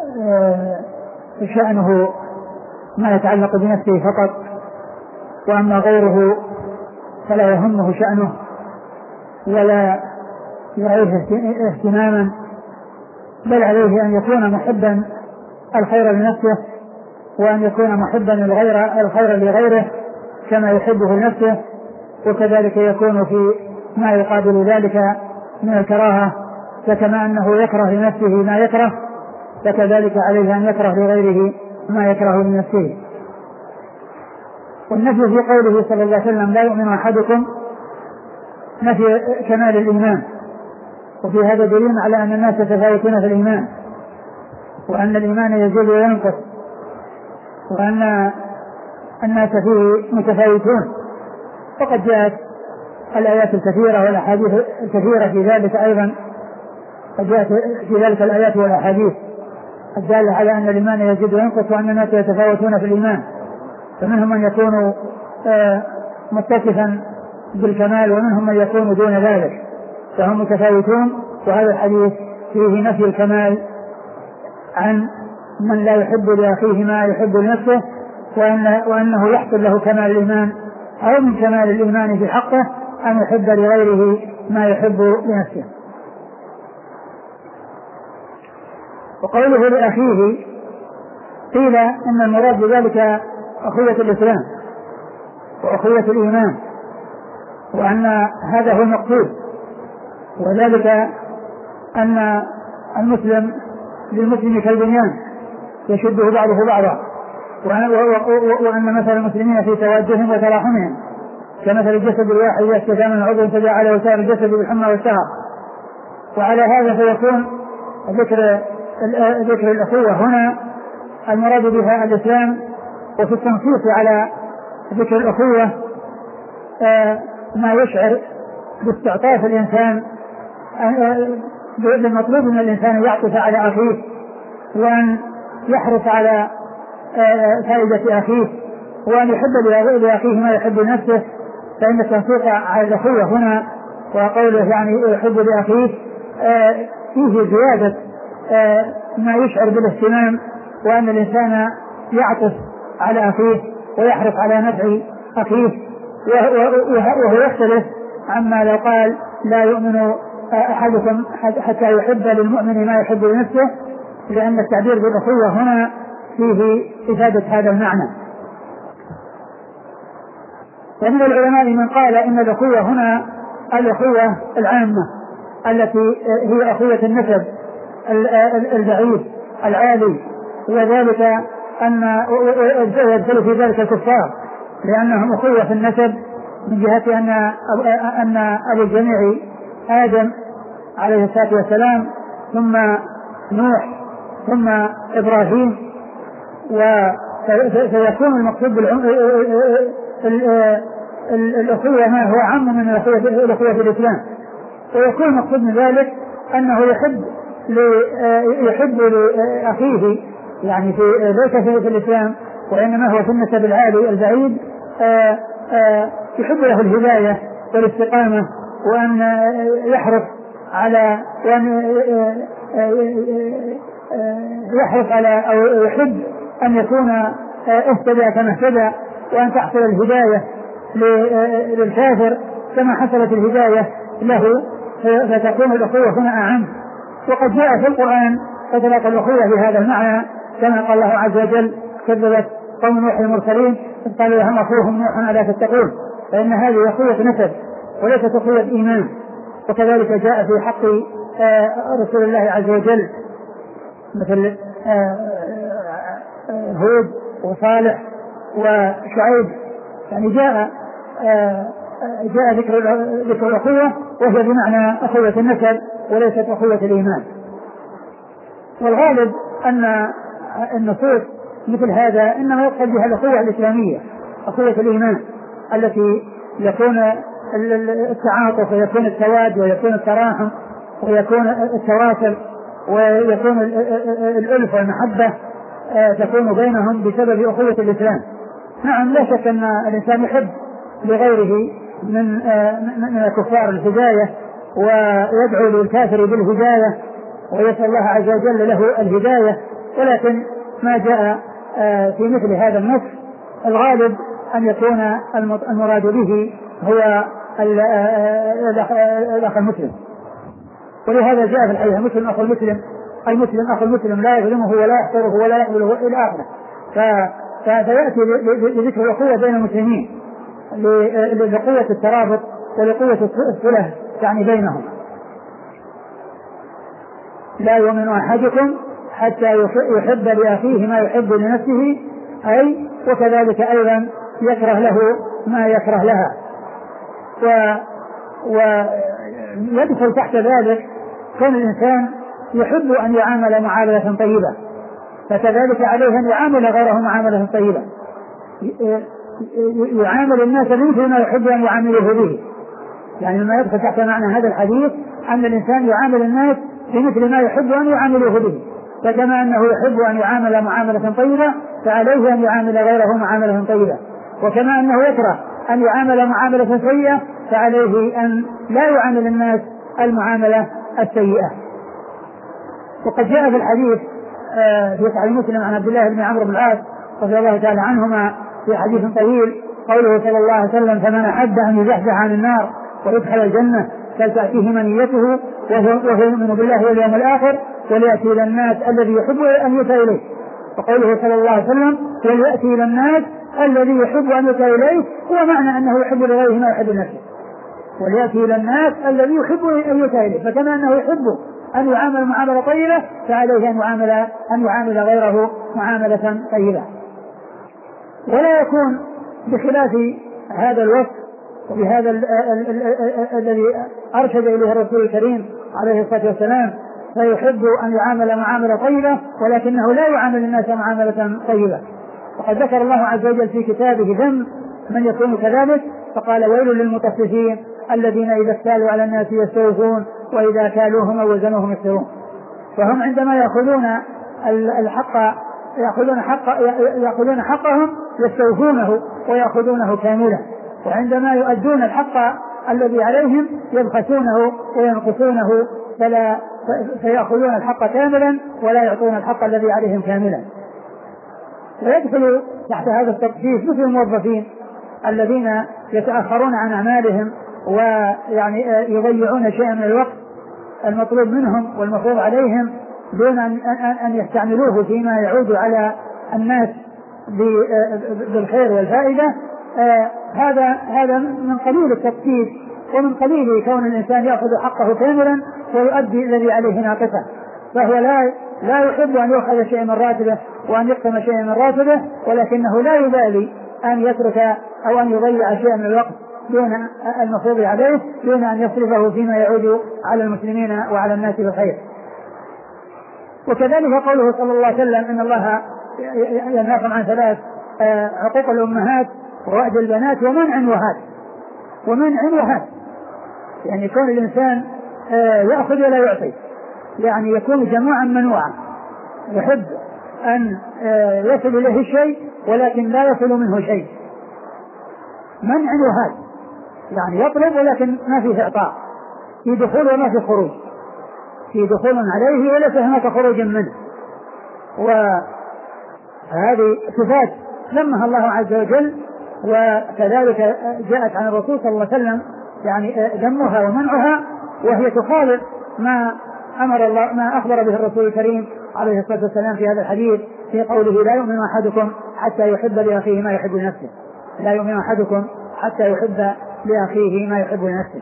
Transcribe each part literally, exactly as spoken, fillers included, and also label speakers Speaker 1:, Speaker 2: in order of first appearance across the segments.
Speaker 1: شأنه ما يتعلق بنفسه فقط، وأما غيره فلا يهمه شأنه ولا يعيه اهتماما، بل عليه أن يكون محبا الخير لنفسه، وأن يكون محبا الغير الخير لغيره كما يحبه لنفسه، وكذلك يكون في ما يقابل ذلك من الكراهة، فكما أنه يكره لنفسه ما يكره فكذلك عليه أن يكره لغيره ما يكره لنفسه. والنفي في قوله صلى الله عليه وسلم لا يؤمن أحدكم نفي كمال الإيمان، وفي هذا دليل على أن الناس يتفاوتون في الإيمان، وأن الإيمان يزيد وينقص، وأن الناس فيه متفاوتون. وقد جاءت الآيات الكثيرة والأحاديث الكثيرة في ذلك أيضا، قد جاءت في ذلك الآيات والأحاديث الدالة على أن الإيمان يزيد وينقص، وأن الناس يتفاوتون في الإيمان، فمنهم من يكون متصفا بالكمال ومنهم من يكون دون ذلك، فهم متفاوتون. وهذا الحديث فيه نفي الكمال عن من لا يحب لأخيه ما يحب لنفسه، وأن وأنه يحصل له كمال الإيمان أو من كمال الإيمان في حقه أن يحب لغيره ما يحب لنفسه. وقوله لأخيه قيل إن المراد بذلك أخوة الإسلام وأخوة الإيمان، وأن هذا هو المقصود، وذلك أن المسلم للمسلم كالبنيان يشده بعضه بعضا، وأن مثل المسلمين في توادهم وتراحمهم كمثل الجسد الواحد إذا اشتكى من عضو تداعى له سائر الجسد بالحمى والسهر. وعلى هذا فيكون ذكر ذكر الأخوة هنا المراد بها الإسلام، وفي التنصيص على ذكر الأخوة ما يشعر باستعطاف الإنسان بالمطلوب من الإنسان يعطف على أخيه وأن يحرص على فائدة أخيه وأن يحب لأخيه ما يحب لنفسه. فإن التنصيص على الأخوة هنا وقوله يعني يحب لأخيه فيه زيادة ما يشعر بالاهتمام، وأن الإنسان يعطف على أخيه ويحرص على نفع أخيه، وهو يختلف عما لو قال لا يؤمن أحدكم حتى يحب للمؤمن ما يحب لنفسه، لأن التعبير بالأخوة هنا فيه إفادة هذا المعنى. ومن العلماء من قال إن الأخوة هنا الأخوة العامة التي هي أخوة النسب البعيد العالي، وذلك أن يدخل في ذلك الكفار لأنهم أخوة في النسب من جهة أن أن أبو الجميع آدم عليه الصلاة والسلام ثم نوح ثم إبراهيم، وسيكون المقصود الأخوة ما هو عام من الأخوة في الإسلام، ويكون المقصود من ذلك أنه يحب يحب لأخيه يعني في ليس في الإسلام وإنما هو في النسب العالي البعيد يحب له الهداية والاستقامة، وأن يحرص على وأن يحرص على أو يحب أن يكون اهتدى كما اهتدى، وأن تحصل الهداية للكافر كما حصلت الهداية له، فتكون الأخوة هنا أعم. وقد جاء في القرآن فتلك الأخوة بهذا المعنى كما قال الله عز وجل كذبت قوم نوح المرسلين إذ قالوا لهم أخوهم نوح ألا تتقون، فإن هذه أخوة نسب وليست أخوة إيمان. وكذلك جاء في حق رسول الله عز وجل مثل هود وصالح وشعيب، يعني جاء جاء ذكر ذكر الأخوة وهي بمعنى أخوة النسب وليست أخوة الإيمان. والغالب أن النصوص مثل هذا إنما يقصد بها الأخوة الإسلامية أخوة الإيمان التي يكون التعاطف ويكون التواد ويكون التراحم ويكون التواصل ويكون الألف والمحبة تكون بينهم بسبب أخوة الإسلام. نعم لا شك أن الإنسان يحب لغيره من من الكفار الهداية ويدعو للكافر بالهداية ويسأل الله عز وجل له الهداية، ولكن ما جاء في مثل هذا النص الغالب أن يكون المراد به هو الأخ المسلم. ولهذا جاء في الحديث المسلم أخو المسلم، المسلم أخو المسلم لا يظلمه ولا يحقره ولا يقبله إلى آخره. فيأتي لذكر الأخوة بين المسلمين لقوة الترابط ولقوة الصلة يعني بينهم. لا يؤمن أحدكم حتى يحب لأخيه ما يحب لنفسه، أي وكذلك أيضا يكره له ما يكره لها. ويدخل تحت ذلك كون الإنسان يحب أن يعامل معاملة طيبة، فكذلك عليه أن يعامل غيره معاملة طيبة، يعامل الناس بمثل ما يحب أن يعامله به. يعني ما يدخل تحت معنى هذا الحديث أن الإنسان يعامل الناس بمثل ما يحب أن يعامله به، فكما أنه يحب أن يعامل معاملة طيبة فعليه أن يعامل غيره معاملة طيبة، وكما أنه يكره أن يعامل معاملة سيئة فعليه أن لا يعامل الناس المعاملة السيئة. وقد جاء في الحديث في صحيح مسلم عن عبد الله بن عمرو بن العاص رضي الله تعالى عنهما في حديث طويل قوله صلى الله عليه وسلم: فمن أحب أن يزحزح عن النار ويدخل الجنة فلتأتيه منيته وهو يؤمن بالله واليوم الآخر وليأتي إلى الناس الذي يحب أن يؤتى إليه. وقوله صلى الله عليه وسلم: وليأتي إلى الناس الذي يحب أن يؤتى إليه، هو معنى أنه يحب لغيره ما يحب لنفسه. وليأتي إلى الناس الذي يحب أن يؤتى إليه، فكما أنه يحب أن يعامل معاملة طيبة فعليه أن يعامل أن يعامل غيره معاملة طيبة. ولا يكون بخلاف هذا الوصف وبهذا الذي أرشد إليه الرسول الكريم عليه الصلاة والسلام، فيحب أن يعامل معاملة طيبة ولكنه لا يعامل الناس معاملة طيبة. وقد ذكر الله عز وجل في كتابه ذم من يكون كذلك، فقال: ويل للمطففين الذين إذا اكتالوا على الناس يستوفون وإذا كالوهم أو وزنوهم يخسرون. فهم عندما يأخذون الحق يأخذون حق يأخذون حقهم يستوفونه ويأخذونه كاملا، وعندما يؤدون الحق الذي عليهم يبخسونه وينقصونه فلا فيأخذون الحق كاملا ولا يعطون الحق الذي عليهم كاملا. ويدخل تحت هذا التطفيف مثل الموظفين الذين يتأخرون عن أعمالهم ويعني يضيعون شيئا من الوقت المطلوب منهم والمفروض عليهم دون أن يستعملوه فيما يعود على الناس بالخير والفائدة. هذا هذا من قليل التطفيف ومن قليل كون الإنسان يأخذ حقه كاملا ويؤدي الذي عليه ناقصا، فهو لا لا يحب أن يأخذ شيء من راتبه وأن يقسم شيء من راتبه، ولكنه لا يبالي أن يترك أو أن يضيع شيئا من الوقت دون المفروض عليه دون أن يصرفه فيما يعود على المسلمين وعلى الناس بالخير. وكذلك قوله صلى الله عليه وسلم: إن الله ينهاكم عن ثلاث: عقوق الأمهات ووعد البنات ومنع وهات. ومنع وهات يعني يكون الإنسان يأخذ ولا يعطي، يعني يكون جموعا منوعا، يحب أن يصل إليه الشيء ولكن لا يصل منه شيء. منع وهات يعني يطلب ولكن ما فيه إعطاء، في دخول وما في خروج، في دخول عليه وليس هناك خروج منه. وهذه صفات ذمها الله عز وجل، وكذلك جاءت عن الرسول صلى الله عليه وسلم يعني ذمها ومنعها، وهي تخالف ما أمر الله ما أخبر به الرسول الكريم عليه الصلاة والسلام في هذا الحديث في قوله: لا يؤمن أحدكم حتى يحب لأخيه ما يحب لنفسه. لا يؤمن أحدكم حتى يحب لأخيه ما يحب لنفسه.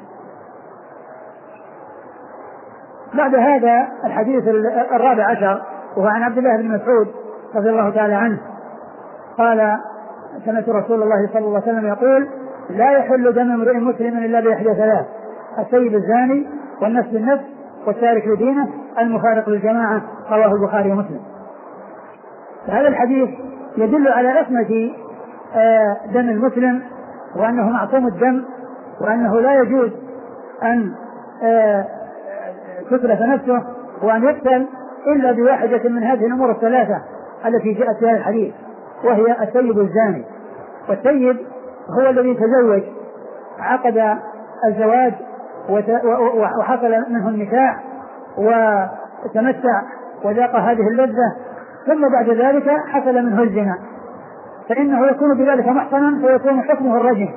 Speaker 1: بعد هذا الحديث الرابع عشر وهو عن عبد الله بن مسعود رضي الله تعالى عنه قال: سمعت رسول الله صلى الله عليه وسلم يقول: لا يحل دم امرئ مسلم إلا بإحدى ثلاث: السيب الزاني والنفس بالنفس والتارك لدينه المفارق للجماعة. رواه البخاري ومسلم. هذا الحديث يدل على عصمة دم المسلم وأنه معصوم الدم، وأنه لا يجوز أن تتلف نفسه وأن يقتل إلا بواحدة من هذه الأمور الثلاثة التي جاءت في هذا الحديث، وهي السيب الزاني. والسيب هو الذي تزوج عقد الزواج وحصل منه النكاح وتمتع وذاق هذه اللذة ثم بعد ذلك حصل منه الزنا فإنه يكون بذلك محصنا فيكون حكمه الرجم.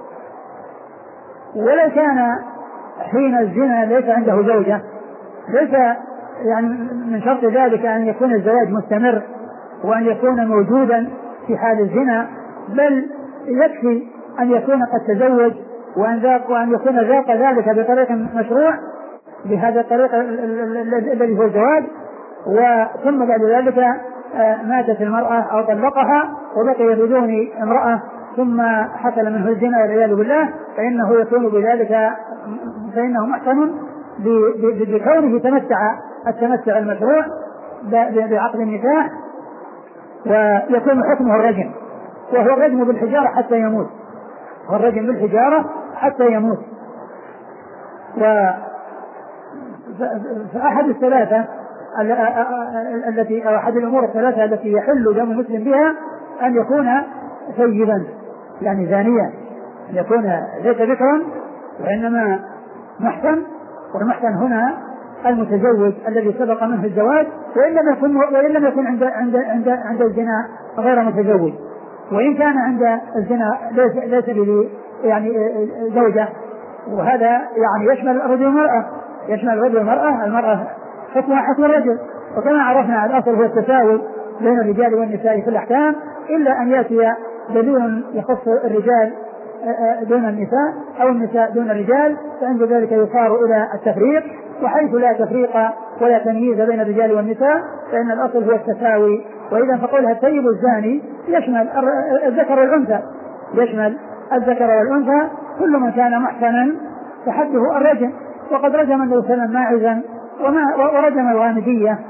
Speaker 1: ولو كان حين الزنا ليس عنده زوجة ليس يعني من شرط ذلك أن يكون الزواج مستمر وأن يكون موجودا في حال الزنا، بل يكفي أن يكون قد تزوج وأن, ذاق وأن يكون ذاق ذلك بطريق مشروع بهذا الطريق الذي هو الزواج، وثم بعد ذلك ماتت المرأة أو طلقها وبقي بدون امرأة ثم حصل منه الزنا والعياذ بالله، فإنه يكون بذلك فإنه محسن بكونه تمتع التمتع المشروع بعقد النكاح، ويكون حكمه الرجم، وهو الرجم بالحجارة حتى يموت، والرجم بالحجارة حتى يموت. فأحد الثلاثة التي أو أحد الأمور الثلاثة التي يحل دم المسلم بها أن يكون ثيبا يعني زانيا، أن يكون ليس ذكرا وإنما محسن، والمحسن هنا المتزوج الذي سبق منه الزواج وإن لم يكن وإن لم يكن عند عند عند عند الزنا غير متزوج، وإن كان عند الزنا ليس ليس به يعني زوجة، وهذا يعني يشمل الرجل والمرأة، يشمل الرجل والمرأة، المرأة حكمها حكم الرجل، وكما عرفنا الأصل هو التساوي بين الرجال والنساء في الأحكام، إلا أن يأتي دليل يخص الرجال دون النساء أو النساء دون الرجال، فعند ذلك يصار إلى التفريق، وحيث لا تفريق ولا تمييز بين الرجال والنساء فإن الأصل هو التساوي. وإذا فقولها الطيب الزاني يشمل الذكر والأنثى، يشمل الذكر والأنثى كل من كان محسنا فحده الرجم، وقد رجم النبي صلى الله عليه وسلم ماعزا ورجم الغامدية،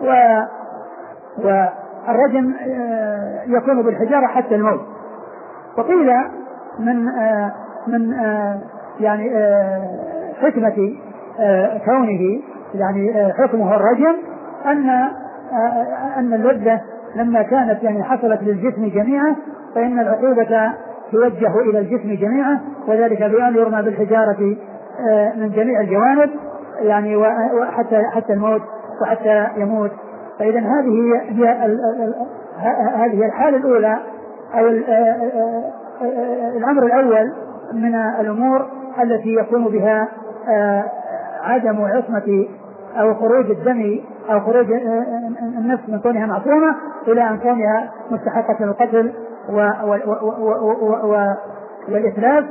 Speaker 1: والرجم يكون بالحجارة حتى الموت. وقيل من آه من آه يعني آه حكمة آه كونه يعني آه حكمه الرجم أن آه أن اللذة لما كانت يعني حصلت للجسم جميعا فإن العقوبة توجه إلى الجسم جميعا، وذلك بأن يرمى بالحجارة آه من جميع الجوانب يعني وحتى حتى الموت وحتى يموت. فإذا هذه هي هذه الحالة الأولى أو الأمر الأول من الأمور التي يكون بها عدم عصمة أو خروج الدم أو خروج النفس من كونها معصومة إلى أن كونها مستحقة للقتل والإتلاف.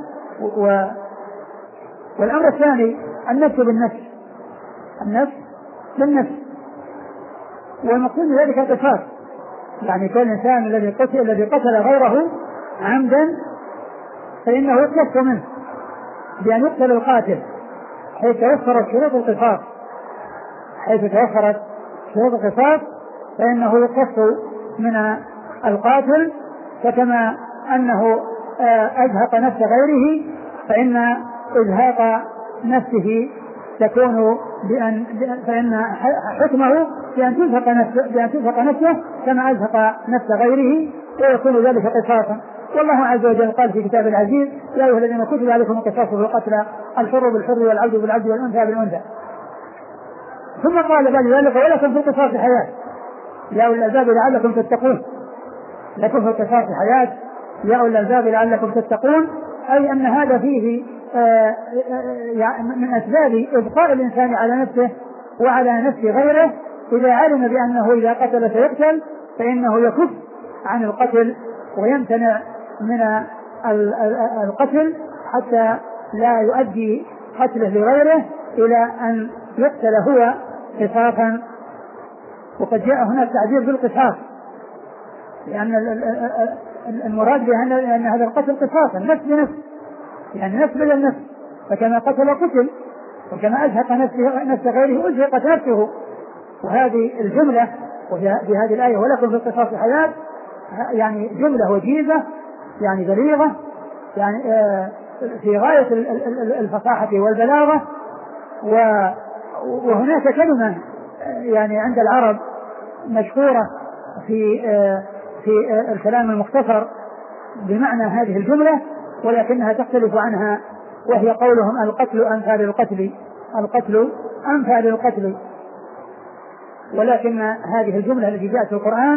Speaker 1: والأمر الثاني النفس بالنفس، النفس بالنفس، والمقصود ذلك القصاص، يعني كل إنسان الذي قتل الذي قتل غيره عمدا فإنه يقتص منه بأن يقتل القاتل حيث توفرت شروط القصاص، حيث توفرت شروط القصاص فإنه يقتص من القاتل، فكما أنه أزهق نفس غيره فإن إزهاق نفسه تكون بأن فإن حكمه بأن تزهق نفسه بأن تزهق نفسه كما أزهق نفس غيره، ويكون ذلك قصاصا. والله عز وجل قال في كتاب العزيز: يا أيها الذين كتب عليكم القصاص في القتلى الحر بالحر والعبد بالعبد والأنثى بالأنثى. ثم قال بعد ذلك: ولكم في القصاص حياة يا أولي الألباب لعلكم تتقون. لكم في القصاص حياة يا أولي الألباب لعلكم تتقون، أي أن هذا فيه آآ آآ من أسباب إبقاء الإنسان على نفسه وعلى نفس غيره إذا علم بأنه إذا قتل سيقتل فإنه يكف عن القتل ويمتنع من القتل حتى لا يؤدي قتله لغيره إلى أن يقتل هو قصاصا. وقد جاء هناك تعبير بالقصاص لأن المراد بأن هذا القتل قصاصا نفس بنفس، يعني نفس بالنفس، فكما قتل قتل وكما أزهق نفس غيره أزهقت نفسه. وهذه الجملة وفي هذه الآية ولكم في القصاص حياة يعني جملة وجيزة يعني بليغة يعني في غاية الفصاحة والبلاغة. وهناك كلمة يعني عند العرب مشهورة في في الكلام المختصر بمعنى هذه الجملة ولكنها تختلف عنها، وهي قولهم: القتل أنفى للقتل، القتل أنفى للقتل. ولكن هذه الجملة التي جاءت في القرآن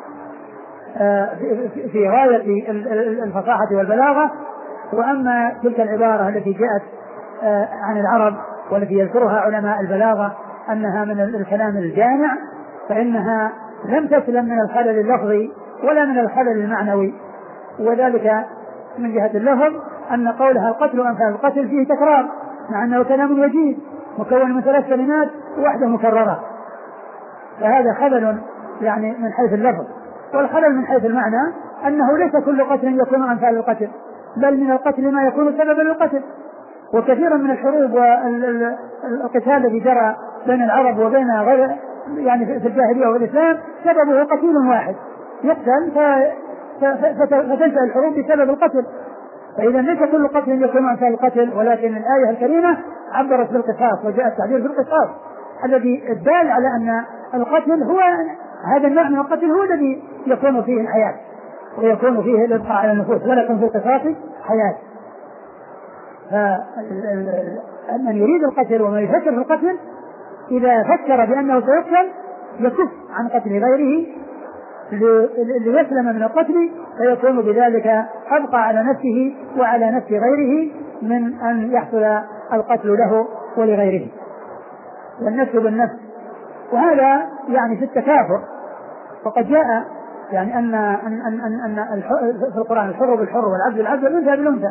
Speaker 1: في غاية الفصاحة والبلاغة. وأما تلك العبارة التي جاءت عن العرب والتي يذكرها علماء البلاغة أنها من الكلام الجامع، فإنها لم تسلم من الخلل اللفظي ولا من الخلل المعنوي، وذلك من جهة اللفظ أن قولها القتل وأمثال القتل فيه تكرار، مع أنه كلام وجيز مكون من ثلاث كلمات واحدة مكررة، فهذا خلل يعني من حيث اللفظ. والخلل من حيث المعنى أنه ليس كل قتل يكون أمثال القتل، بل من القتل ما يكون سببا للقتل. وكثيرا من الحروب والقتال الذي جرى بين العرب وبين غير يعني في الجاهلية والإسلام سببه قتيل واحد يقتل فتنشأ الحروب بسبب القتل. فإذا ليس كل قتل يكون أمثال القتل، ولكن الآية الكريمة عبرت بالقصاص وجاء التعبير بالقصاص الذي الدال على أن القتل هو هذا النوع من القتل هو الذي يكون فيه الحياة ويكون فيه الإبقاء على النفوس، ولكن في القصاص حياة. فمن يريد القتل ومن يفكر في القتل إذا فكر بأنه سيقتل يكف عن قتل غيره ليسلم من القتل، فيكون بذلك أبقى على نفسه وعلى نفس غيره من أن يحصل القتل له ولغيره. والنفس بالنفس، وهذا يعني في التكافؤ. وقد جاء يعني أن أن أن أن في القرآن الحر بالحر والعبد بالعبد والأنثى بالأنثى.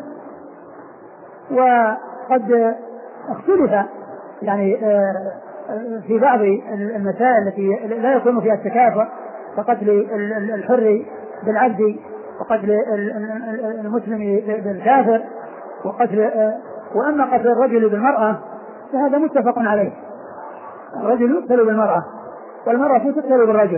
Speaker 1: وقد اختلف يعني في بعض المسائل التي لا يكون فيها التكافؤ، كقتل الحر بالعبد وقتل المسلم بالكافر وقتل وأما قتل الرجل بالمرأة فهذا متفق عليه، الرجل يقتل بالمرأة والمرأة تقتل بالرجل،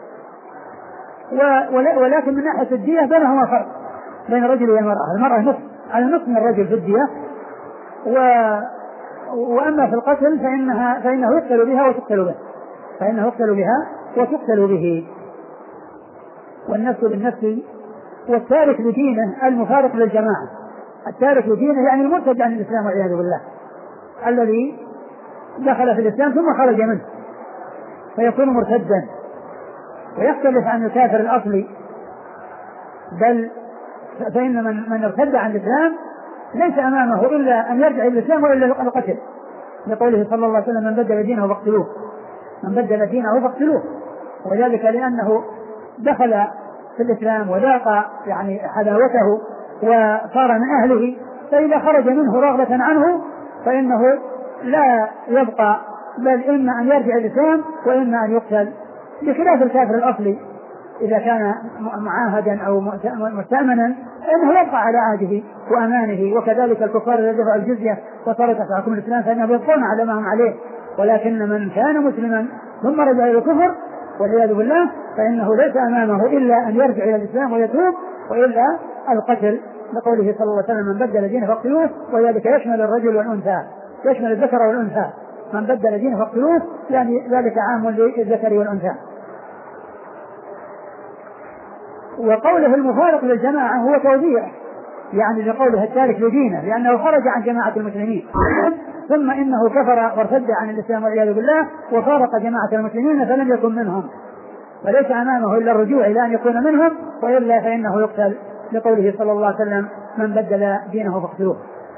Speaker 1: ولكن من ناحية الدية بينهما فرق بين الرجل والمرأة، المرأة نصف على نصف من الرجل في الدية، و... وأما في القتل فإنها فإنه يقتل بها وتقتل به فإنه يقتل بها وتقتل به. والنفس بالنفس. والتارك لدينه المفارق للجماعة، التارك لدينه يعني المرتد عن الإسلام والعياذ بالله، الذي دخل في الإسلام ثم خرج منه فيكون مرتدا، ويختلف عن الكافر الأصلي، بل فإن من, من ارتد عن الإسلام ليس أمامه إلا أن يرجع إلى الإسلام وإلا القتل، لقوله صلى الله عليه وسلم من بدل دينه فاقتلوه، من بدل دينه فاقتلوه، وذلك لأنه دخل في الإسلام وذاق يعني حلاوته وصار من أهله، فإذا خرج منه رغبة عنه فإنه لا يبقى، بل إما أن يرجع الإسلام وإما أن يقتل، بخلاف الكافر الأصلي إذا كان معاهدا أو مستأمنا فإنه يبقى على عهده وأمانه. وكذلك الكفار الذين دفعوا الجزية وصارت تحت حكم الإسلام فإنهم يبقون على ما هم عليه، ولكن من كان مسلما ثم رجع إلى الكفر والعياذ بالله فإنه ليس أمامه إلا أن يرجع إلى الإسلام ويتوب، وإلا القتل، لقوله صلى الله عليه وسلم من بدل دينه فاقتلوه، وذلك يشمل الرجل والأنثى، يشمل الذكر والأنثى، من بدل دينه فاقتلوه يعني ذلك عام للذكر والأنثى. وقوله المفارق للجماعة هو توضيح يعني لقوله التارك لدينه، لأنه خرج عن جماعة المسلمين ثم إنه كفر وارتد عن الإسلام والعياذ بالله وفارق جماعة المسلمين فلم يكن منهم، وليس أمامه إلا الرجوع إلى أن يكون منهم، وإلا فإنه يقتل، لقوله صلى الله عليه وسلم من بدل دينه فاقتلوه.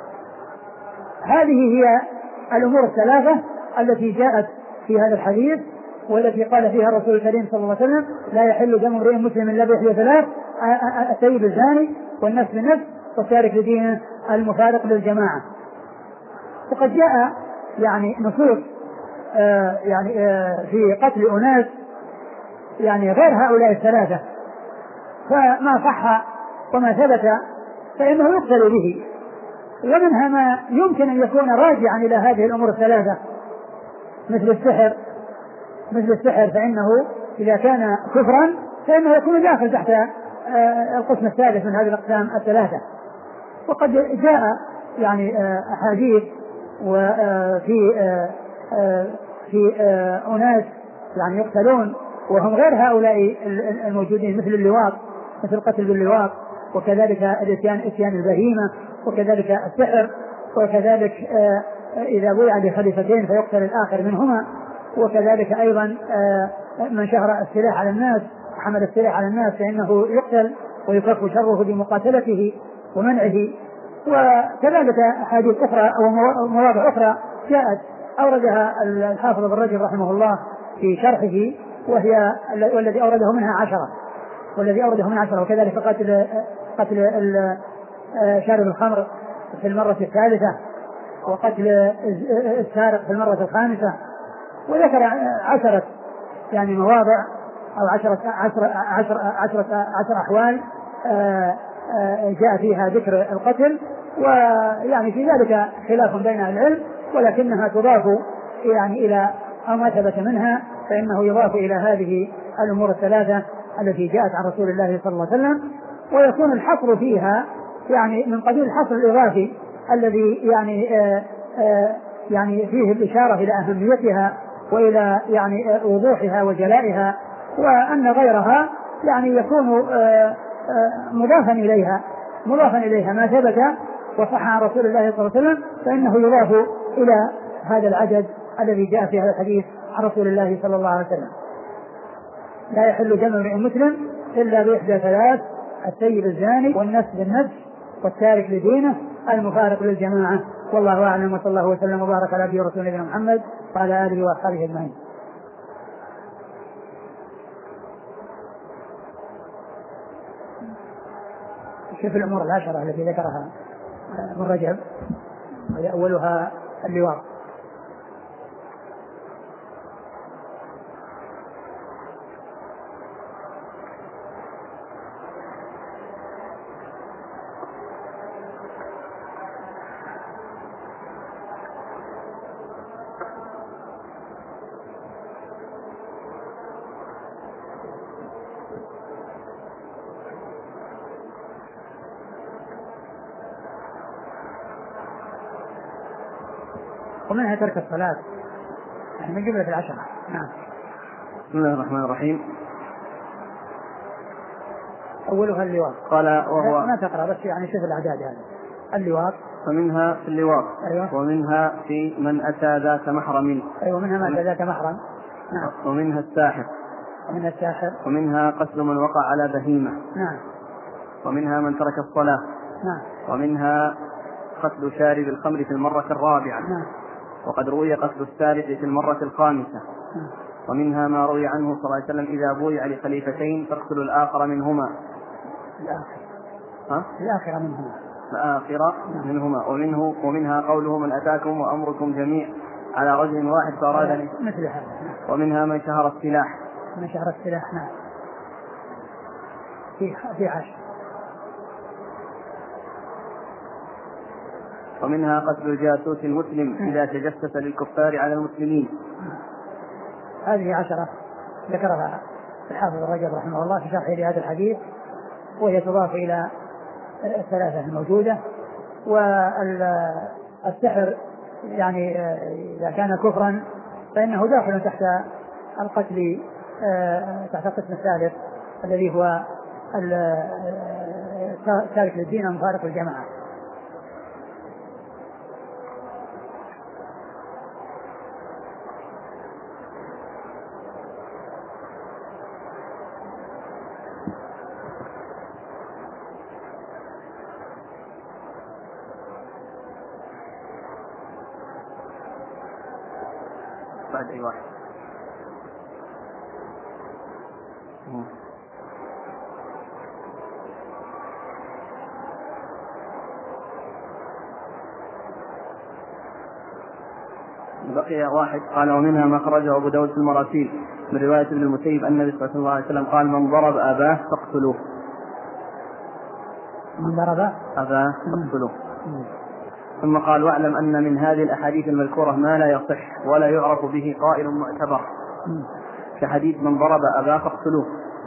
Speaker 1: هذه هي الأمور الثلاثة التي جاءت في هذا الحديث، والتي قال فيها الرسول الكريم صلى الله عليه وسلم لا يحل دم امرئ مسلم الا بإحدى ثلاث: السيب الزاني والنفس بالنفس والتارك لدينه المفارق للجماعة. وقد جاء يعني نصوص آه يعني آه في قتل أناس يعني غير هؤلاء الثلاثة، فما صح وما ثبت فإنه يقتل به، ومنها ما يمكن أن يكون راجعا إلى هذه الأمور الثلاثة مثل السحر مثل السحر فإنه إذا كان كفرا فإنه يكون داخل تحت القسم الثالث من هذه الأقسام الثلاثة. وقد جاء يعني أحاديث وفي في أناس يعني يقتلون وهم غير هؤلاء الموجودين، مثل اللواط، مثل قتل باللواط، وكذلك الاتيان اتيان البهيمة، وكذلك السحر، وكذلك إذا بويع لخليفتين فيقتل الآخر منهما، وكذلك أيضا من شهر السلاح على الناس حمل السلاح على الناس فإنه يقتل ويكف شره بمقاتلته ومنعه. وكذلك أحاديث أخرى أو مواضع أخرى جاءت أوردها الحافظ ابن رجب رحمه الله في شرحه، وهي والذي أورده منها عشرة والذي أورده منها عشرة وكذلك قتل قتل شارب الخمر في المرة الثالثة، وقتل السارق في المرة الخامسة، وذكر عشرة يعني مواضع أو عشرة عشرة عشرة عشرة, عشرة أحوال جاء فيها ذكر القتل. ويعني في ذلك خلاف بين العلم، ولكنها تضاف يعني إلى أو ما ثبت منها فإنه يضاف إلى هذه الأمور الثلاثة التي جاءت عن رسول الله صلى الله عليه وسلم، ويكون الحصر فيها يعني من قبيل الحصر الإضافي الذي يعني آآ آآ يعني فيه الإشارة إلى أهميتها وإلى يعني وضوحها وجلائها، وأن غيرها يعني يكون آآ آآ مضافا إليها مضافا إليها ما ثبت وصح عن رسول الله صلى الله عليه وسلم فإنه يضاف إلى هذا العدد الذي جاء في هذا الحديث عن رسول الله صلى الله عليه وسلم. لا يحل دم امرئ مسلم إلا بإحدى ثلاث: السيب الزاني، والنفس بالنفس، والتارك لدينه، المفارق للجماعة. والله أعلم، وصلى الله وسلم وبارك على عبده ورسوله نبينا محمد وعلى آله وأصحابه أجمعين. شوف الأمور العشرة التي ذكرها ابن رجب، وهي أولها اللواط. ومنها ترك الصلاة من جملة العشرة. نعم.
Speaker 2: بسم الله الرحمن الرحيم.
Speaker 1: أولها اللواط.
Speaker 2: قال وهو
Speaker 1: ما تقرأ بس يعني شوف الأعداد هذا اللواط.
Speaker 2: فمنها في اللواط.
Speaker 1: أيوة.
Speaker 2: ومنها في من أتى ذات محرم.
Speaker 1: أيوة. ومنها ما أتى ذات محرم.
Speaker 2: نعم. ومنها الساحر.
Speaker 1: ومنها الساحر.
Speaker 2: ومنها قتل من وقع على بهيمة.
Speaker 1: نعم.
Speaker 2: ومنها من ترك الصلاة.
Speaker 1: نعم.
Speaker 2: ومنها قتل شارب الخمر في المرة الرابعة.
Speaker 1: نعم.
Speaker 2: وقد روي قتل السارق في المرة الخامسة.
Speaker 1: نعم.
Speaker 2: ومنها ما روي عنه صلى الله عليه وسلم: إذا بويع لخليفتين فاقتل الآخر منهما.
Speaker 1: الآخر.
Speaker 2: ها؟
Speaker 1: الآخر منهما.
Speaker 2: الآخر منهما. ومنه ومنها قوله: من أتاكم وأمركم جميع على رجل واحد فأراد.
Speaker 1: مثل هذا.
Speaker 2: ومنها من شهر السلاح.
Speaker 1: من شهر السلاح. نعم. في في عشر.
Speaker 2: ومنها قتل الجاسوس المسلم إذا تجسس للكفار على المسلمين.
Speaker 1: هذه عشرة ذكرها الحافظ الرجب رحمه الله في شرحه لهذا الحديث، وهي تضاف إلى الثلاثة الموجودة. والسحر يعني إذا كان كفرا فإنه داخل تحت القتل تحت القسم الثالث الذي هو تارك للدين ومفارق الجماعة.
Speaker 2: بعد أي واحد. بقي واحد. قال: ومنها ما خرجه أبو داود في المراسيل من رواية ابن المسيب أن النبي صلى الله عليه وسلم قال: من ضرب أباه فاقتلوه.
Speaker 1: من ضرب
Speaker 2: أباه فاقتلوه. ثم قال: واعلم أن من هذه الأحاديث المذكورة ما لا يصح ولا يعرف به قائل معتبر، كحديث من ضرب أباه فاقتلوه،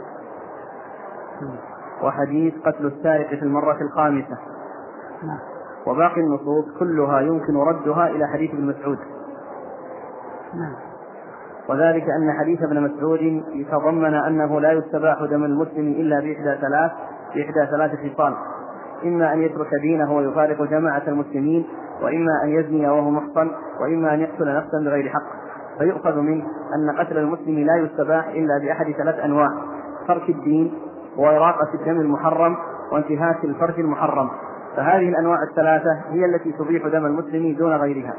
Speaker 2: وحديث قتل السارق في المرة الخامسة. وباقي النصوص كلها يمكن ردها إلى حديث ابن مسعود، وذلك أن حديث ابن مسعود يتضمن أنه لا يستباح دم المسلم إلا بإحدى ثلاث بإحدى ثلاث خصال: إما أن يترك دينه ويفارق جماعة المسلمين، وإما أن يزني وهو محصن، وإما أن يقتل نفسا بغير حق. فيؤخذ منه أن قتل المسلم لا يستباح إلا بأحد ثلاث أنواع: ترك الدين، وإراقة الدم المحرم، وانتهاك الفرج المحرم. فهذه الأنواع الثلاثة هي التي تبيح دم المسلم دون غيرها.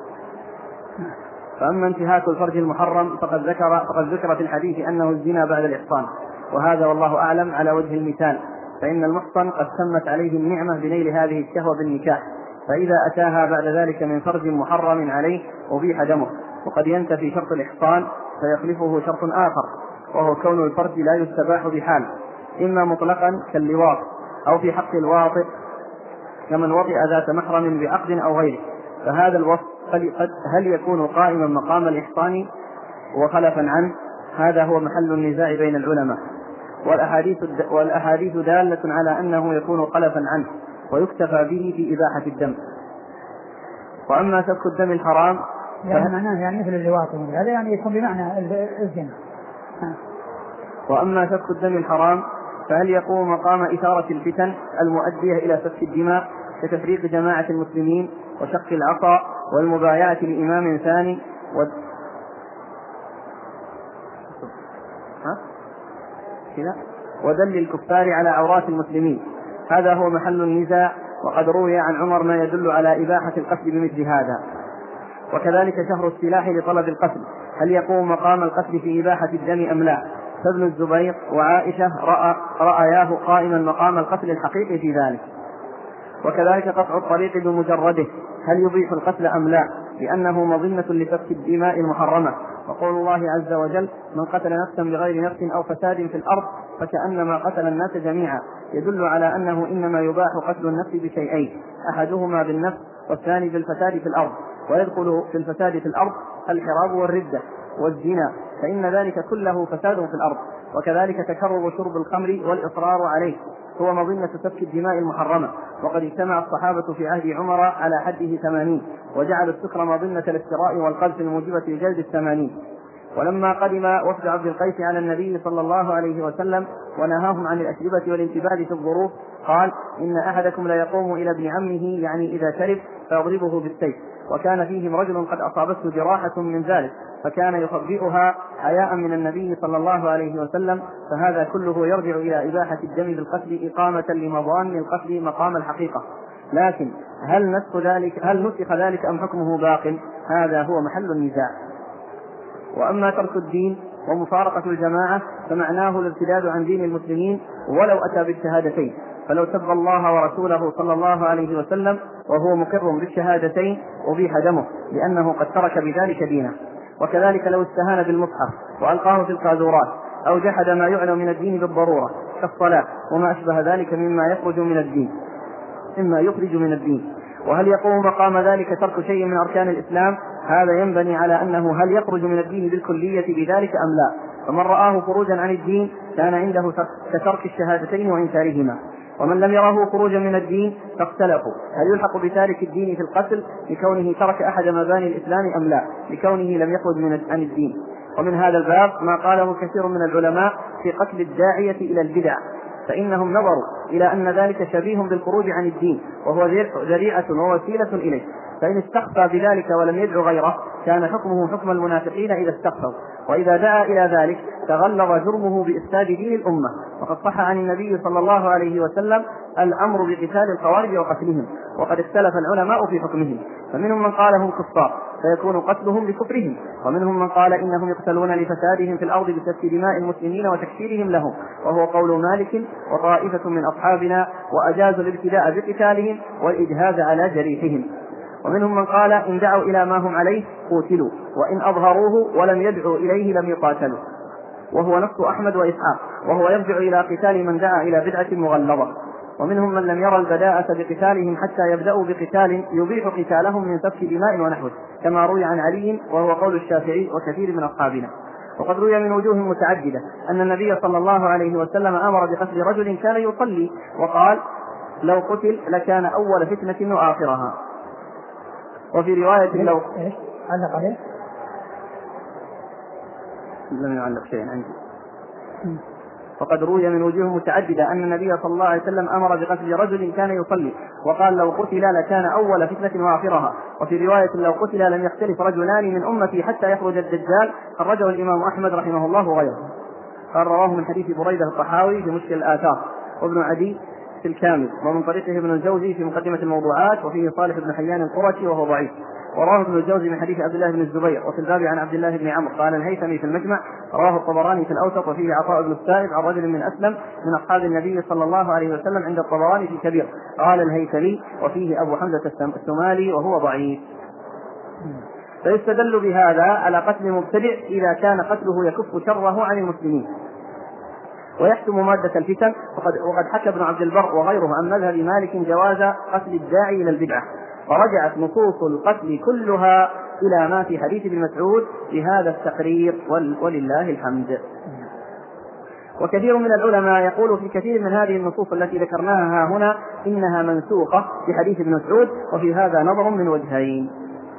Speaker 2: فأما انتهاك الفرج المحرم فقد ذكر, فقد ذكر في الحديث أنه الزنا بعد الإحصان، وهذا والله أعلم على وجه المثال، فإن المحصن قد تمت عليه النعمة بنيل هذه الشهوة بالنكاح، فإذا أتاها بعد ذلك من فرج محرم عليه أبيح دمه. وقد ينتفي شرط الإحصان فيخلفه شرط آخر، وهو كون الفرج لا يستباح بحال، إما مطلقا كاللواط، أو في حق الواطئ كمن وطئ ذات محرم بعقد أو غيره. فهذا الوصف هل يكون قائما مقام الإحصان وخلفا عنه؟ هذا هو محل النزاع بين العلماء، والأحاديث, والأحاديث دالة على أنه يكون خلفا عنه ويكتفى به في إباحة الدم. وأما سفك الدم الحرام
Speaker 1: يعني معناه يعني مثل اللواط، هذا يعني يكون بمعنى الزنا.
Speaker 2: وأما سفك الدم الحرام فهل يقوم مقام إثارة الفتن المؤدية إلى سفك الدماء كتفريق جماعة المسلمين وشق العصا والمبايعة لإمام ثاني و... ها؟ كذا ودل الكفار على عورات المسلمين؟ هذا هو محل النزاع، وقد روي عن عمر ما يدل على إباحة القتل بمثل هذا. وكذلك شهر السلاح لطلب القتل، هل يقوم مقام القتل في إباحة الدم أم لا؟ فابن الزبير وعائشة رأى رأياه قائما مقام القتل الحقيقي في ذلك. وكذلك قطع الطريق بمجرده، هل يبيح القتل أم لا؟ لأنه مظنة لسفك الدماء المحرمة، وقول الله عز وجل: من قتل نفسا بغير نفس أو فساد في الأرض فكأنما قتل الناس جميعا، يدل على أنه إنما يباح قتل النفس بشيئين: أحدهما بالنفس، والثاني بالفساد في الأرض. ويدخل في الفساد في الأرض الحراب والردة والزنا، فإن ذلك كله فساد في الأرض. وكذلك تكرر شرب الخمر والإصرار عليه هو مظنة سفك الدماء المحرمة، وقد اجتمع الصحابة في عهد عمر على حده ثمانين، وجعلوا السكر مظنة الافتراء والقذف الموجبة لجلد الثمانين. ولما قدم وفد عبد القيس على النبي صلى الله عليه وسلم ونهاهم عن الأشربة والانتباه في الظروف، قال: إن أحدكم لا يقوم إلى ابن عمه يعني إذا شرب فيضربه بالسيف، وكان فيهم رجل قد أصابته جراحة من ذلك فكان يخبئها حياء من النبي صلى الله عليه وسلم. فهذا كله يرجع إلى إباحة الدم بالقتل إقامة لمظان القتل مقام الحقيقة. لكن هل نسخ ذلك هل نسخ ذلك أم حكمه باق؟ هذا هو محل النزاع. وأما ترك الدين ومفارقة الجماعة فمعناه الارتداد عن دين المسلمين ولو أتى بالشهادتين، فلو سب الله ورسوله صلى الله عليه وسلم وهو مقر بالشهادتين أبيح دمه، لأنه قد ترك بذلك دينه. وكذلك لو استهان بالمصحف وألقاه في القاذورات أو جحد ما يعلم من الدين بالضرورة كالصلاة وما أشبه ذلك مما يخرج من الدين مما يخرج من الدين. وهل يقوم مقام ذلك ترك شيء من أركان الإسلام؟ هذا ينبني على أنه هل يخرج من الدين بالكلية بذلك أم لا؟ فمن رآه خروجا عن الدين كان عنده كترك الشهادتين وإنكارهما، ومن لم يره خروجا من الدين فاختلفوا هل يلحق بتارك الدين في القتل لكونه ترك أحد مباني الإسلام أم لا، لكونه لم يخرج من عن الدين. ومن هذا الباب ما قاله كثير من العلماء في قتل الداعية إلى البدع، فإنهم نظروا إلى أن ذلك شبيه بالخروج عن الدين وهو ذريعة ووسيلة إليه، فإن استخفى بذلك ولم يدع غيره كان حكمه حكم المنافقين إذا استخفوا، وإذا دعا إلى ذلك تغلظ جرمه بإفساد دين الأمة. وقد صح عن النبي صلى الله عليه وسلم الأمر بقتال الخوارج وقتلهم، وقد اختلف العلماء في حكمهم، فمنهم من قال هم كفار فيكون قتلهم بكفرهم، ومنهم من قال إنهم يقتلون لفسادهم في الأرض بسفك دماء المسلمين وتكفيرهم لهم، وهو قول مالك وطائفة من أصحابنا، وأجازوا الابتداء بقتالهم والإجهاز على جريحهم. ومنهم من قال إن دعوا إلى ما هم عليه قتلوا، وإن أظهروه ولم يدعوا إليه لم يقاتلوا، وهو نص أحمد وإسحاق، وهو يرجع إلى قتال من دعا إلى بدعة مغلظة. ومنهم من لم يرى البداءة بقتالهم حتى يبدأوا بقتال يبيح قتالهم من سفك دماء ونحوه، كما روي عن علي وهو قول الشافعي وكثير من أصحابنا. وقد روي من وجوه متعددة أن النبي صلى الله عليه وسلم أمر بقتل رجل كان يصلي وقال لو قتل لكان أول فتنة وآخرها. وفي رواية لو
Speaker 1: إيش علق عليه
Speaker 2: لم يعلق شيئا عندي. وقد روي من وجوه متعددة أن النبي صلى الله عليه وسلم أمر بقتل رجل كان يصلي وقال لو قتل لكان أول فتنة وآخرها. وفي رواية لو قتل لم يختلف رجلان من أمتي حتى يخرج الدجال، خرجه الإمام أحمد رحمه الله وغيره. قال رواه من حديث بريدة الطحاوي في مشكل الآثار، وابن عدي في الكامل، ومن طريقه ابن الجوزي في مقدمة الموضوعات، وفيه صالح بن حيان القرشي وهو ضعيف. وراه ابن الجوزي من حديث عبد الله بن الزبير. وفي الباب عن عبد الله بن عمرو قال الهيثمي في المجمع، رواه الطبراني في الأوسط، وفيه عطاء بن السائب عن رجل من أسلم من أصحاب النبي صلى الله عليه وسلم عند الطبراني في كبير. قال الهيثمي وفيه أبو حمزة السمالي وهو ضعيف. فيستدل بهذا على قتل المبتدع إذا كان قتله يكف شره عن المسلمين ويحتم مادة الفتن. وقد, وقد حكى ابن عبد البر وغيره عن مذهب مالك جواز قتل الداعي إلى البدعة، ورجعت نصوص القتل كلها إلى ما في حديث ابن مسعود بهذا التقرير ولله الحمد. وكثير من العلماء يقول في كثير من هذه النصوص التي ذكرناها هنا إنها منسوخة في حديث ابن مسعود، وفي هذا نظر من وجهين.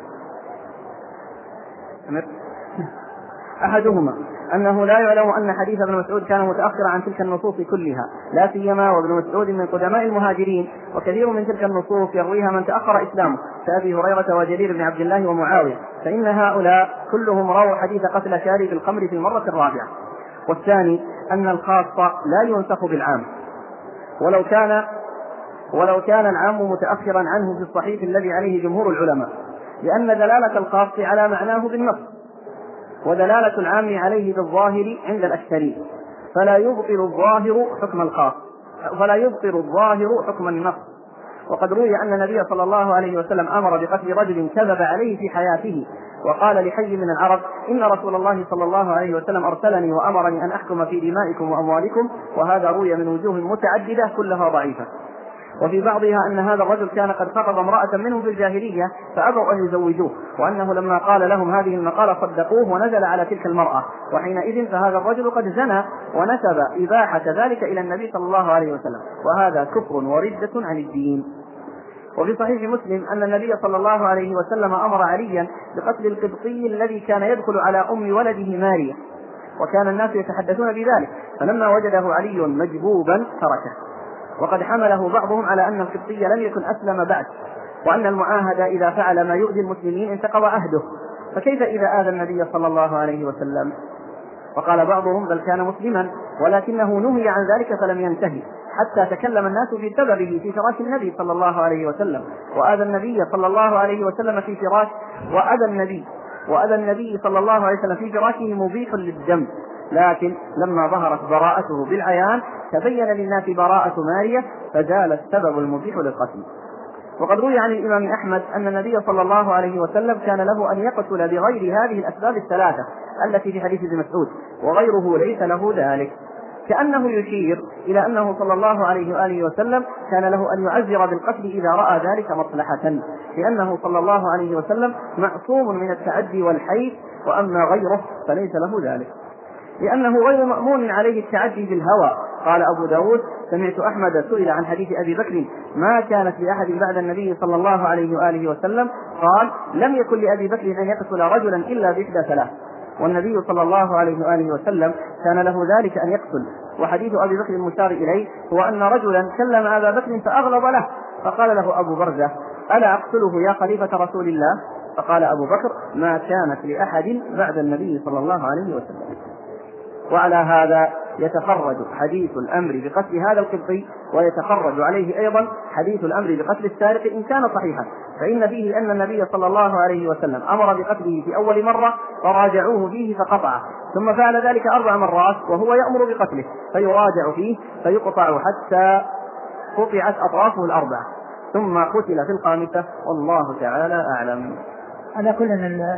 Speaker 2: أحدهما أنه لا يعلم أن حديث ابن مسعود كان متأخرا عن تلك النصوص كلها، لا سيما وابن مسعود من قدماء المهاجرين، وكثير من تلك النصوص يرويها من تأخر إسلامه كأبي هريرة وجرير بن عبد الله ومعاوية، فإن هؤلاء كلهم رووا حديث قتل شارب الخمر في المرة الرابعة. والثاني أن الخاص لا ينسخ بالعام، ولو كان ولو كان العام متأخرا عنه في الصحيح الذي عليه جمهور العلماء، لأن دلالة الخاص على معناه بالنص، ودلالة العام عليه بالظاهر عند الأكثرين، فلا يبطل الظاهر حكم الخاص فلا يبطل الظاهر حكم النص. وقد روي أن النبي صلى الله عليه وسلم أمر بقتل رجل كذب عليه في حياته، وقال لحي من العرب إن رسول الله صلى الله عليه وسلم أرسلني وأمرني أن أحكم في دمائكم وأموالكم، وهذا روي من وجوه متعددة كلها ضعيفة. وفي بعضها أن هذا الرجل كان قد خطب امرأة منهم في الجاهلية فأبوا أن يزوجوه، وأنه لما قال لهم هذه المقالة صدقوه ونزل على تلك المرأة، وحينئذ فهذا الرجل قد زنى ونسب إباحة ذلك إلى النبي صلى الله عليه وسلم، وهذا كفر وردة عن الدين. وفي صحيح مسلم أن النبي صلى الله عليه وسلم أمر عليا بقتل القبطي الذي كان يدخل على أم ولده ماريا، وكان الناس يتحدثون بذلك، فلما وجده علي مجبوبا تركه. وقد حمله بعضهم على أن القبطي لم يكن أسلم بعد، وأن المعاهد إذا فعل ما يؤذي المسلمين انتقض عهده، فكيف إذا آذى النبي صلى الله عليه وسلم؟ وقال بعضهم بل كان مسلما ولكنه نهي عن ذلك فلم ينتهي، حتى تكلم الناس في سببه في فراش النبي صلى الله عليه وسلم، وآذى النبي صلى الله عليه وسلم في فراش وآذى النبي وآذى النبي صلى الله عليه وسلم في فراشه مبيح للدم، لكن لما ظهرت براءته بالعيان تبين للناس براءة ماريا فزال السبب المبيح للقتل. وقد روي عن الإمام أحمد أن النبي صلى الله عليه وسلم كان له أن يقتل بغير هذه الأسباب الثلاثة التي في حديث ابن مسعود، وغيره ليس له ذلك، كأنه يشير إلى أنه صلى الله عليه وآله وسلم كان له أن يعذر بالقتل إذا رأى ذلك مصلحة، لأنه صلى الله عليه وسلم معصوم من التعدي والحيف، وأما غيره فليس له ذلك، لأنه غير مأمون عليه التعدي بالهوى. قال أبو داود سمعت أحمد سئل عن حديث أبي بكر ما كانت لأحد بعد النبي صلى الله عليه وآله وسلم، قال لم يكن لأبي بكر أن يقتل رجلا إلا بإحدى ثلاث، والنبي صلى الله عليه وآله وسلم كان له ذلك أن يقتل. وحديث أبي بكر المشار إليه هو أن رجلا كلم أبا بكر فأغلظ له، فقال له أبو برزة ألا أقتله يا خليفة رسول الله؟ فقال أبو بكر ما كانت لأحد بعد النبي صلى الله عليه وسلم. وعلى هذا يتخرج حديث الأمر بقتل هذا القبطي، ويتخرج عليه أيضا حديث الأمر بقتل السارق إن كان صحيحا، فإن فيه أن النبي صلى الله عليه وسلم أمر بقتله في أول مرة فراجعوه فيه فقطعه، ثم فعل ذلك أربع مرات وهو يأمر بقتله فيراجع فيه فيقطع حتى قطعت أطرافه الأربعة، ثم قتل في الخامسة، والله تعالى أعلم.
Speaker 1: على كل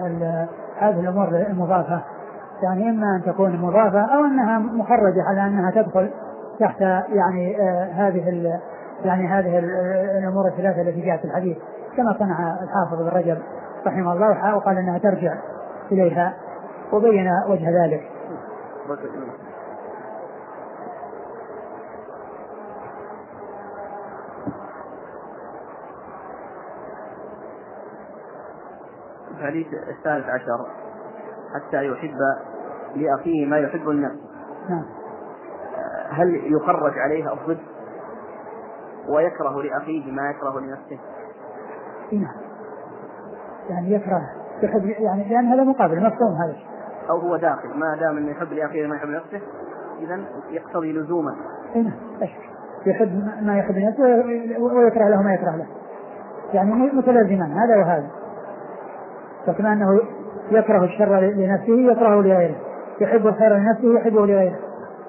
Speaker 1: هذه الأمور المضافة يعني إما أن تكون مضافة أو أنها مخرجة على أنها تدخل تحت يعني آه هذه يعني هذه الأمور الثلاثة التي جاءت في الحديث، كما صنع الحافظ بن رجب رحمه الله وقال أنها ترجع إليها وبين وجه ذلك.
Speaker 2: الحديث الثالث عشر حتى يحب لأخيه ما يحب النفس. هل يخرج عليها الضد ويكره لأخيه ما يكره لنفسه؟
Speaker 1: نعم، يعني يكره يحب يعني لأن هذا مقابل مفهوم هذا،
Speaker 2: أو هو داخل ما دام أنه يحب لأخيه ما يحب لنفسه إذن يقتضي لزوما.
Speaker 1: نعم، يحب ما يحب لنفسه ويكره له ما يكره له، يعني متلازمان هذا وهذا، فكما أنه يكره الشر لنفسه يكرهه لغيره، يحب الخير لنفسه يحبه لغيره.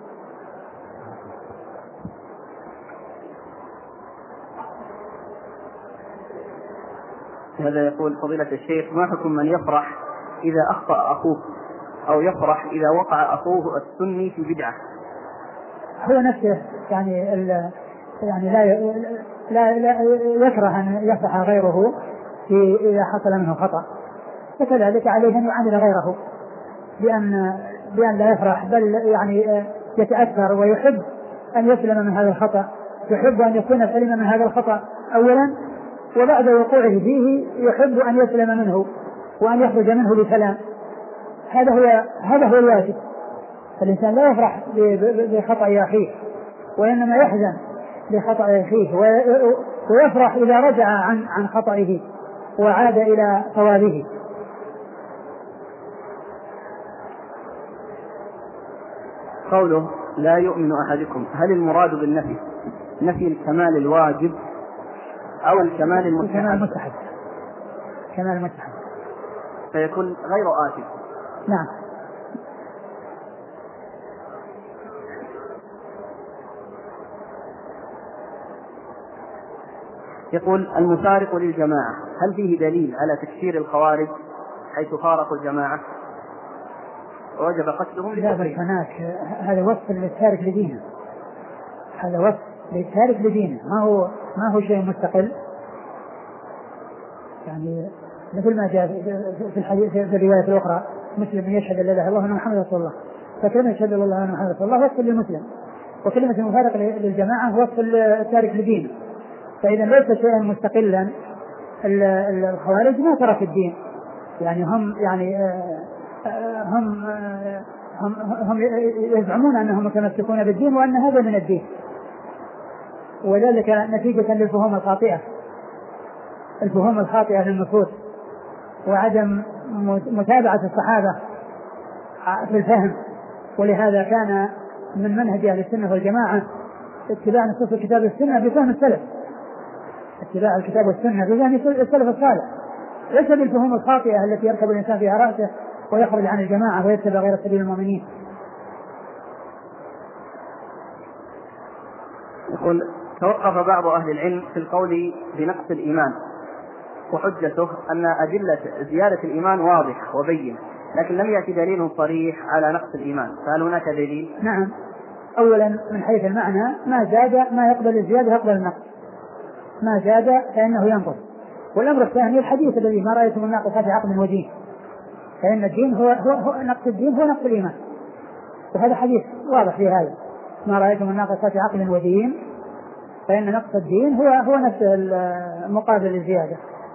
Speaker 2: هذا يقول فضيلة الشيخ: ما حكم من يفرح إذا أخطأ أخوه أو يفرح إذا وقع أخوه السني في بدعة؟
Speaker 1: هو نفسه يعني يعني لا لا, لا يكره أن يفرح غيره في إذا حصل منه خطأ، فكذلك عليه أن يعامل غيره بأن بأن لا يفرح بل يعني يتأثر ويحب أن يسلم من هذا الخطأ، يحب أن يكون سليما من هذا الخطأ أولا، وبعد وقوعه فيه يحب أن يسلم منه وأن يخرج منه بسلام. هذا هو هذا هو الواجب. الإنسان لا يفرح بخطأ أخيه وإنما يحزن بخطأ أخيه ويفرح إذا رجع عن عن خطئه وعاد إلى صوابه.
Speaker 2: قوله لا يؤمن أحدكم، هل المراد بالنفي نفي الكمال الواجب أو الكمال المستحب؟
Speaker 1: كمال المستحب
Speaker 2: فيكون غير آتي.
Speaker 1: نعم.
Speaker 2: يقول المفارق للجماعة، هل فيه دليل على تكفير الخوارج حيث فارقوا الجماعة ووجب قتلهم؟
Speaker 1: لا بل هناك هذا وصف للتارك لدينه، هذا وصف للتارك لدينه، ما هو ما هو شيء مستقل. يعني مثل ما جاء في الحديث في الرواية الأخرى: مسلم يشهد أن لا إله إلا الله وأن محمدا رسول الله، فكلمة يشهد أن لا إله إلا الله وأن محمدا رسول الله وصف للمسلم، وكلمة المفارق للجماعة وصف التارك لدينه. فإذا ليس شيئا مستقلا. الخوارج ما ترك الدين، يعني هم يعني هم هم, هم يزعمون أنهم متمسكون بالدين وأن هذا من الدين، وذلك نتيجة للفهوم الخاطئة الفهوم الخاطئة للنصوص وعدم متابعة الصحابة في الفهم. ولهذا كان من منهج أهل السنة والجماعة اتباع نصوص الكتاب والسنة بفهم السلف، اتباع الكتاب والسنة بفهم السلف الصالح، ليس بالفهوم الخاطئة التي يركب الإنسان فيها رأسه ويخرج عن الجماعة ويتبع غير سبيل المؤمنين.
Speaker 2: يقول توقف بعض أهل العلم في القول بنقص الإيمان، وحجته أن أدلة زيادة الإيمان واضح وبين، لكن لم يأتي دليل صريح على نقص الإيمان، فهل هناك دليل؟
Speaker 1: نعم. أولا من حيث المعنى ما زاد ما يقبل الزيادة يقبل النقص، ما زاد فإنه ينقص. والأمر الثاني الحديث الذي ما رأيتم الناقصات عقل ودين، فإن الدين هو, هو, هو نقص الدين هو نقص الإيمان، وهذا حديث واضح في هذا: ما رأيتم الناقصات عقل ودين، فإن نقص الدين هو هو نفس المقابل للزيادة.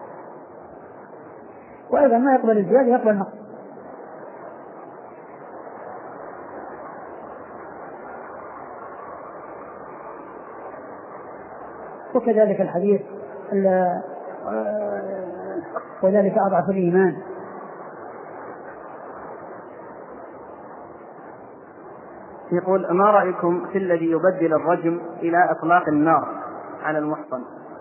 Speaker 1: وأيضا ما يقبل الزيادة يقبل النقص. وكذلك الحديث وذلك أضعف الإيمان.
Speaker 2: يقول ما رأيكم في الذي يبدل الرجم إلى إطلاق النار على المحصن؟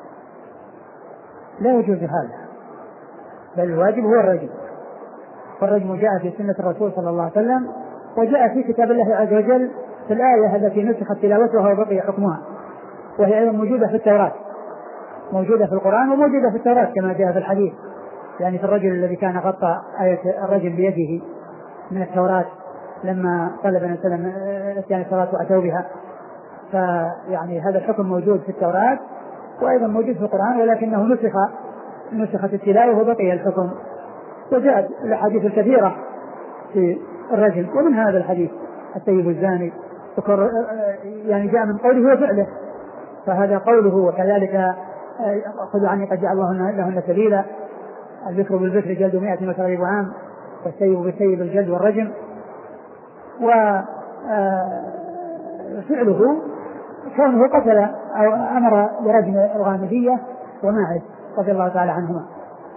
Speaker 1: لا يجوز هذا، بل الواجب هو الرجم، والرجم جاء في سنة الرسول صلى الله عليه وسلم، وجاء في كتاب الله عز وجل في الآية التي نسخت تلاوتها وبقي حكمها، وهي أيضا موجودة في التوراة، موجودة في القرآن وموجودة في التوراة كما جاء في الحديث، يعني في الرجل الذي كان غطى آية الرجم بيده من التوراة لما طلب النبي صلى الله عليه وسلم اتيان التوراة وأتوا بها. فيعني هذا الحكم موجود في التوراة وأيضا موجود في القرآن، ولكنه نسخ نسخت التلاوة وبقي الحكم. وجاءت الأحاديث الكثيرة في الرجم، ومن هذا الحديث السيب الزاني يعني جاء من قوله وفعله، فهذا قوله. وكذلك خذوا عني قد جعل الله لهن سبيلا، الذكر بالذكر جلد مئة وتغريب عام، والسيب بالسيب الجلد والرجم. فعله كونه قتل أو أمر برجم الغامدية وماعز رضي الله تعالى عنهما.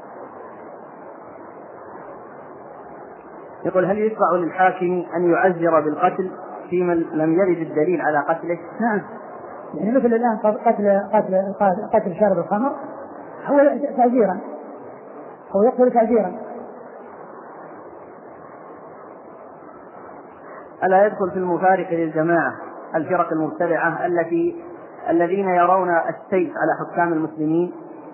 Speaker 2: يقول هل يشرع للحاكم أن يعزر بالقتل في من لم يرد الدليل على قتله؟
Speaker 1: نعم، يعني مثل الآن قتل قتل قتل شارب الخمر هو تعزيرا، هو يقتل تعزيرا.
Speaker 2: ألا يدخل في المفارق للجماعة الفرق المبتدعة التي الذين يرون السيف على حكام المسلمين؟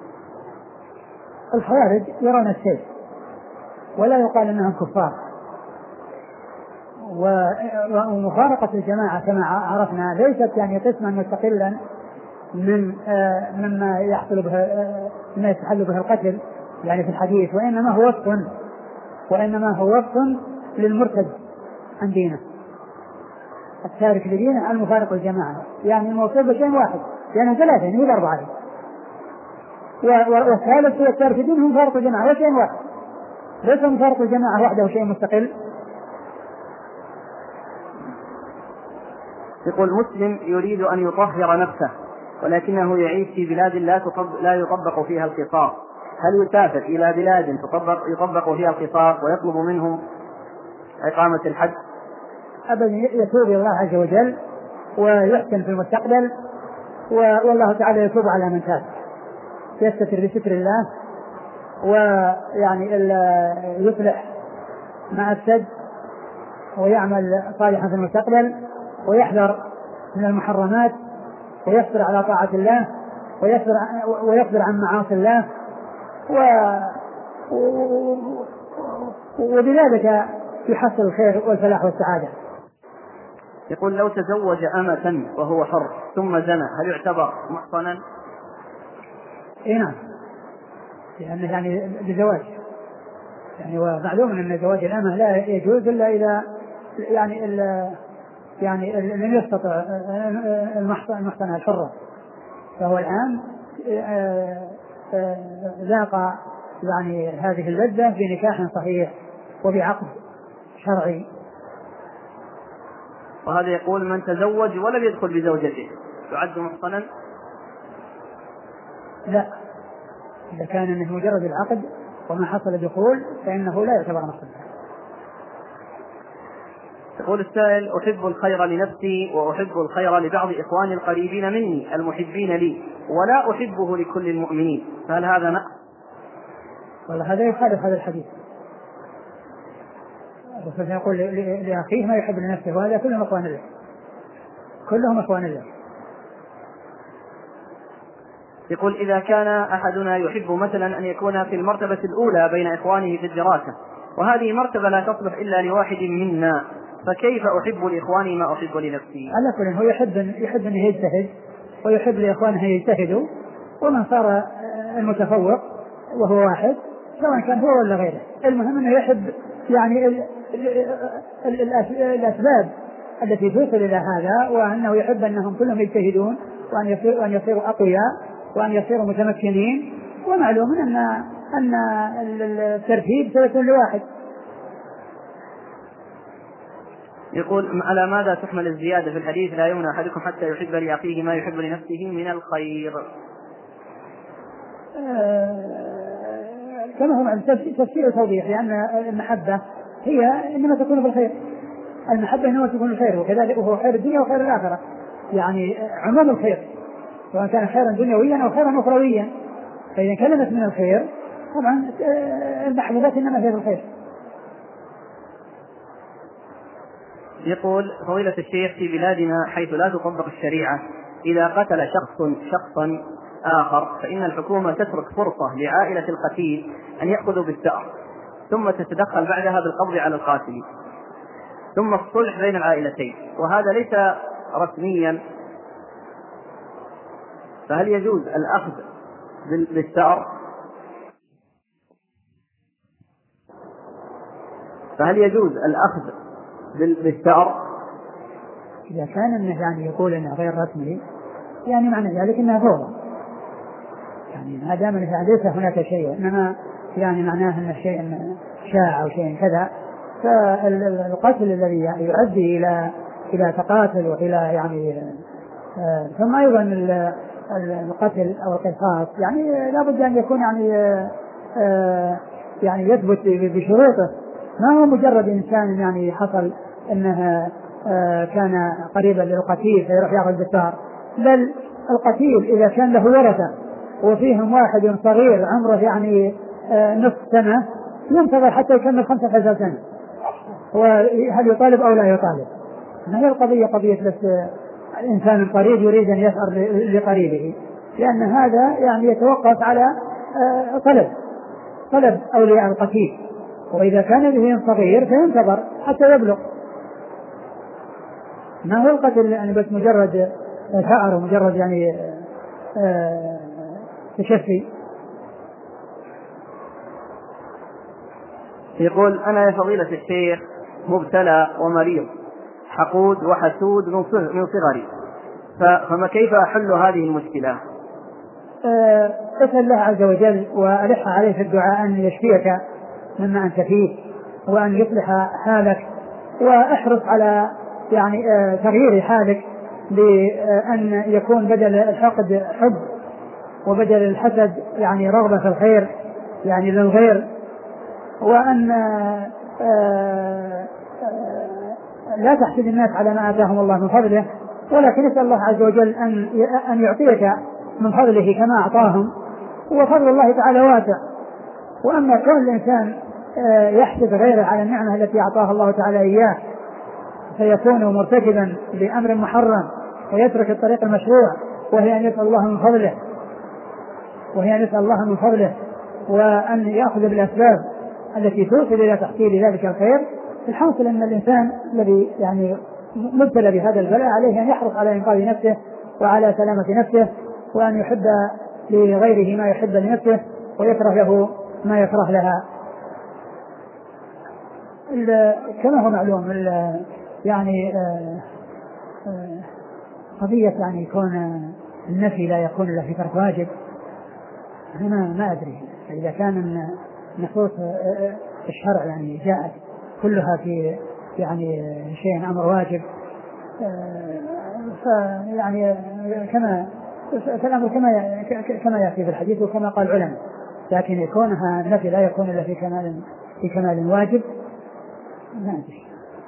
Speaker 1: الخوارج يرون السيف ولا يقال أنهم كفار، ومفارقة الجماعة كما عرفنا ليست يعني قسما مستقلا من مما يحصل به مما يستحل به القتل يعني في الحديث، وإنما هو وصف وإنما هو وصف للمرتد عن دينه التارك لدينه المفارق الجماعة، يعني الموصوف بشيء واحد يعني ثلاثة يعني هو أربعة، والثالث هو التارك لدينه مفارق الجماعة وشيء واحد، ليس مفارق الجماعة وحده شيء مستقل.
Speaker 2: يقول مسلم يريد أن يطهر نفسه ولكنه يعيش في بلاد لا لا يطبق فيها القصاص، هل يسافر إلى بلاد تطبق يطبق فيها القصاص ويطلب منهم إقامة الحد؟
Speaker 1: أبدا، يتوب إلى الله عز وجل ويحسن في المستقبل، والله تعالى يتوب على من تاب، يستتر بستر الله ويعني يصلح مع السد ويعمل صالحا في المستقبل ويحذر من المحرمات ويصبر على طاعة الله ويصبر ويصبر عن معاصي الله و... وبذلك يحصل الخير والفلاح والسعادة.
Speaker 2: يقول لو تزوج أمة وهو حر ثم زنى هل يعتبر محصنا؟
Speaker 1: اي نعم، لأنه يعني بزواج يعني، ومعلوم أن زواج الأمة لا يجوز إلا إذا يعني إلا يعني لم يستطع المحصنة الحرة، فهو الآن ذاق يعني هذه اللذة بنكاح صحيح وبعقد شرعي.
Speaker 2: وهذا يقول من تزوج ولم يدخل بزوجته يعد محصنا؟
Speaker 1: لا، إذا كان منه مجرد العقد وما حصل دخول فإنه لا يعتبر محصنا.
Speaker 2: يقول السائل أحب الخير لنفسي وأحب الخير لبعض إخواني القريبين مني المحبين لي ولا أحبه لكل المؤمنين، فهل هذا نقص؟
Speaker 1: والله هذا يخالف هذا الحديث، الرسول يقول لأخيه ما يحب لنفسه، وهذا كلهم أخوان له، كلهم أخوان له.
Speaker 2: يقول إذا كان أحدنا يحب مثلا أن يكون في المرتبة الأولى بين إخوانه في الدراسة وهذه مرتبة لا تصلح إلا لواحد منا، فكيف أحب لإخواني ما أحب لنفسي؟
Speaker 1: على كل هو يحب يحب أن يجتهد ويحب لإخوانه يجتهدوا، ومن صار المتفوق وهو واحد سواء كان هو ولا غيره، المهم أنه يحب يعني ال ال ال الأسباب التي توصل إلى هذا، وأنه يحب أنهم كلهم يجتهدون وأن يصيروا وأن يصيروا أقوياء وأن يصيروا متمكنين، ومعلوم أن أن الترتيب سيكون لواحد.
Speaker 2: يقول على ماذا تحمل الزيادة في الحديث لا يؤمن أحدكم حتى يحب لأخيه ما يحب لنفسه من الخير؟
Speaker 1: آه كما هو تفسير وتوضيح، لأن المحبة هي إنما تكون في الخير، المحبة إنما تكون الخير، وكذلك وهو خير الدنيا وخير الآخرة، يعني عموم الخير سواء كان خيرا دنيويا أو خيرا أخرويا، فإذا كلمت من الخير طبعا المحبوبات إنما هي في الخير.
Speaker 2: يقول فضيلة الشيخ في بلادنا حيث لا تطبق الشريعة إذا قتل شخص شخصا آخر فإن الحكومة تترك فرصة لعائلة القتيل أن يأخذوا بالثأر ثم تتدخل بعدها بالقبض على القاتل ثم الصلح بين العائلتين، وهذا ليس رسميا، فهل يجوز الأخذ بالثأر؟ فهل يجوز الأخذ بالثأر؟
Speaker 1: إذا كان إنه يعني يقول إنه غير رسمي يعني معنى ذلك إنها فوضى، يعني ما دام إنه ليس هناك شيء إنما يعني معناه إن شيء شاع أو شيء كذا، فالقتل الذي يؤدي إلى إلى تقاتل وإلى يعني آه ثم أيضا القتل أو القصاص يعني لا بد أن يكون يعني آه يعني يثبت بشروطه، ما هو مجرد إنسان يعني حصل أنها آه كان قريبا للقتيل فيروح يأخذ بالثار، بل القتيل إذا كان له ورثة وفيهم واحد صغير عمره يعني آه نصف سنة ينتظر حتى يكمل خمسة عشر سنة، وهل يطالب أو لا يطالب؟ ما هي القضية قضية بس الإنسان القريب يريد أن يسأر لقريبه، لأن هذا يعني يتوقف على آه طلب طلب أولياء القتيل، وإذا كان به صغير فينتظر حتى يبلغ. ما هو القتل يعني بس مجرد ثأر ومجرد يعني آه تشفي.
Speaker 2: يقول أنا يا فضيلة الشيخ مبتلى ومريض حقود وحسود من صغري، فما كيف أحل هذه المشكلة؟
Speaker 1: آه اسأل الله عز وجل وألح عليه في الدعاء أن يشفيك مما أنت فيه وأن يصلح حالك، واحرص على يعني آه تغيير حالك بأن يكون بدل الحقد حب وبدل الحسد يعني رغبة في الخير يعني للغير، وأن آآ آآ لا تحسد الناس على ما آتاهم الله من فضله، ولكن اسأل الله عز وجل أن أن يعطيك من فضله كما أعطاهم، وفضل الله تعالى واسع. وأما كون الإنسان يحسد غيره على النعمة التي أعطاها الله تعالى إياه فيكون مرتكبا لأمر محرم ويترك الطريق المشروع، وهي أن يسأل الله من فضله وهي أن يسأل الله من فضله وأن يأخذ بالأسباب التي توصل إلى تحصيل ذلك الخير. الحاصل أن الإنسان الذي يعني مبتلى بهذا البلاء عليه أن يحرص على إنقاذ نفسه وعلى سلامة نفسه، وأن يحب لغيره ما يحب لنفسه ويكره له ما يكره لها. كما هو معلوم يعني قضية يعني يكون النفي لا يكون إلا في ترك واجب، أنا ما أدري إذا كان نصوص الشرع يعني جاءت كلها في يعني شيء أمر واجب، فيعني كما كالأمر كما كما يأتي في الحديث وكما قال العلماء، لكن يكونها النفي لا يكون إلا في كمال في كمال واجب ما أدري.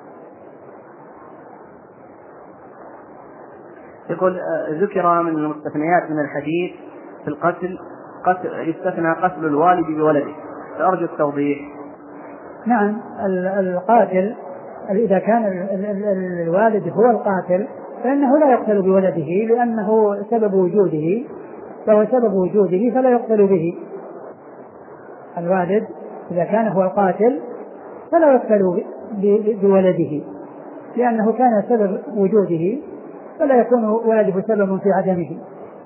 Speaker 2: يقول ذكر من المستثنيات من الحديث في القتل قتل يستثنى قتل الوالد بولده، فأرجو التوضيح.
Speaker 1: نعم القاتل إذا كان الوالد هو القاتل فإنه لا يقتل بولده لأنه سبب وجوده، فهو سبب وجوده فلا يقتل به. الوالد إذا كان هو القاتل فلا يقتل بولده لأنه كان سبب وجوده، فلا يكون ولده سبب في عدمه.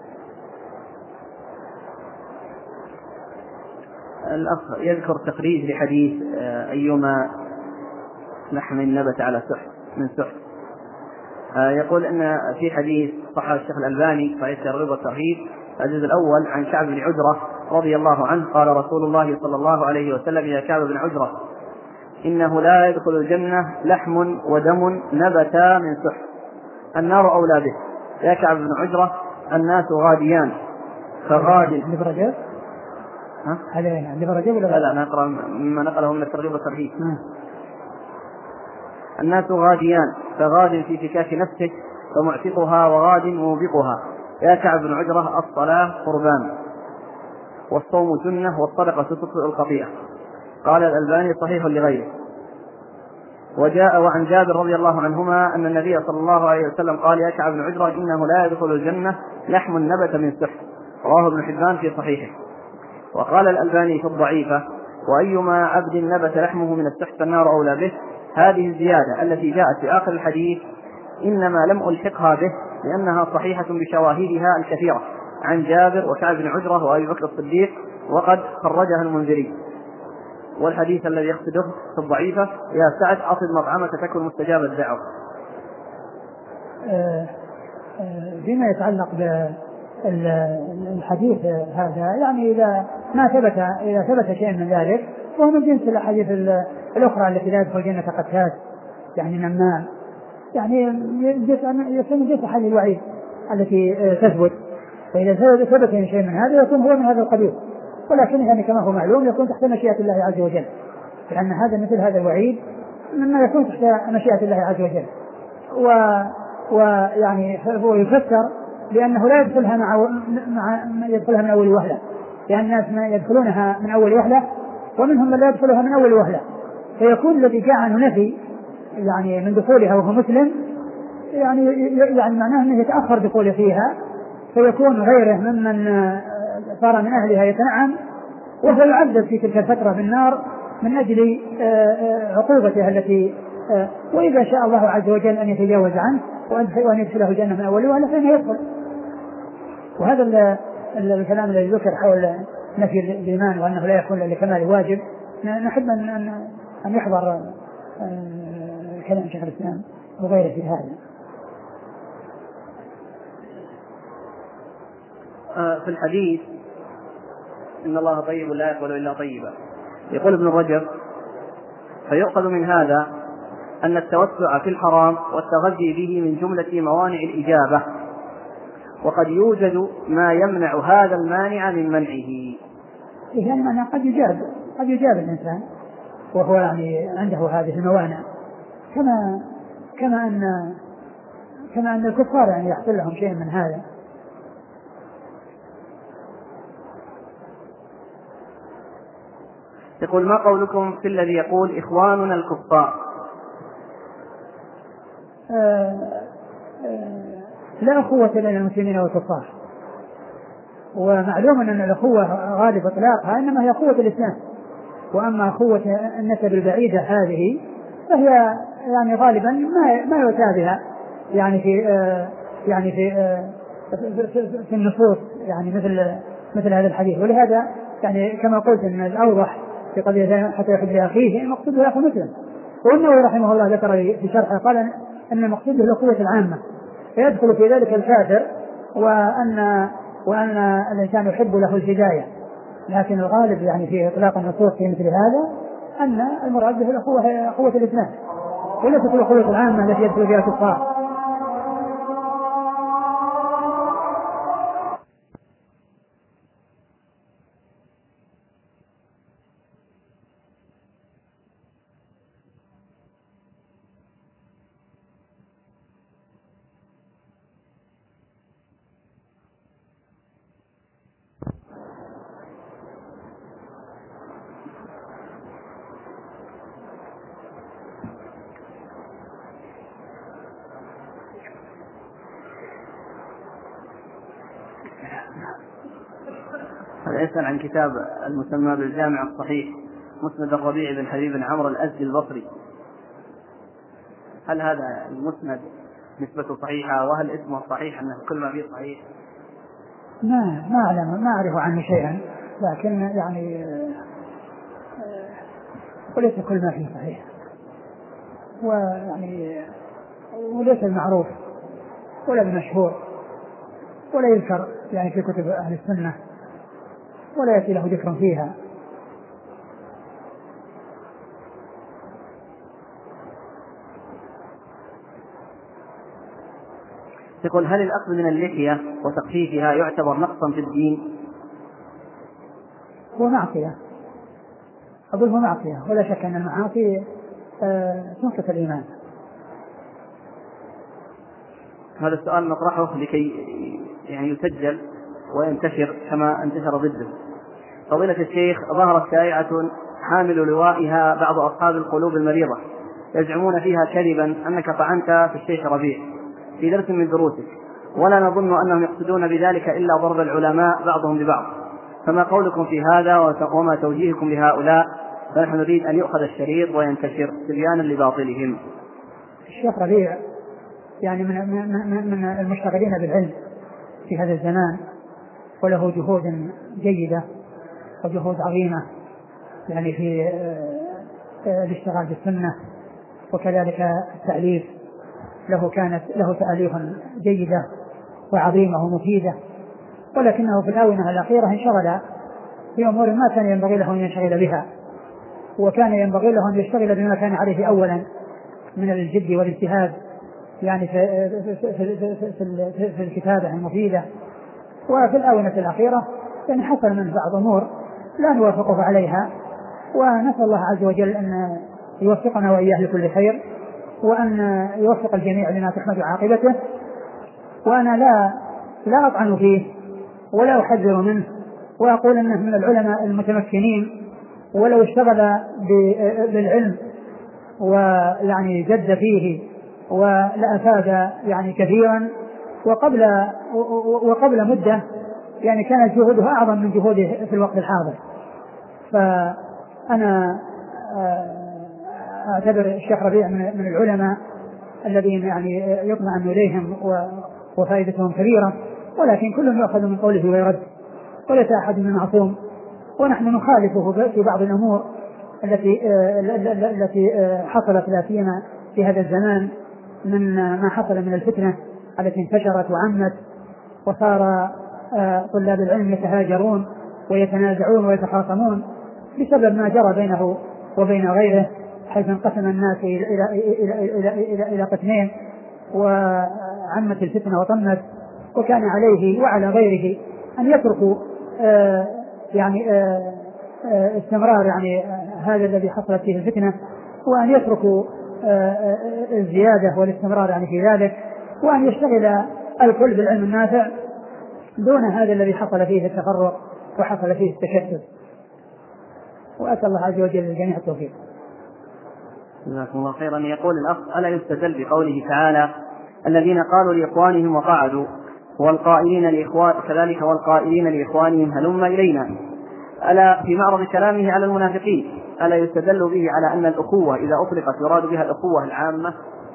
Speaker 2: الأخ يذكر تخريج لحديث أيما لحم نبت على سحت من سحت، يقول أن في حديث صححه الشيخ الألباني صحيح الترغيب والترهيب الجزء الأول عن كعب بن عجرة رضي الله عنه قال رسول الله صلى الله عليه وسلم يا كعب بن عجرة إنه لا يدخل الجنة لحم ودم نبتا من سحت النار أولى به. يا كعب بن عجرة الناس غاديان فغاد
Speaker 1: ها؟ هذا عند برجة ولا
Speaker 2: لا؟ لا نقرأ مما نقله من الترغيب والترهيب. الناس غاديان فغاد في فكاك نفسه فمعتقها وغاد موبقها. يا كعب بن عجرة الصلاة قربان والصوم جنة والصدقة تطفئ الخطيئة. قال الألباني صحيح لغيره. وجاء وعن جابر رضي الله عنهما أن النبي صلى الله عليه وسلم قال يا كعب بن عجرة إنه لا يدخل الجنة لحم نبت من سحت، رواه ابن حبان في صحيحه. وقال الألباني في الضعيفة وأيما عبد نبت لحمه من السحت فالنار أولى به. هذه الزيادة التي جاءت في آخر الحديث إنما لم ألحقها به لأنها صحيحة بشواهدها الكثيرة عن جابر وكعب بن عجرة وأبي بكر الصديق وقد خرجها المنذري. والحديث الذي يقصده في الضعيفة يا سعد أصل مطعمك تكن مستجاب الدعوة.
Speaker 1: فيما يتعلق بالحديث هذا يعني إذا ما ثبت إذا ثبت شيء من ذلك وهو من جنس الأحاديث الأخرى التي لا يدخل الجنة قتات يعني نمام يعني يكون جزء حل الوعيد التي تثبت. فإذا ثبت شيء من هذا يكون هو من هذا القبيل، ولكن يعني كما هو معلوم يكون تحت مشيئة الله عز وجل، لأن هذا مثل هذا الوعيد مما يكون تحت مشيئة الله عز وجل. ويعني هو يفسر لأنه لا يدخلها مع مع يدخلها من أول وهلة، لأن الناس ما يدخلونها من أول وهلة ومنهم من لا يدخلها من أول وهلة، فيكون الذي جاء عنه نفي يعني من دخولها وهو مسلم يعني يعني معناه أنه يتأخر دخوله فيها، فيكون غيره ممن صار من أهلها يتنعم وهو يعذب في تلك الفترة بالنار من أجل عقوبته التي، وإذا شاء الله عز وجل أن يتجاوز عنه وأن يدخله الجنة من أول وهلة فإنه يدخل. وهذا الكلام الذي ذكر حول نفي الإيمان وأنه لا يكون لكمال واجب، نحب أن أن يحضر كلام شيخ الإسلام وغيره في هذا.
Speaker 2: في الحديث إن الله طيب لا يقبل إلا طيبا، يقول ابن رجب: فيؤخذ من هذا أن التوسع في الحرام والتغذي به من جملة موانع الإجابة، وقد يوجد ما يمنع هذا المانع من منعه.
Speaker 1: يعني قد يجاب قد يجاب الإنسان وهو يعني عنده هذه الموانع، كما كما أن كما أن الكفار يعني يحصل لهم شيء من هذا.
Speaker 2: يقول: ما قولكم في الذي يقول إخواننا الكفار؟
Speaker 1: آه آه لا أخوة بين المسلمين والكفار، ومعلوم أن الأخوة غالب إطلاقها إنما هي أخوة الإسلام، وأما أخوة النسب البعيدة هذه فهي يعني غالبا ما ما يتابعها يعني في آه يعني في آه في, في النصوص يعني مثل مثل هذا الحديث. ولهذا يعني كما قلت ان الأوضح في قضية حتى يحب لأخيه المقصود له أخو مسلم، وأنه رحمه الله ذكر في شرحه قال أن المقصود له الأخوة العامة، فيدخل في ذلك الكافر، وأن وأن الإنسان يحب له الهداية، لكن الغالب يعني في إطلاق النصوص في مثل هذا أن المراد به الأخوة هي أخوة الإسلام وليست الأخوة العامة التي يدخل فيها الكفار.
Speaker 2: يسأل عن كتاب المسمى بالجامع الصحيح مسند الربيع بن حبيب بن عمرو الأزدي البصري، هل هذا المسند نسبته صحيحة؟ وهل اسمه صحيح أنه كل ما فيه صحيح؟
Speaker 1: ما ما أعلم ما أعرف عنه شيئا، لكن يعني وليس كل ما فيه صحيح، ويعني وليس المعروف ولا المشهور ولا يذكر يعني في كتب أهل السنة ولا يأتي له ذكر فيها.
Speaker 2: يقول: هل الأخذ من اللحية وتخفيفها يعتبر نقصا في الدين؟
Speaker 1: هو معصية، أقول هو معصية، ولا شك أن المعاصي تنقص الإيمان.
Speaker 2: هذا السؤال نطرحه لكي يعني يسجل وينتشر كما انتشر ضده. فضيلة الشيخ، ظهرت شائعة حامل لوائها بعض أصحاب القلوب المريضة يزعمون فيها كذبا أنك طعنت في الشيخ ربيع في درس من دروسك، ولا نظن أنهم يقصدون بذلك إلا ضرب العلماء بعضهم ببعض، فما قولكم في هذا وما توجيهكم لهؤلاء؟ فنحن نريد أن يؤخذ الشريط وينتشر تبيانا لباطلهم.
Speaker 1: الشيخ ربيع يعني من, من, من المشتغلين بالعلم في هذا الزمان، وله جهود جيدة وجهود عظيمة يعني في الاشتغال بالسنة، وكذلك التأليف له كانت له تأليف جيدة وعظيمة ومفيدة، ولكنه في الآونة الأخيرة انشغل في أمور ما كان ينبغي له أن ينشغل بها، وكان ينبغي له أن يشتغل بما كان عليه أولا من الجد والاجتهاد يعني في, في, في, في, في, في الكتابة المفيدة. وفي الآونة الأخيرة يعني حصل من بعض أمور لا نوافقه عليها، ونسأل الله عز وجل أن يوفقنا وإياه لكل خير، وأن يوفق الجميع لما تحمد عاقبته. وأنا لا لا أطعن فيه ولا أحذر منه، وأقول أنه من العلماء المتمكنين، ولو اشتغل بالعلم ويعني جد فيه ولأفاد يعني كثيرا، وقبل وقبل مدة يعني كانت جهوده أعظم من جهوده في الوقت الحاضر. فأنا أعتبر الشيخ ربيع من العلماء الذين يعني يطمئن إليهم وفائدتهم كبيرة، ولكن كل يأخذ من قوله ويرد، وليس أحد من معصوم. ونحن نخالفه في بعض الأمور التي التي حصلت لا سيما في هذا الزمان من ما حصل من الفتنة التي انتشرت وعمت، وصار طلاب العلم يتهاجرون ويتنازعون ويتخاصمون بسبب ما جرى بينه وبين غيره، حيث انقسم الناس إلى إلى إلى إلى إلى قسمين، وعمت الفتنة وطمت. وكان عليه وعلى غيره أن يتركوا آه يعني آه آه استمرار يعني آه هذا الذي حصلت فيه الفتنة، وأن يتركوا آه الزيادة والاستمرار يعني في ذلك، وأن يشتغل الكل بالعلم النافع دون هذا الذي حصل فيه التفرق وحصل فيه التشتت. وأسأل الله عز وجل للجميع التوفيق.
Speaker 2: جزاكم الله خيرا. يقول الأخ: ألا يستدل بقوله تعالى: الذين قالوا لإخوانهم وقعدوا، والقائلين لإخوان كذلك والقائلين لإخوانهم هلم إلينا، ألا في معرض كلامه على المنافقين ألا يستدل به على أن الأخوة إذا أطلقت يراد بها الأخوة العامة؟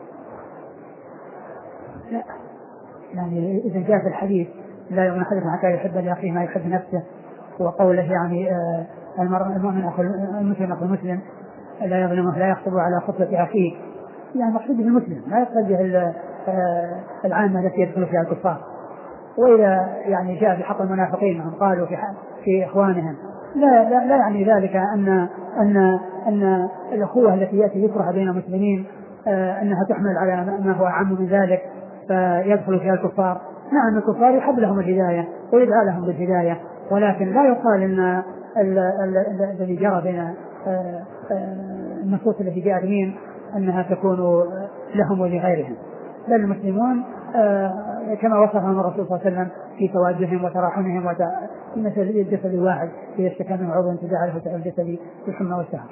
Speaker 1: لا، يعني إذا جاء في الحديث لا يؤمن أحدكم حتى يحب لأخيه ما يحب نفسه، وقوله يعني آه المؤمن أخو المسلم أخو المسلم لا يظلمه لا يخطب على خطبة أخيه، يعني مقصود به المسلم، لا يقصد به العامة التي يدخل فيها الكفار. وإذا يعني جاء بحق المنافقين هم قالوا في في إخوانهم، لا لا, لا يعني ذلك أن أن أن الأخوة التي يأتي يكره بين المسلمين آه أنها تحمل على ما هو أعم من ذلك فيدخل فيها الكفار. نعم الكفار يحب لهم الهداية ويدعى لهم بالهداية، ولكن لا يقال أن الذي جرى بين النصوص التي جاءت بهم أنها تكون لهم ولغيرهم، بل المسلمون كما وصفهم الرسول صلى الله عليه وسلم في توادهم وتراحمهم مثل الجسد الواحد إذا اشتكى من عضو تداعى له سائر الجسد بالحمى والسهر.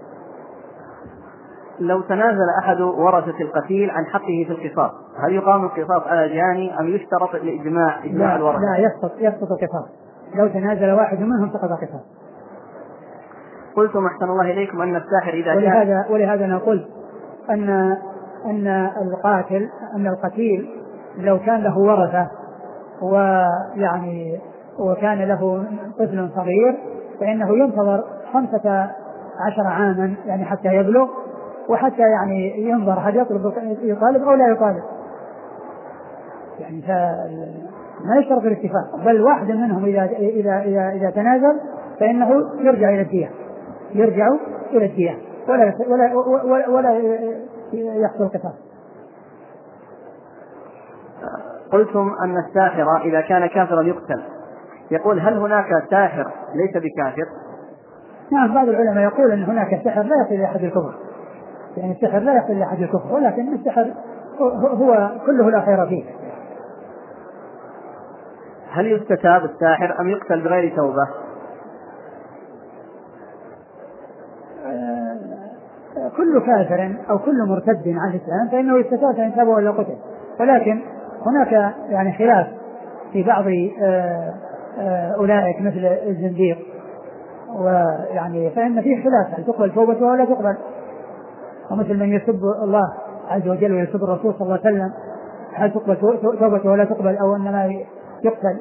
Speaker 2: لو تنازل أحد ورثة القتيل عن حقه في القصاص، هل يقام القصاص على الجاني أم يشترط الإجماع إجماع الورثة؟
Speaker 1: لا، يسقط يسقط القصاص. لو تنازل واحد منهم سقط القصاص.
Speaker 2: قلتم أحسن الله إليكم أن الساحر إذا
Speaker 1: ولهذا ولهذا نقول أن أن القاتل أن القتيل لو كان له ورثة ويعني وكان له طفل صغير فإنه ينتظر خمسة عشر عاما يعني حتى يبلغ، وحتى يعني ينظر هل يطلب يطالب أو لا يطالب، يعني ما يشترط الاتفاق، بل واحد منهم إذا إذا إذا, إذا تنازل فإنه يرجع إلى الدية يرجع إلى الدية ولا ولا ولا, ولا يحصل قصاص.
Speaker 2: قلتم أن الساحر إذا كان كافرا يقتل، يقول هل هناك ساحر ليس بكافر؟
Speaker 1: نعم، بعض العلماء يقول أن هناك سحر لا يصل إلى حد الكفر، يعني السحر لا يصل إلى حد الكفر، ولكن السحر هو كله لا خير فيه.
Speaker 2: هل يستتاب الساحر أم يقتل بغير توبة؟
Speaker 1: كل كافر أو كل مرتد عن الإسلام فإنه يستتاب فإن تاب ولا قتل، ولكن هناك يعني خلاف في بعض أولئك مثل الزنديق، ويعني فإن فيه خلاف هل تقبل توبته ولا تقبل، ومثل من يسب الله عز وجل ويسب الرسول صلى الله عليه وسلم هل تقبل توبته ولا تقبل أو أنما يقتل.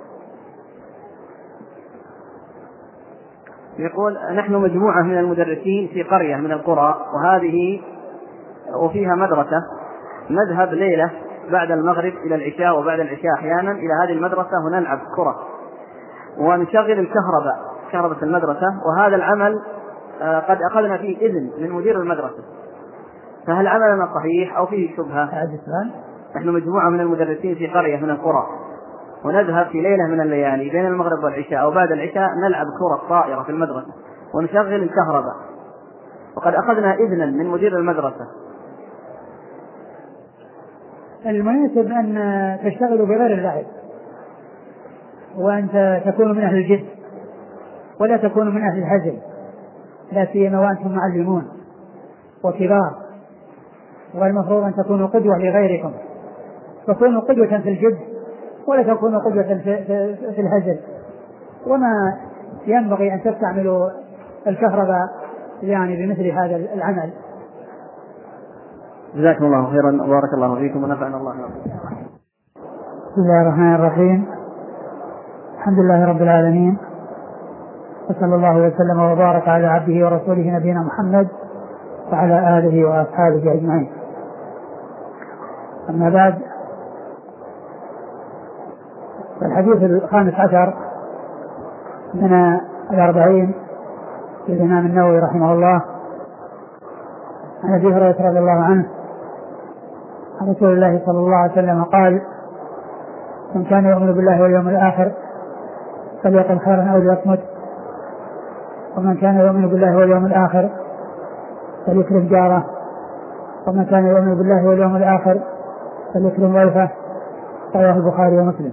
Speaker 2: يقول نحن مجموعة من المدرسين في قرية من القرى، وهذه وفيها مدرسة، نذهب ليلة بعد المغرب إلى العشاء وبعد العشاء أحيانا إلى هذه المدرسة ونلعب كرة ونشغل الكهرباء كهرباء المدرسة، وهذا العمل قد أخذنا فيه إذن من مدير المدرسة، فهل عملنا صحيح أو فيه شبهة؟ نحن مجموعة من المدرسين في قرية من القرى، ونذهب في ليلة من الليالي بين المغرب والعشاء أو بعد العشاء نلعب كرة طائرة في المدرسة ونشغل الكهرباء، وقد أخذنا إذنا من مدير المدرسة.
Speaker 1: المناسب أن تشتغلوا بغير اللعب، وأنت تكون من أهل الجد ولا تكون من أهل الهزل، لا سيما وأنتم معلمون وكبار، والمفروض أن تكونوا قدوة لغيركم، تكونوا قدوة في الجد ولا تكونوا قدوة في الهزل. وما ينبغي أن تستعملوا الكهرباء يعني بمثل هذا العمل.
Speaker 2: جزاكم الله خيرا وبارك الله فيكم ونفعنا الله بكم.
Speaker 1: بسم الله الرحمن الرحيم. الحمد لله رب العالمين، وصلى الله وسلم وبارك على عبده ورسوله نبينا محمد وعلى آله وأصحابه أجمعين. أما بعد، الحديث الخامس عشر من الأربعين للإمام النووي رحمه الله عن أبي هريرة رضي الله عنه عن رسول الله صلى الله عليه وسلم قال: من كان يؤمن بالله واليوم الآخر فليقل خيرا أو ليصمت، ومن كان يؤمن بالله واليوم الآخر فليكرم جاره، ومن كان يؤمن بالله واليوم الآخر فليكرم ضيفه. رواه البخاري ومسلم.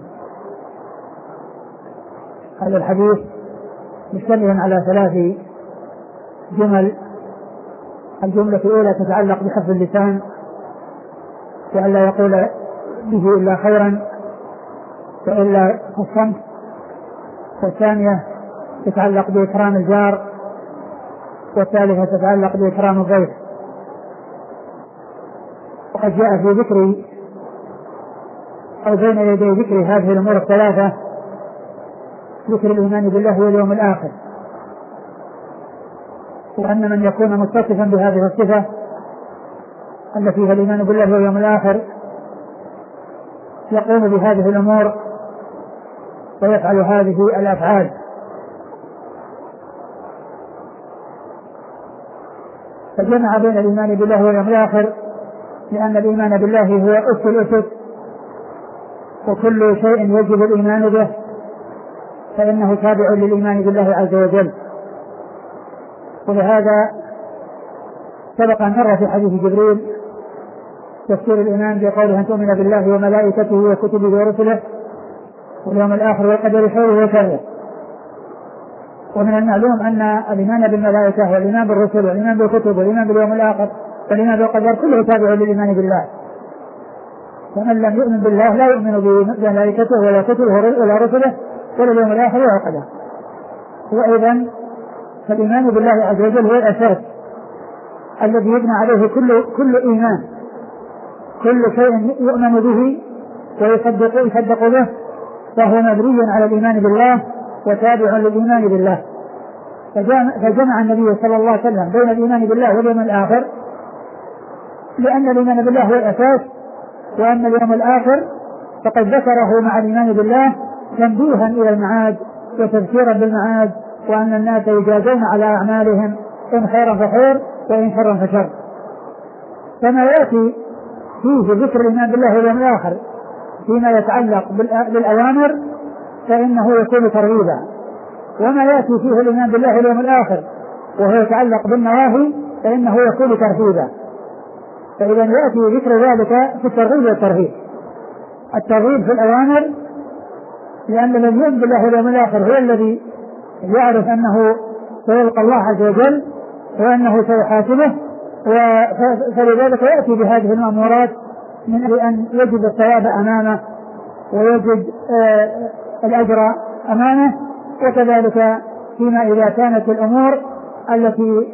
Speaker 1: هذا الحديث مشتمل على ثلاث جمل. الجملة الأولى تتعلق بحفظ اللسان وأن لا يقول به إلا خيرا وإلا الصمت، والثانية تتعلق بإكرام الجار، والثالثة تتعلق بإكرام الضيف. وقد جاء في ذكر أو بين يدي ذكر هذه الأمور الثلاثة ذكر الإيمان بالله واليوم الآخر، وأن من يكون متصفا بهذه الصفة التي هي الإيمان بالله واليوم الآخر يقوم بهذه الأمور ويفعل هذه الأفعال. فجمع بين الإيمان بالله واليوم الآخر لأن الإيمان بالله هو أس الأسس، وكل شيء يجب الإيمان به فإنه تابع للإيمان بالله عز وجل. ولهذا سبق أن مر في حديث جبريل تفسير الإيمان بقوله أن تؤمن بالله وملائكته وكتبه ورسله واليوم الآخر والقدر خيره وشره. ومن المعلوم أن الإيمان بالملائكة والإيمان بالرسل والإيمان بالكتب والإيمان باليوم الآخر والإيمان بالقدر كله تابع للإيمان بالله، ومن لم يؤمن بالله لا يؤمن بملائكته ولا كتبه ولا رسله ولا اليوم الآخر ولا القدر. وأيضا فالإيمان بالله عز وجل هو الأساس الذي يبنى عليه كل كل إيمان، كل شيء يؤمن به ويصدق يصدق به فهو مبني على الإيمان بالله وتابع للإيمان بالله. فجمع النبي صلى الله عليه وسلم بين الإيمان بالله واليوم الآخر لأن الإيمان بالله هو الأساس، وأن اليوم الآخر فقد ذكره مع الإيمان بالله تنبيها إلى المعاد وتذكيرا بالمعاد، وأن الناس يجازون على أعمالهم إن خيرا فخير وإن شرا فشر. فما يأتي فيه ذكر الإيمان بالله واليوم الآخر فيما يتعلق بالأوامر فإنه يكون ترغيبا، وما يأتي فيه الإيمان بالله واليوم الآخر وهو يتعلق بالنواهي فإنه يكون ترهيبا. فإذا يأتي ذكر ذلك في الترغيب والترهيب. الترغيب في الأوامر لأن الذي يؤمن بالله واليوم الآخر هو الذي يعرف أنه سيلقى الله عز وجل وأنه سيحاسبه، فلذلك يأتي بهذه المأمورات من أجل أن يجد الثواب أمامه ويجد آه الأجر أمامه. وكذلك فيما إذا كانت الأمور التي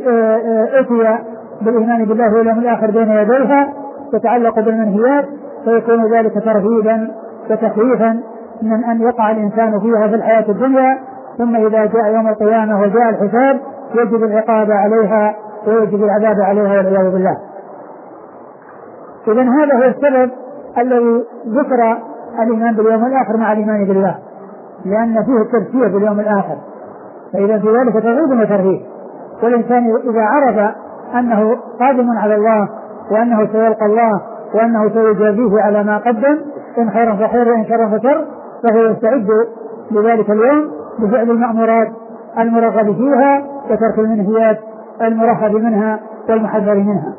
Speaker 1: أتي بالإيمان بالله واليوم الآخر بين يديها تتعلق بالمنهيات فيكون ذلك ترهيبا وتخويفا من أن يقع الإنسان فيها في الحياة الدنيا، ثم إذا جاء يوم القيامة وجاء الحساب يجب العقاب عليها ويجب العذاب عليها والعياذ بالله. إذن هذا هو السبب الذي ذكر الإيمان باليوم الآخر مع الإيمان بالله، لأن فيه التذكير باليوم الآخر، فإذا في ذلك ترغيب وترهيب. والإنسان إذا عرف أنه قادم على الله، وأنه سيلقى الله، وأنه سيجازيه على ما قدم، إن خيرا فخير وإن شرا فشر، فهو يستعد لذلك اليوم بفعل المأمورات المرغب فيها وترك المنهيات المرهب منها والمحذر منها.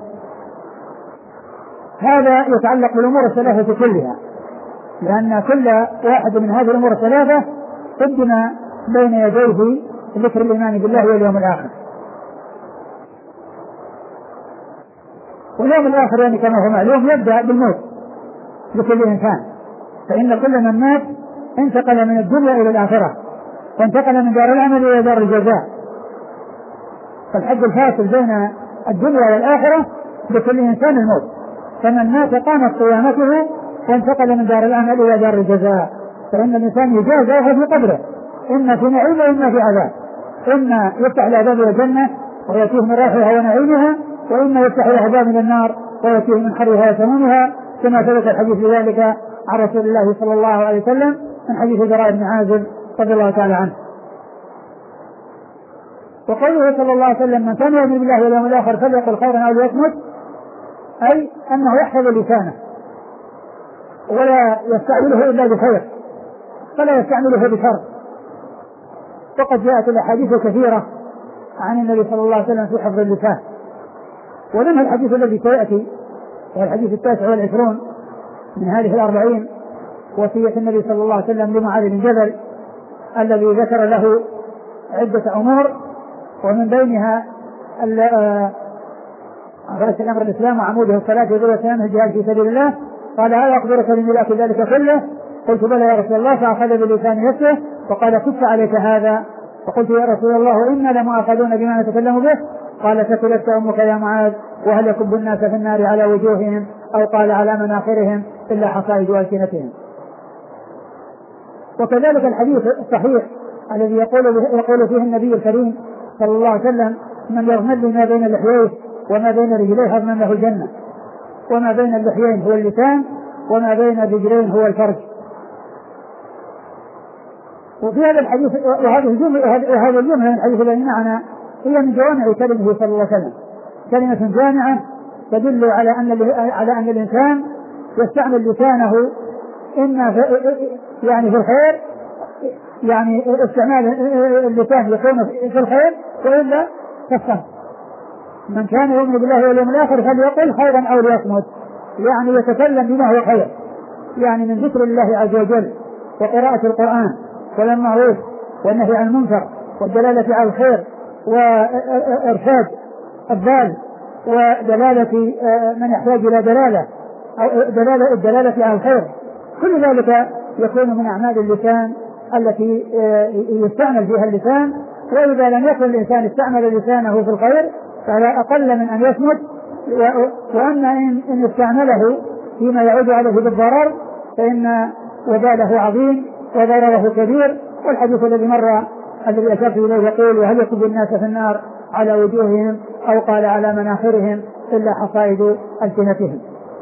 Speaker 1: هذا يتعلق بالأمور الثلاثة كلها، لأن كل واحد من هذه الأمور الثلاثة قدم بين يديه ذكر الإيمان بالله واليوم الآخر. واليوم الآخر يعني كما هو معلوم يبدأ بالموت لكل إنسان، فإن كل من مات انتقل من الدنيا إلى الآخرة، وانتقل من دار العمل إلى دار الجزاء. فالحد الفاصل بين الدنيا والآخرة لكل إنسان الموت، فمن مات قامت قيامته وانتقل من دار العمل إلى دار الجزاء. فإن الإنسان يجازى وهو في قبره، إما في نعيم وإما في عذاب، إما يفتح له باب الجنة ويأتيه من راحها ونعيمها، وإما يفتح له باب من النار ويأتيه من حرها وسمومها، كما ثبت الحديث بذلك عن رسول الله صلى الله عليه وسلم من حديث البراء بن عازب رضي الله تعالى عنه. وقوله صلى الله عليه وسلم من كان يؤمن بالله واليوم الآخر فليقل خيرا أو ليصمت، أي أنه يحفظ لسانه ولا يستعمله إلا بخير فلا يستعمله بشر. وقد جاءت الأحاديث كثيرة عن النبي صلى الله عليه وسلم في حفظ اللسان، ومنها الحديث الذي سيأتي والحديث التاسع والعشرون من هذه الأربعين، وصية النبي صلى الله عليه وسلم لمعاذ بن جبل الذي ذكر له عدة أمور، ومن بينها رأس الأمر الإسلام وعموده الصلاة وذروة سنامه الجهاد في سبيل الله. قال هل أخبرك بملاك ذلك كله؟ قلت بلى يا رسول الله، فأخذ بلسان نفسه وقال كف عليك هذا. فقلت يا رسول الله إنا لمؤاخذون بما نتكلم به. قال ثكلت أمك يا معاذ، وهل يكب الناس في النار على وجوههم أو قال على مناخرهم إلا حصائد ألسنتهم. وكذلك الحديث الصحيح الذي يقول, يقول فيه النبي الكريم صلى الله عليه وسلم من يضمن لي ما بين لحييه وما بين رجليه أضمن له الجنة، وما بين اللحيين هو اللسان وما بين الرجلين هو الفرج. وفي هذا الحديث وهذه الجملة وهذا الجملة من الحديث الذي معنا هي من جوامع كلمه صلى الله عليه وسلم، كلمة جامعة تدل على أن على أن الإنسان يستعمل لسانه إما في يعني في الخير، يعني استعمال اللسان يكون في الخير، وإلا في الصمت. من كان يؤمن بالله واليوم الآخر فليقل خيرا أو ليصمت، يعني يتكلم بما هو خير، يعني من ذكر الله عز وجل وقراءة القرآن والمعروف والنهي عن المنكر والدلالة على الخير وإرشاد الضال ودلالة من يحتاج إلى دلالة أو دلالة الدلالة على الخير. كل ذلك يكون من أعمال اللسان التي يستعمل فيها اللسان. وإذا لم يكن الإنسان استعمل لسانه في الخير فلا أقل من أن يصمت، وأما إن استعمله فيما يعود عليه بالضرر فإن وباله عظيم وضرره كبير. والحديث الذي مر الذي أشرت إليه يقول وهل يكب الناس في النار على وجوههم أو قال على مناخرهم إلا حصائد ألسنتهم.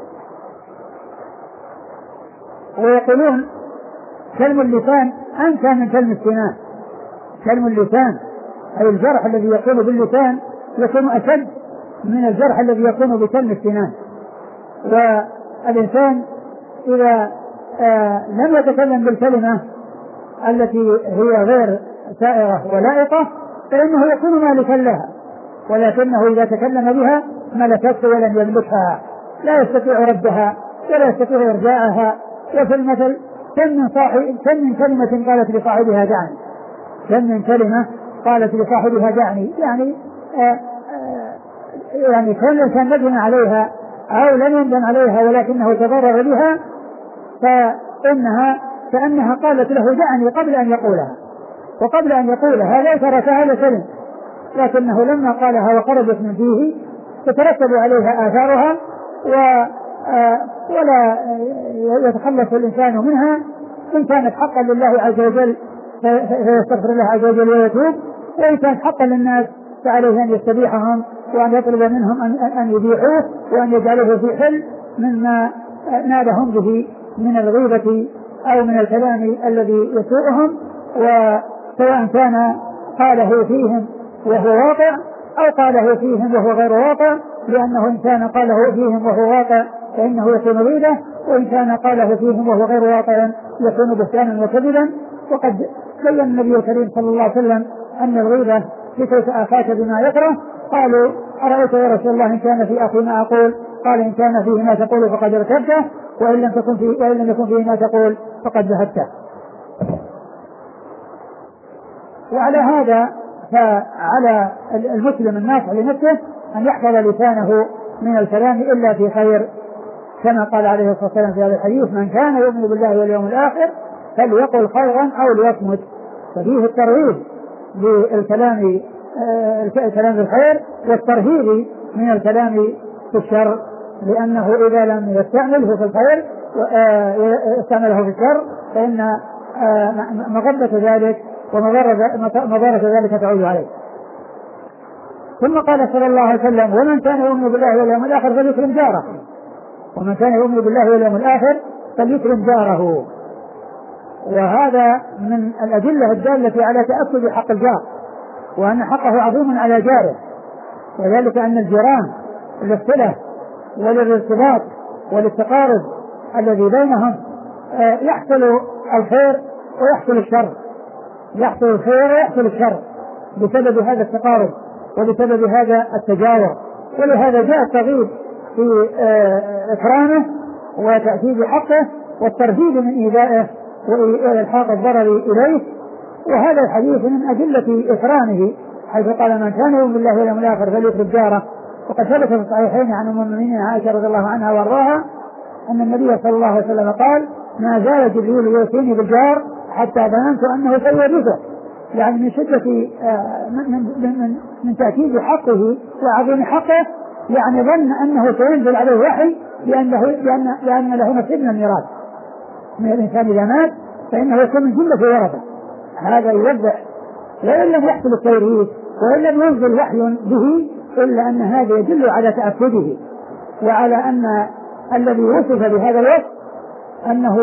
Speaker 1: ويقولون كلم اللسان أنت من كلم السنان. كلم اللسان أي الجرح الذي يكون باللسان يكون أشد من الجرح الذي يكون بكلم السنان. والإنسان إذا آه لم يتكلم بالكلمة التي هي غير سائغة ولائقة فإنه يكون مالكا لها، ولكنه إذا تكلم بها ملكته ولم يملكها، لا يستطيع ردها ولا يستطيع إرجاعها. وفي المثل كم من, كم من كلمة قالت لصاحبها دعني، كم من كلمة قالت لصاحبها دعني، يعني آآ آآ يعني كان الإنسان ندم عليها أو لم يندم عليها ولكنه تضرر بها فإنها كأنها قالت له دعني قبل أن يقولها، وقبل أن يقولها لا تركها لسلم، لكنه لما قالها وخرجت من فيه تترتب عليها آثارها ولا يتخلص الإنسان منها. إن كانت حقا لله عز وجل فيستغفر الله عز وجل ويتوب، وإن كانت حقا للناس فعليه أن يستبيحهم وأن يطلب منهم أن يبيحوه وأن يجعله في حل مما نالهم به من الغيبة أو من الكلام الذي يسوءهم، وسواء كان قاله فيهم وهو واقع أو قاله فيهم وهو غير واقع، لأنه إن كان قاله فيهم وهو واقع فإنه يكون غيبة، وإن كان قاله فيهم وهو غير واقع يكون بهتانا وكذبا. وقد بين النبي الكريم صلى الله عليه وسلم أن الغيبة لكي أخاك بما يكره. قالوا أرأيت يا رسول الله إن كان في أخي ما أقول؟ قال إن كان فيه ما تقول فقد ارتبته، وإن لم تكن فيه وإن لم يكن فيه ما تقول فقد ذهبته. وعلى هذا فعلى المسلم الناصح لنفسه أن يحفظ لسانه من الكلام إلا في خير، كما قال عليه الصلاة والسلام في هذا الحديث: من كان يؤمن بالله واليوم الآخر فليقل خيرا أو ليصمت. ففيه الترغيب بالكلام الكلام بالخير والترهيب من الكلام في الشر، لأنه إذا لم يستعمله في الخير استعمله في الشر فإن مغبة ذلك ومضارة ذلك تعود عليه. ثم قال صلى الله عليه وسلم: ومن كان يؤمن بالله واليوم الآخر فليكرم جاره. ومن كان يؤمن بالله واليوم الآخر فليكرم جاره. وهذا من الأدلة الدالة على تأكد حق الجار، وأن حقه عظيم على جاره، وذلك أن الجيران للصلة وللارتباط والتقارب الذي بينهم يحصل الخير ويحصل الشر، يحصل الخير ويحصل الشر بسبب هذا التقارب وبسبب هذا التجاور. ولهذا جاء الترغيب في إكرامه وتأكيد حقه والترهيب من إيذائه وإلحاق الضرر إليه. وهذا الحديث من أدلة إكرامه، حيث قال: من كان يؤمن بالله واليوم الآخر فليكرم جاره. وقد ثبت في الصحيحين عن أم المؤمنين عائشة رضي الله عنها وارضاها أن النبي صلى الله عليه وسلم قال: ما زال جبريل يوصيني بالجار حتى ظننت أنه سيورثه. يعني من شدة من, من, من تأكيد حقه وعظيم حقه، يعني ظن أنه سينزل عليه وحي لأنه لأن, لأن له نصيب من الميراث من الإنسان إذا مات فإنه يكون من جملة ورثة. هذا يوضح، وإن لم يحصل التوريث وإن لم ينزل وحي به، إلا أن هذا يدل على تأكده وعلى أن الذي وصف بهذا الوصف أنه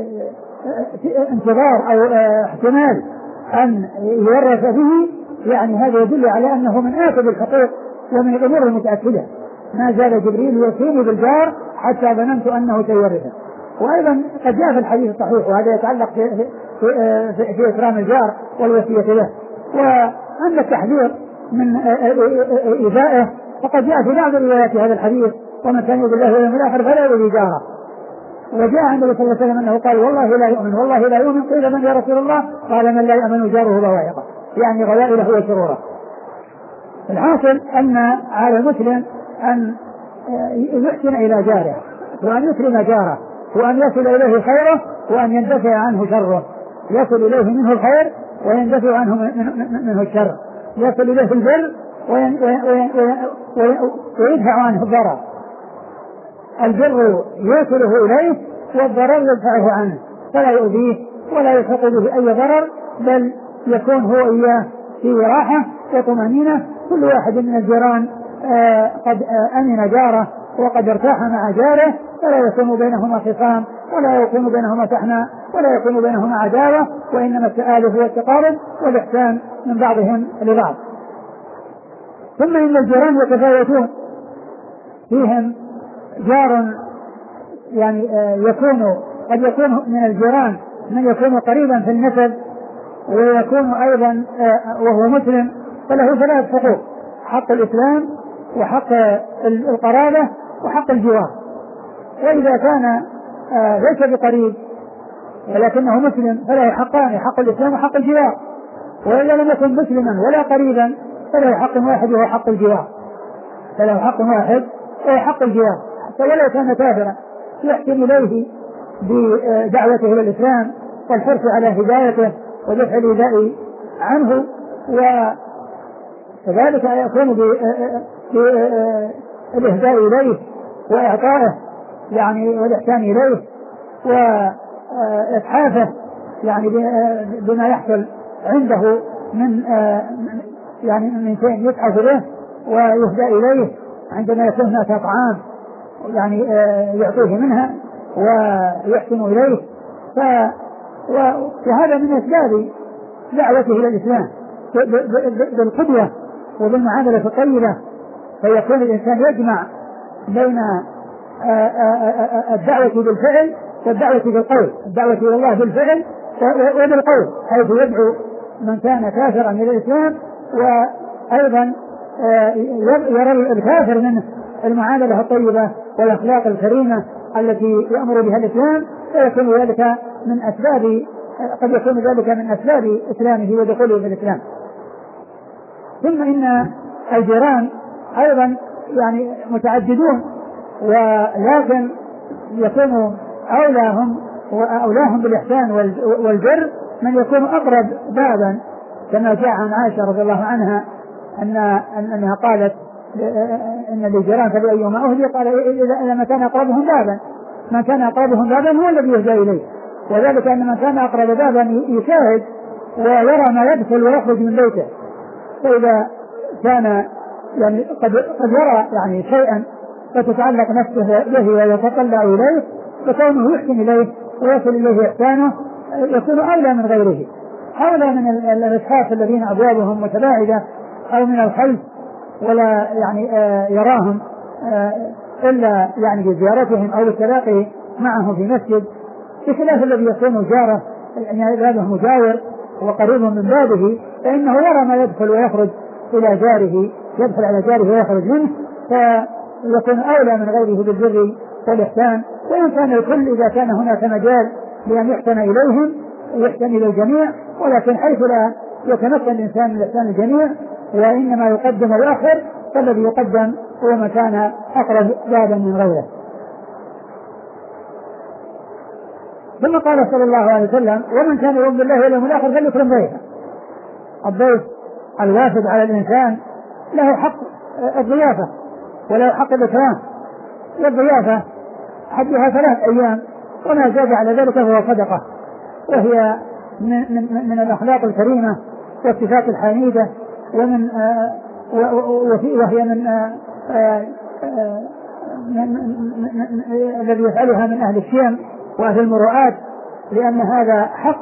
Speaker 1: انتظار أو احتمال أن يورث به، يعني هذا يدل على أنه من آكد الحقوق ومن الأمور المتأكدة. ما زال جبريل يوصيني بالجار حتى ظننت أنه سيورثه. وأيضا قد جاء في الحديث الصحيح، وهذا يتعلق في, في, في, في إكرام الجار والوصية له. وأما التحذير من إيذائه فقد جاء في بعض الروايات هذا الحديث: ومن كان يؤمن بالله واليوم الآخر فلا يؤذي جاره. وجاء عن النبي صلى الله عليه وسلم أنه قال: والله لا يؤمن والله لا يؤمن. قيل: من يا رسول الله؟ قال: من لا يؤمن جاره بوائقه، يعني غوائله وشروره. الحاصل أن على المسلم أن يحسن إلى جاره، وأن يكرم جاره، وأن يصل إليه خيره، وأن يندفع عنه شره. يصل إليه منه الخير ويندفع عنه منه الشر، يصل إليه البر ويدفع عنه الضرر. البر يوصله إليه والضرر يدفعه عنه، فلا يؤذيه ولا يلحق به أي ضرر، بل يكون هو إياه في راحة وطمأنينة. كل واحد من الجيران آه قد آه أمن جاره وقد ارتاح مع جاره، فلا يكون بينهما خصام ولا يكون بينهما شحناء ولا يكون بينهما عداوة، وإنما التآلف والتقارب والإحسان من بعضهم لبعض. ثم إن الجيران يتفاوتون، فيهم جار يعني آه يكون قد يكون من الجيران من يكون قريبا في النسب، ويكون أيضا آه وهو مسلم، فله ثلاث حقوق: حق الإسلام وحق القرابة وحق الجوار. وإذا كان آه ليس بقريب ولكنه مسلم فله حقان: حق الإسلام وحق الجوار. وإذا لم يكن مسلما ولا قريبا فله حق واحد وهو حق الجوار، فله حق واحد وهو حق الجوار. حتى ولو كان كافرا يحسن إليه بدعوته إلى الإسلام والحرص على هدايته ودفع الإيذاء عنه، وكذلك يكون بالإهداء إليه وإعطائه يعني والإحسان إليه وإتحافه يعني بما يحصل عنده من يعني من شيء يتحف به ويهدى إليه عندما يكون هناك طعام يعني يعطيه منها ويحسن إليه. وهذا من أسباب دعوته إلى الإسلام بالقدوة وبالمعاملة الطيبة، فيكون الإنسان يجمع بين الدعوة بالفعل والدعوة بالقول، الدعوة إلى الله بالفعل وبالقول، حيث يدعو من كان كافرا إلى الإسلام، وأيضا يرى الكافر منه المعاملة الطيبة والأخلاق الكريمة التي يأمر بها الإسلام، فيكون ذلك من أسباب قد يكون ذلك من أسباب إسلامه ودخوله في الإسلام. ثم إن الجيران أيضا يعني متعددون، ولكن يكون أولاهم وأولاهم بالإحسان والبر من يكون أقرب بابا، كما جاء عن عائشة رضي الله عنها أن أنها قالت إن للجيران فلأيهما أهدي، قال إذا ما كان أقربهم بابا، من كان أقربهم بابا هو الذي يهدى إليه، وذلك أن من كان أقرب بابا يشاهد ويرى ما يدخل ويخرج من بيته، فإذا كان يعني قد قد يرى يعني شيئا فتتعلق نفسه به ويتطلع إليه، فكونه يحسن إليه ويصل إليه إحسانه يكون أولى من غيره، أولى من الأشخاص الذين أبوابهم متباعدة أو من الخلف ولا يعني آه يراهم آه إلا يعني بزيارتهم أو بالتلاقي معهم في مسجد، بخلاف الذي يكون جاره يعني بابه مجاور وقريب من بابه، فإنه يرى ما يدخل ويخرج إلى جاره، يدخل على جاره ويخرج منه، فيكون أولى من غيره بالبر والإحسان. وإن كان الكل إذا كان هناك مجال لأن يحسن إليهم ويحسن إلى الجميع، ولكن حيث لا يتمكن الإنسان من إحسان الجميع وإنما يقدم ويؤخر، فالذي يقدم هو من كان أقرب بابا من غيره. ثم قال صلى الله عليه وسلم: ومن كان يؤمن بالله واليوم الآخر فليكرم ضيفه. الضيف الوافد على الإنسان له حق الضيافة وله حق الإكرام، والضيافة حدها ثلاث أيام وما زاد على ذلك فهو صدقة، وهي من, من, من الأخلاق الكريمة والصفات الحميدة، ومن آه وهي من آه آه الذي يفعلها من أهل الشيم وأهل المروءات، لأن هذا حق،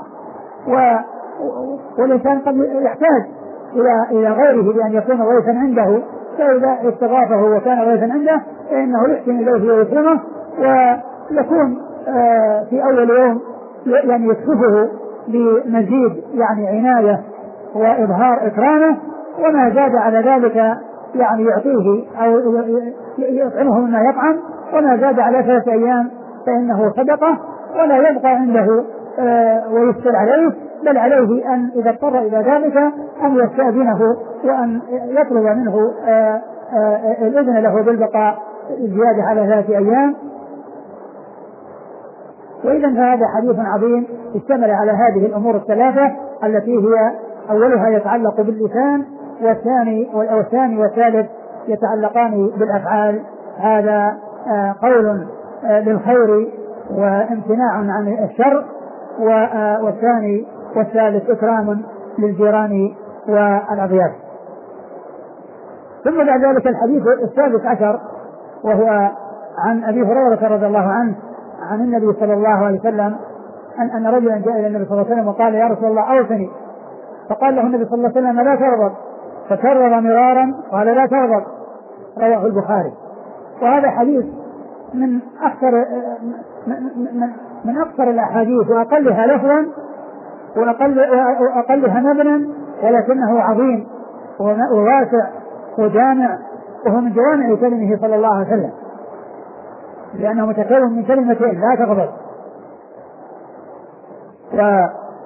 Speaker 1: والإنسان قد يحتاج إلى إلى غيره بأن يكون ضيفا عنده، فإذا استضافه وكان ضيفا عنده فإنه يحسن إليه ويكرمه، ويكون آه في أول يوم يعني يكسفه بمزيد يعني عناية وإظهار إكرامه، وما زاد على ذلك يعني يعطيه أو يطعمه مما يطعم، وما زاد على ثلاثة أيام فإنه صدقة ولا يبقى عنده آه ويسر عليه، بل عليه أن إذا اضطر إلى ذلك أن يستأذنه وأن يطلب منه آه آه الإذن له بالبقاء زيادة على ثلاثة أيام. وإذا فهذا حديث عظيم اشتمل على هذه الأمور الثلاثة التي هي أولها يتعلق باللسان، والثاني والثاني والثالث يتعلقان بالأفعال. هذا آه قول آه بالخير وامتناع عن الشر، والثاني والثالث إكرام للجيران والأضياف. ثم بعد ذلك الحديث السادس عشر، وهو عن أبي هريرة رضي الله عنه عن النبي صلى الله عليه وسلم أن أن رجلا جاء إلى النبي صلى الله عليه وسلم وقال: يا رسول الله أوصني. فقال له النبي صلى الله عليه وسلم: لا تغضب. فكرر مرارا قال: لا تغضب. رواه البخاري. وهذا حديث من أكثر من, من أكثر الأحاديث وأقلها لفظا وأقل وأقلها مبنى، ولكنه عظيم وواسع وجامع، وهو من جوامع كلمه صلى الله عليه وسلم، لأنه متكون من كلمتين: لا تغضب. و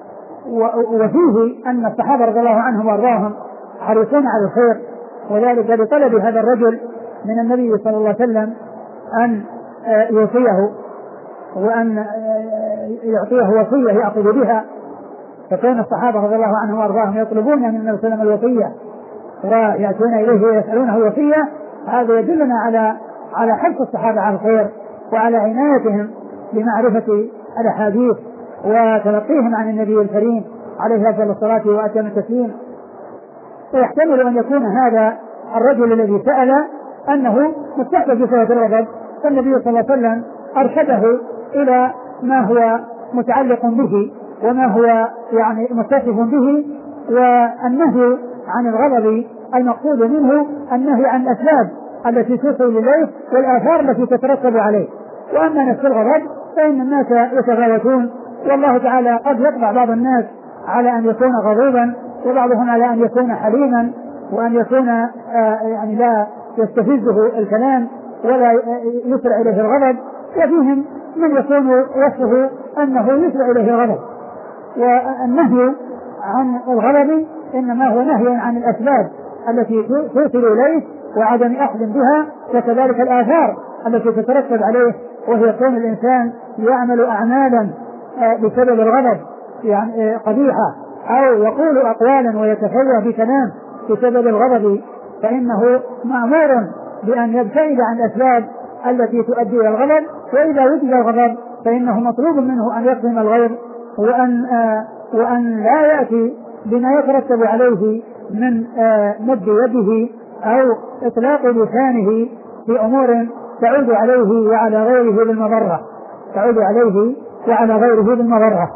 Speaker 1: وفيه أن الصحابة رضي الله عنهم وأرضاهم حريصون على الخير، وذلك بطلب هذا الرجل من النبي صلى الله عليه وسلم أن يوصيه وأن يعطيه وصية يأخذ بها. فكان الصحابة رضي الله عنهم وأرضاهم يطلبون من النبي صلى الله عليه وسلم الوصية ويأتون إليه ويسألونه الوصية. هذا يدلنا على على حرص الصحابة على الخير وعلى عنايتهم بمعرفة الأحاديث وتلقيهم عن النبي الكريم عليه أفضل الصلاة وأتم التسليم. ويحتمل أن يكون هذا الرجل الذي سأل أنه مستحدث بصفة الغضب، فالنبي صلى الله عليه وسلم أرشده إلى ما هو متعلق به وما هو يعني متصف به، والنهي عن الغضب المقصود منه النهي عن الأسباب التي توصل إليه والآثار التي تترتب عليه. وأما نفس الغضب فإن الناس يتفاوتون، والله تعالى قد يطبع بعض الناس على أن يكون غضوبا، وبعضهم على أن يكون حليما، وأن يكون آه يعني لا يستفزه الكلام ولا يسرع إليه الغضب، وفيهم من يكون وصفه أنه يسرع إليه الغضب. والنهي عن الغضب إنما هو نهي عن الأسباب التي توصل إليه وعدم أخذ بها، وكذلك الآثار التي تترتب عليه، وهي كون الإنسان يعمل أعمالا بسبب الغضب يعني قبيحة، أو يقول أقوالا ويتفوه بكلام بسبب الغضب، فإنه مأمور بأن يبتعد عن الأسباب التي تؤدي إلى الغضب. وإذا وجد الغضب فإنه مطلوب منه أن يكظم الغيظ، وأن آه وأن لا يأتي بما يترتب عليه من آه مد يده أو إطلاق لسانه في أمور تعود عليه وعلى غيره بالمضرة تعود عليه وعلى غيره بالمضرة.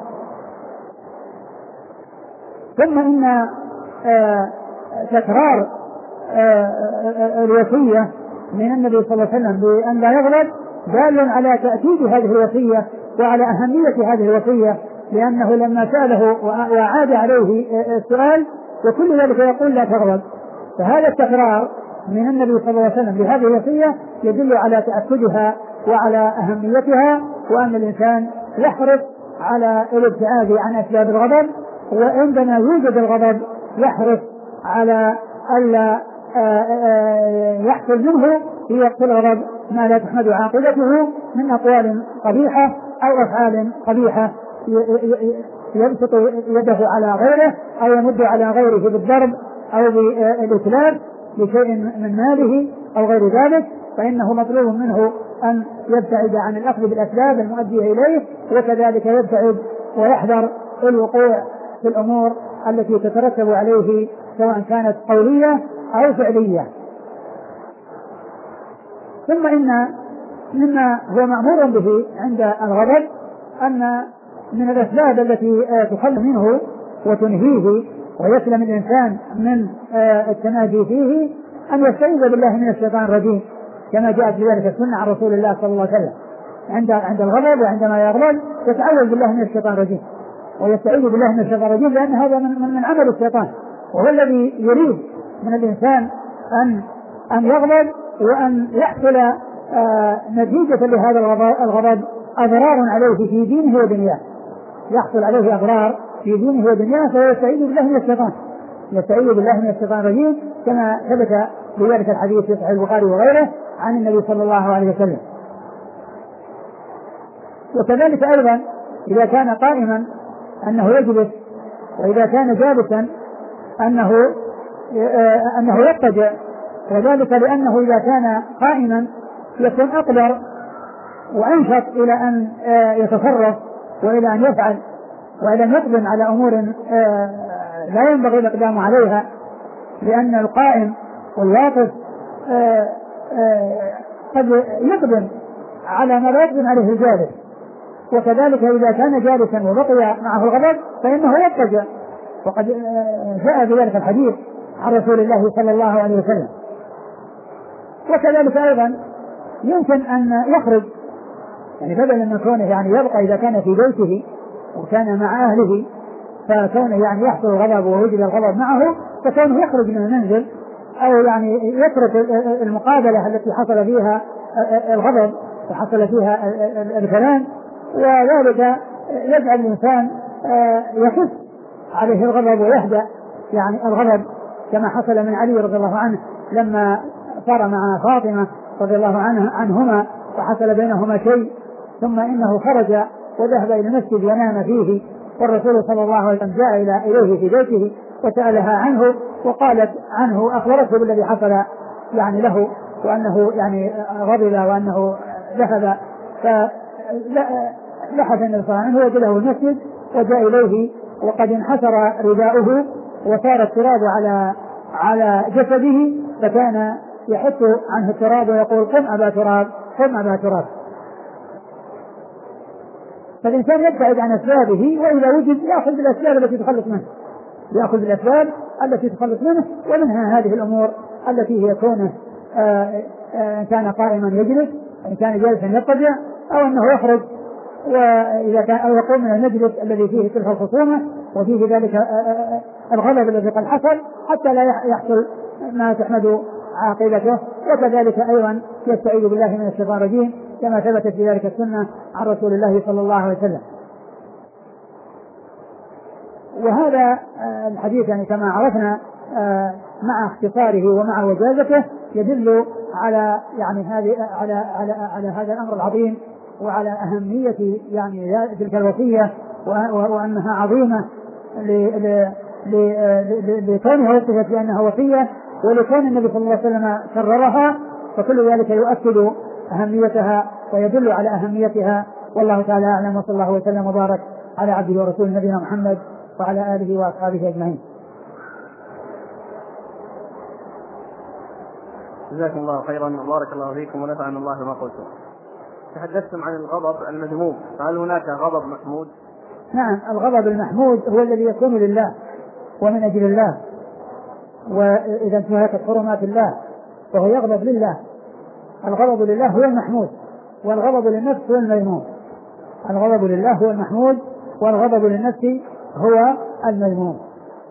Speaker 1: ثم إن آه تكرار آه الوصية من النبي صلى الله عليه وسلم بأن لا يغضب دال على تأكيد هذه الوصية وعلى أهمية هذه الوصية، لأنه لما سأله وعاد عليه السؤال وكل ذلك يقول لا تغضب، فهذا التكرار من النبي صلى الله عليه وسلم بهذه الوصية يدل على تأكدها وعلى أهميتها، وأن الإنسان يحرص على الابتعاد عن أسباب الغضب، وعندما يوجد الغضب يحرص على ألا يحصل منه في وقت الغضب ما لا تحمد عاقبته من أقوال قبيحة أو أفعال قبيحة يبسط يده على غيره أو يمد على غيره بالضرب أو بالإتلاف لشيء من ماله أو غير ذلك، فإنه مطلوب منه أن يبتعد عن الأخذ بالأسباب المؤدية إليه، وكذلك يبتعد ويحذر الوقوع في الأمور التي تترتب عليه سواء كانت قولية أو فعلية. ثم إن مما هو مأمور به عند الغضب أن من الأسباب التي تخل منه وتنهيه ويسلم الإنسان من التناجي فيه أن يستعيذ بالله من الشيطان الرجيم، كما جاءت بذلك السنة عن رسول الله صلى الله عليه وسلم عند عند الغضب، وعندما يغضب يتعوذ بالله من الشيطان الرجيم ويستعيذ بالله من الشيطان الرجيم، لأن هذا من, من عمل الشيطان، وهو الذي يريد من الإنسان أن أن يغضب وأن يحصل آه نتيجة لهذا الغضب أضرار عليه في دينه ودنياه، يحصل عليه أضرار في دينه ودنياه، فيستعيذ بالله من الشيطان يستعيذ بالله من الشيطان الرجيم، كما ثبت بذلك الحديث في صحيح البخاري وغيره عن النبي صلى الله عليه وسلم. وكذلك أيضا إذا كان قائما أنه يجلس، وإذا كان جالسا أنه أنه يضطجع، وذلك لأنه إذا كان قائما يكون أقدر وأنشط إلى أن يتصرف وإلى أن يفعل وإلى أن يقدم على أمور لا ينبغي الإقدام عليها، لأن القائم والواقف قد يقدم على ما لا يقدم عليه الجالس. وكذلك إذا كان جالسا وبقي معه الغضب فإنه يضطجع، وقد جاء بذلك الحديث عن رسول الله صلى الله عليه وسلم. وكذلك أيضا يمكن أن يخرج، يعني بدلا من كونه يعني يبقى إذا كان في بيته وكان مع أهله فكونه يعني يحصل الغضب ووجد الغضب معه، فكونه يخرج من المنزل أو يعني يترك المقابلة التي حصل فيها الغضب وحصل فيها الكلام، وذلك يجعل الإنسان يخف عليه الغضب ويهدأ يعني الغضب، كما حصل من علي رضي الله عنه لما صار مع فاطمة رضي الله عنها عنهما وحصل بينهما شيء، ثم إنه خرج وذهب إلى المسجد ينام فيه، والرسول صلى الله عليه وسلم جاء إلى إليه في بيته وسألها عنه، وقالت عنه أخبرته بالذي حصل يعني له، وأنه يعني غضب وأنه ذهب. فلحظ النبي صلى الله عليه وسلم وجده المسجد وجاء إليه وقد انحسر رداؤه وصار التراب على على جسده، فكان يحط عنه التراب ويقول قم أبا تراب قم أبا تراب. فالإنسان يبتعد عن أسبابه، وإذا وجد يأخذ بالأسباب التي تخلص منه، يأخذ الأسباب التي تخلص منه، ومنها هذه الأمور التي هي كونه إن كان قائما يجلس، إن كان جالسا يضطجع، أو أنه يخرج وإذا كان أو يقوم من المجلس الذي فيه تلك الخصومة وفيه ذلك الغضب الذي قد حصل، حتى لا يحصل ما تحمد عاقبته. وكذلك أيضا يستعيذ بالله من الشيطان الرجيم كما ثبتت في ذلك السنة عن رسول الله صلى الله عليه وسلم. وهذا الحديث يعني كما عرفنا مع اختصاره ومع وجازته يدل على يعني هذه على على على هذا الأمر العظيم وعلى أهمية يعني تلك الوصية وأنها عظيمة لكونها وصفت بأنها وصية ولكون النبي صلى الله عليه وسلم كررها، فكل ذلك يؤكد أهميتها ويدل على أهميتها. والله تعالى أعلم، وصلى الله وسلم وبارك على عبده ورسوله نبينا محمد وعلى آله وأصحابه أجمعين.
Speaker 2: جزاكم الله خيرا وبارك الله فيكم ونفعنا الله بما قلتم. تحدثتم عن الغضب المذموم، فهل هناك غضب محمود؟
Speaker 1: نعم، الغضب المحمود هو الذي يكون لله ومن أجل الله، وإذا انتهكت حرمات الله فهو يغضب لله. الغضب لله هو المحمود، والغضب للنفس هو المذموم. الغضب لله هو المحمود، والغضب للنفس هو المذموم.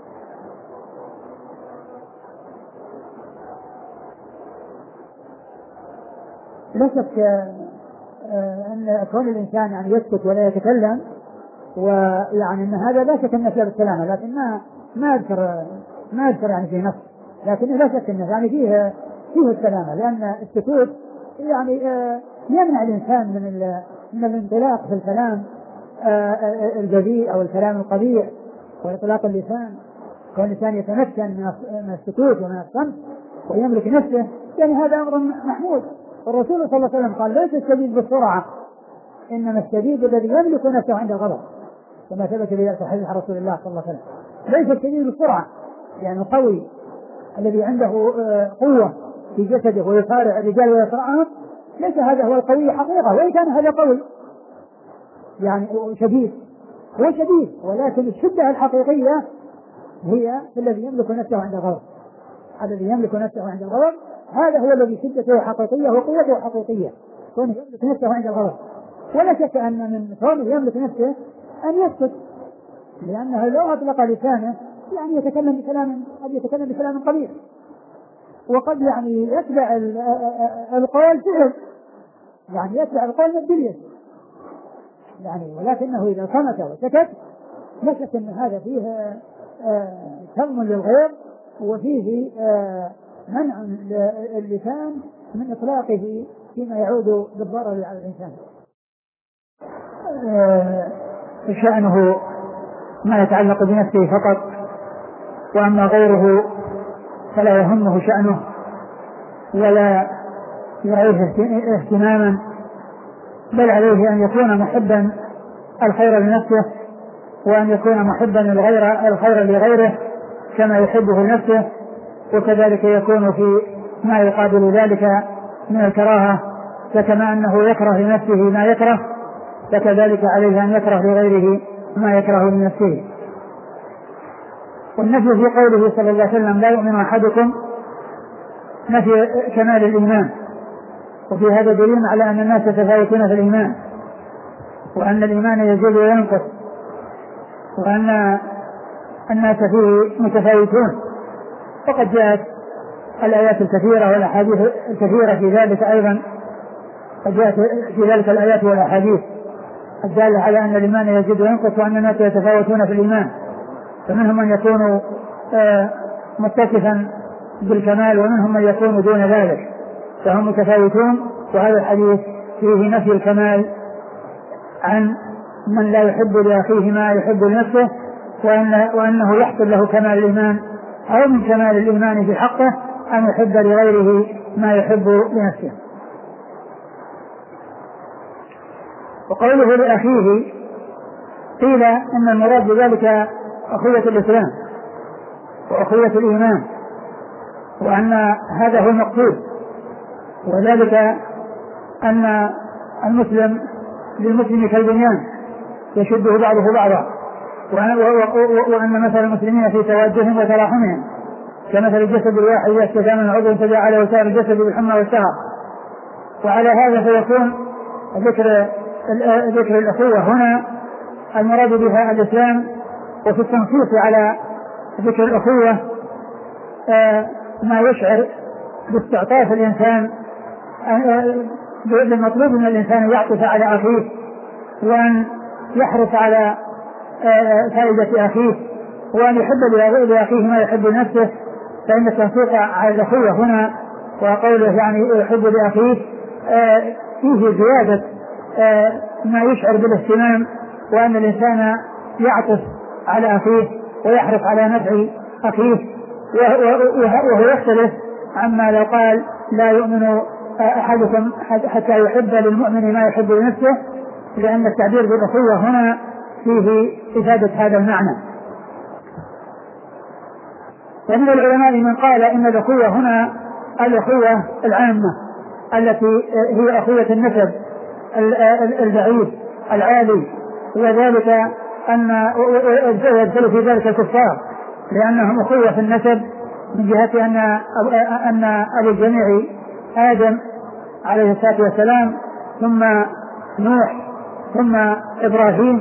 Speaker 1: لا شك أن كون الإنسان يعني يسكت ولا يتكلم، ويعني أن هذا لا شك أنه سبب السلامة، لكن ما ما أذكر ما أذكر يعني في نفس، لكن لا شك أنه يعني فيه فيه السلامة، لأن السكوت يعني يمنع الإنسان من من الانطلاق في الكلام الجذيء أو الكلام القبيح وإطلاق اللسان. كون الإنسان يتمكن من السكوت ومن الصمت ويملك نفسه، يعني هذا أمر محمود. الرسول صلى الله عليه وسلم قال: ليس الشديد بالسرعة، إنما الشديد الذي يملك نفسه عند الغضب، كما ثبت في حديث رسول الله صلى الله عليه وسلم. ليس الشديد بالسرعة يعني القوي الذي عنده قوة في جسده ويصارع الرجال ويصرعهم، ليس هذا هو القوي حقيقة، وإن كان هذا قوي يعني شديد، هو شديد، ولكن الشدة الحقيقية هي الذي يملك نفسه عند الغضب. الذي يملك نفسه عند الغضب هذا هو الذي شدته حقيقية وقوته حقيقية، كونه يملك نفسه عند الغضب. ولا شك أن من كونه يملك نفسه أن يسكت، لأنه لو أطلق لسانه يعني يتكلم بكلام قد يتكلم بكلام قبيح، وقد يعني يتبع القول فعل، يعني يتبع القول مبدليا يعني. ولكنه إذا صمت وسكت لا شك أن هذا فيه كم للغير، وفيه منع اللسان من إطلاقه فيما يعود بالضرر على الإنسان. شأنه ما يتعلق بنفسه فقط، وأما غيره فلا يهمه شأنه ولا يرعيه اهتماما، بل عليه أن يكون محبا الخير لنفسه، وأن يكون محبا الغير الخير لغيره كما يحبه لنفسه، وكذلك يكون في ما يقابل ذلك من الكراهة، فكما أنه يكره لنفسه ما يكره فكذلك عليه أن يكره لغيره ما يكره لنفسه. والنفي في قوله صلى الله عليه وسلم: لا يؤمن أحدكم، نفي كمال الإيمان، وفي هذا دليل على أن الناس يتفاوتون في الإيمان، وأن الإيمان يزيد وينقص، وأن الناس فيه متفاوتون. وقد جاءت الآيات الكثيرة والأحاديث الكثيرة في ذلك أيضا، قد جاءت في ذلك الآيات والأحاديث الدالة على أن الإيمان يزيد وينقص، وأن الناس يتفاوتون في الإيمان، فمنهم من يكون متصفا بالكمال ومنهم من يكون دون ذلك، فهم متفاوتون. وهذا الحديث فيه نفي الكمال عن من لا يحب لأخيه ما يحب لنفسه، وأن وأنه يحصل له كمال الإيمان أو من كمال الإيمان في حقه أن يحب لغيره ما يحب لنفسه. وقوله لأخيه قيل إن المراد بذلك أخوة الإسلام وأخوة الإيمان، وأن هذا هو المقصود، وذلك أن المسلم للمسلم كالبنيان يشده بعضه بعضا، وأن مثل المسلمين في توادهم وتراحمهم كمثل الجسد الواحد إذا اشتكى من عضو تداعى له سائر الجسد بالحمى والسهر. وعلى هذا فيكون ذكر ذكر الأخوة هنا المراد بها الإسلام. وفي التنصيص على ذكر الأخوة ما يشعر باستعطاف الإنسان بالمطلوب من الإنسان يعطف على أخيه وأن يحرص على فائدة أخيه وأن يحب لأخيه ما يحب لنفسه. فإن التنصيص على الأخوة هنا وقوله يعني يحب لأخيه فيه زيادة ما يشعر بالاهتمام وأن الإنسان يعطف على أخيه ويحرص على نفع أخيه. وهو يختلف عما لو قال لا يؤمن أحدكم حتى يحب للمؤمن ما يحب لنفسه، لأن التعبير بالأخوة هنا فيه إفادة هذا المعنى. ومن العلماء من قال إن الأخوة هنا الأخوة العامة التي هي أخوة النسب البعيد العالي، وذلك أن يدخل في ذلك الكفار لأنهم أخوة في النسب من جهة أن أن أبو الجميع آدم عليه الصلاة والسلام ثم نوح ثم إبراهيم.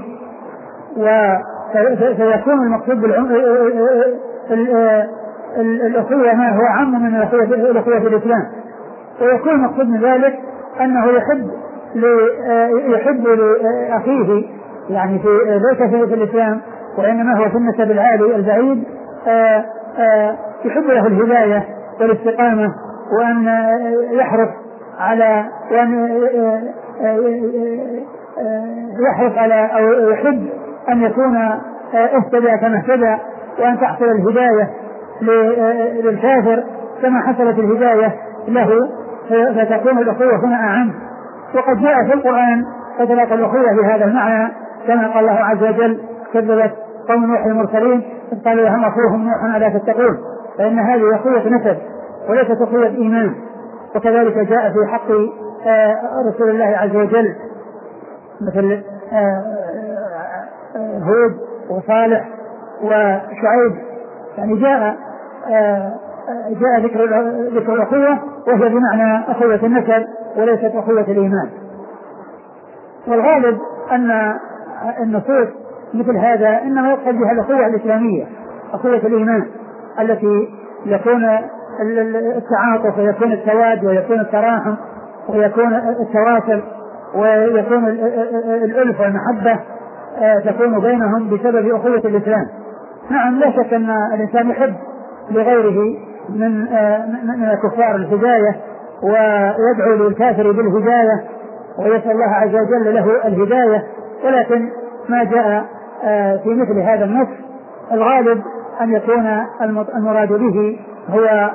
Speaker 1: وسيكون المقصود الأخوة ما هو عام من الأخوة في الإسلام. ويكون المقصود من ذلك أنه يحب يحب لأخيه يعني في ليس في الإسلام وإنما هو في النسب العالي البعيد يحب له الهداية والاستقامة وأن يحرص على وأن يحرص على أو يحب أن يكون اهتدى كما اهتدى وأن تحصل الهداية للكافر كما حصلت الهداية له، فتكون الأخوة هنا أعم. وقد جاء في القرآن إطلاق الأخوة بهذا المعنى كما قال الله عز وجل كذبت قوم نوح المرسلين إذ قالوا لهم أخوهم نوح ألا تتقون، فإن هذه أخوة نسب وليست أخوة إيمان. وكذلك جاء في حق رسول الله عز وجل مثل هود وصالح وشعيب، يعني جاء جاء ذكر ذكر الأخوة وهي بمعنى أخوة النسب وليست أخوة الإيمان. والغالب أن النصوص مثل هذا إنما يقصد بها الأخوة الإسلامية أخوة الإيمان التي يكون التعاطف ويكون التواد ويكون التراحم ويكون التواصل ويكون الألفة والمحبة تكون بينهم بسبب أخوة الإسلام. نعم لا شك أن الإنسان يحب لغيره من من الكفار الهداية ويدعو للكافر بالهداية ويسأل الله عز وجل له الهداية، ولكن ما جاء في مثل هذا النص الغالب أن يكون المراد به هو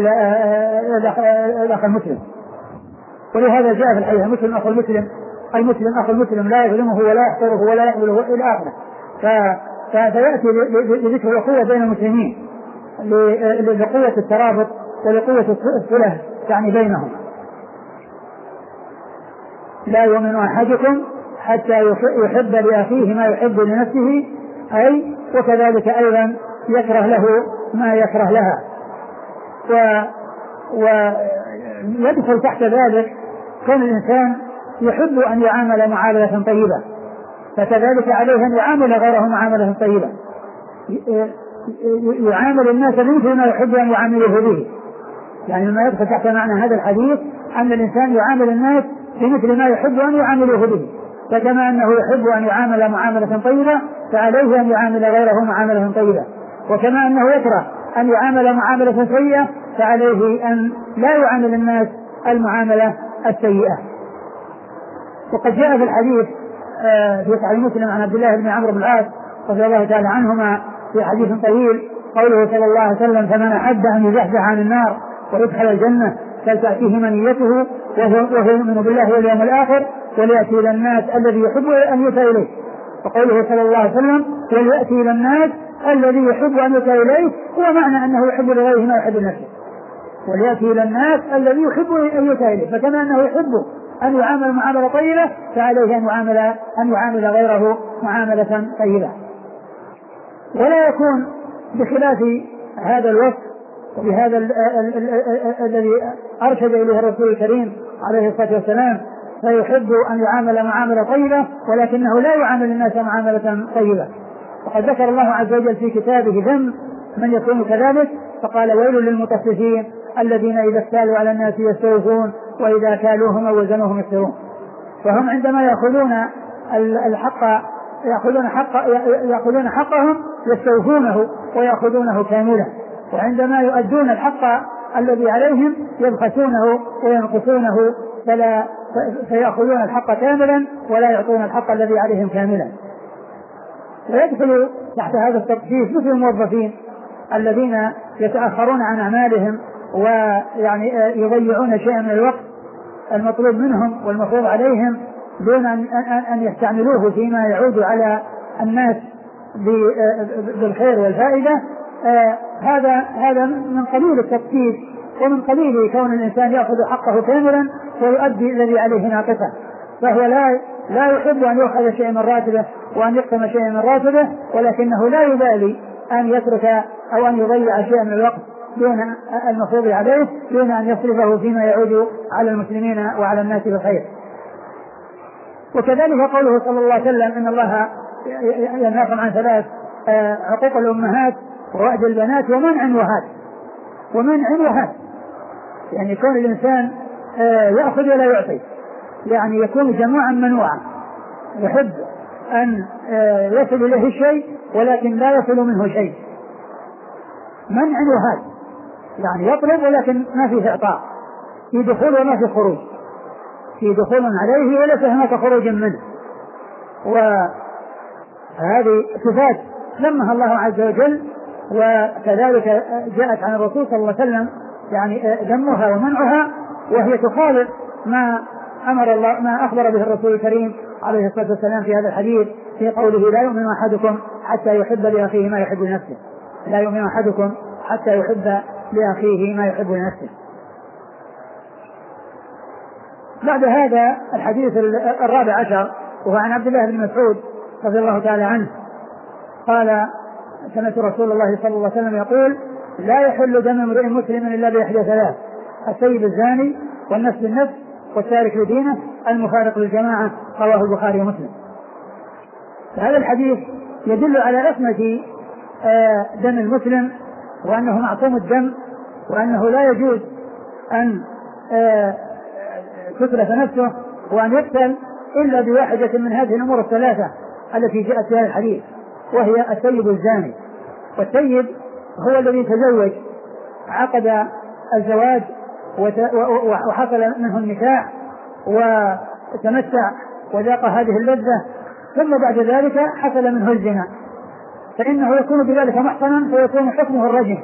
Speaker 1: الأخ المسلم. ولهذا جاء في الحديث المسلم أخو المسلم المسلم أخو المسلم لا يظلمه ولا يحقره ولا يقبله إلى آخره. فيأتي لذكر الأخوة بين المسلمين لقوة الترابط ولقوة الصلة يعني بينهم. لا يؤمن أحدكم حتى يحب لأخيه ما يحب لنفسه، أي وكذلك أيضا يكره له ما يكره لها. ويدخل تحت ذلك كون الإنسان يحب أن يعامل معاملة طيبة، فكذلك عليه أن يعامل غيره معاملة طيبة، يعامل الناس بمثل ما يحب أن يعامله به. يعني ما يدخل تحت معنى هذا الحديث أن الإنسان يعامل الناس بمثل ما يحب أن يعامله به، فكما أنه يحب أن يعامل معاملة طيبة فعليه أن يعامل غيره معاملة طيبة، وكما أنه يكره أن يعامل معاملة سيئة فعليه أن لا يعامل الناس المعاملة السيئة. وقد جاء في الحديث في صحيح مسلم عن عبد الله بن عمرو بن العاص رضي الله تعالى عنهما في حديث طويل قوله صلى الله عليه وسلم فمن أحب أن يزحزح عن النار ويدخل الجنة فلتأتيه منيته وهو يؤمن بالله واليوم الآخر وليأتي إلى الناس الذي يحب أن يؤتى إليه. وقوله صلى الله عليه وسلم وليأتي إلى الناس الذي يحب أن يؤتى إليه هو معنى أنه يحب لغيره ما يحب لنفسه، وليأتي إلى الناس الذي يحب أن يؤتى إليه، فكما أنه يحب أن يعامل معاملة طيبة فعليه أن يعامل أن يعامل غيره معاملة طيبة. ولا يكون بخلاف هذا الوصف وبهذا الذي أرشد إليه الرسول الكريم عليه الصلاة والسلام، فيحب أن يعامل معاملة طيبة ولكنه لا يعامل الناس معاملة طيبة. وقد ذكر الله عز وجل في كتابه ذم من يكون كذلك، فقال ويل للمطففين الذين إذا اكتالوا على الناس يستوفون وإذا كالوهم أو وزنوهم يخسرون. فهم عندما يأخذون الحق يأخذون حق يأخذون حقهم يستوفونه ويأخذونه كاملا، وعندما يؤدون الحق الذي عليهم يبخسونه وينقصونه فلا فيأخذون الحق كاملا ولا يعطون الحق الذي عليهم كاملا. ويدخل تحت هذا التخصيص مثل الموظفين الذين يتأخرون عن أعمالهم ويعني يضيعون شيئا من الوقت المطلوب منهم والمفروض عليهم دون أن يستعملوه فيما يعود على الناس بالخير والفائدة. هذا هذا من قليل التفكير ومن قليل كون الإنسان يأخذ حقه كاملا ويؤدي الذي عليه ناقصا، فهو لا لا يحب أن يأخذ شيء من راتبه وأن يقسم شيء من راتبه، ولكنه لا يبالي أن يترك أو أن يضيع شيئا من الوقت دون المفروض عليه دون أن يصرفه فيما يعود على المسلمين وعلى الناس بالخير. وكذلك قوله صلى الله عليه وسلم إن الله ينهاكم عن ثلاث: عقوق الأمهات ووعد البنات ومنع وهات. ومنع وهات يعني يكون الإنسان يأخذ ولا يعطي، يعني يكون جموعا منوعا، يحب أن يصل إليه الشيء ولكن لا يصل منه شيء. منع وهات يعني يطلب ولكن ما فيه إعطاء، في دخول وما في خروج، في دخول عليه وليس هناك خروج منه. وهذه صفات لمها الله عز وجل، وكذلك جاءت عن الرسول صلى الله عليه وسلم يعني ذمها ومنعها، وهي تخالف ما أمر الله ما أخبر به الرسول الكريم عليه الصلاة والسلام في هذا الحديث في قوله لا يؤمن أحدكم حتى يحب لأخيه ما يحب لنفسه. لا يؤمن أحدكم حتى يحب لأخيه ما يحب لنفسه. بعد هذا الحديث الرابع عشر وهو عن عبد الله بن مسعود رضي الله تعالى عنه قال سمعت رسول الله صلى الله عليه وسلم يقول لا يحل دم امرئ مسلم إلا بإحدى ثلاث: السيب الزاني والنفس بالنفس والتارك لدينه المفارق للجماعة. رواه البخاري ومسلم. هذا الحديث يدل على عصمة دم المسلم وأنه معصوم الدم، وأنه لا يجوز أن تتلف نفسه وأن يقتل إلا بواحدة من هذه الأمور الثلاثة التي جاءت في هذا الحديث، وهي السيب الزاني. والسيب هو الذي تزوج عقد الزواج وحصل منه النكاح وتمتع وذاق هذه اللذة، ثم بعد ذلك حصل منه الزنا، فإنه يكون بذلك محصنا فيكون حكمه الرجم.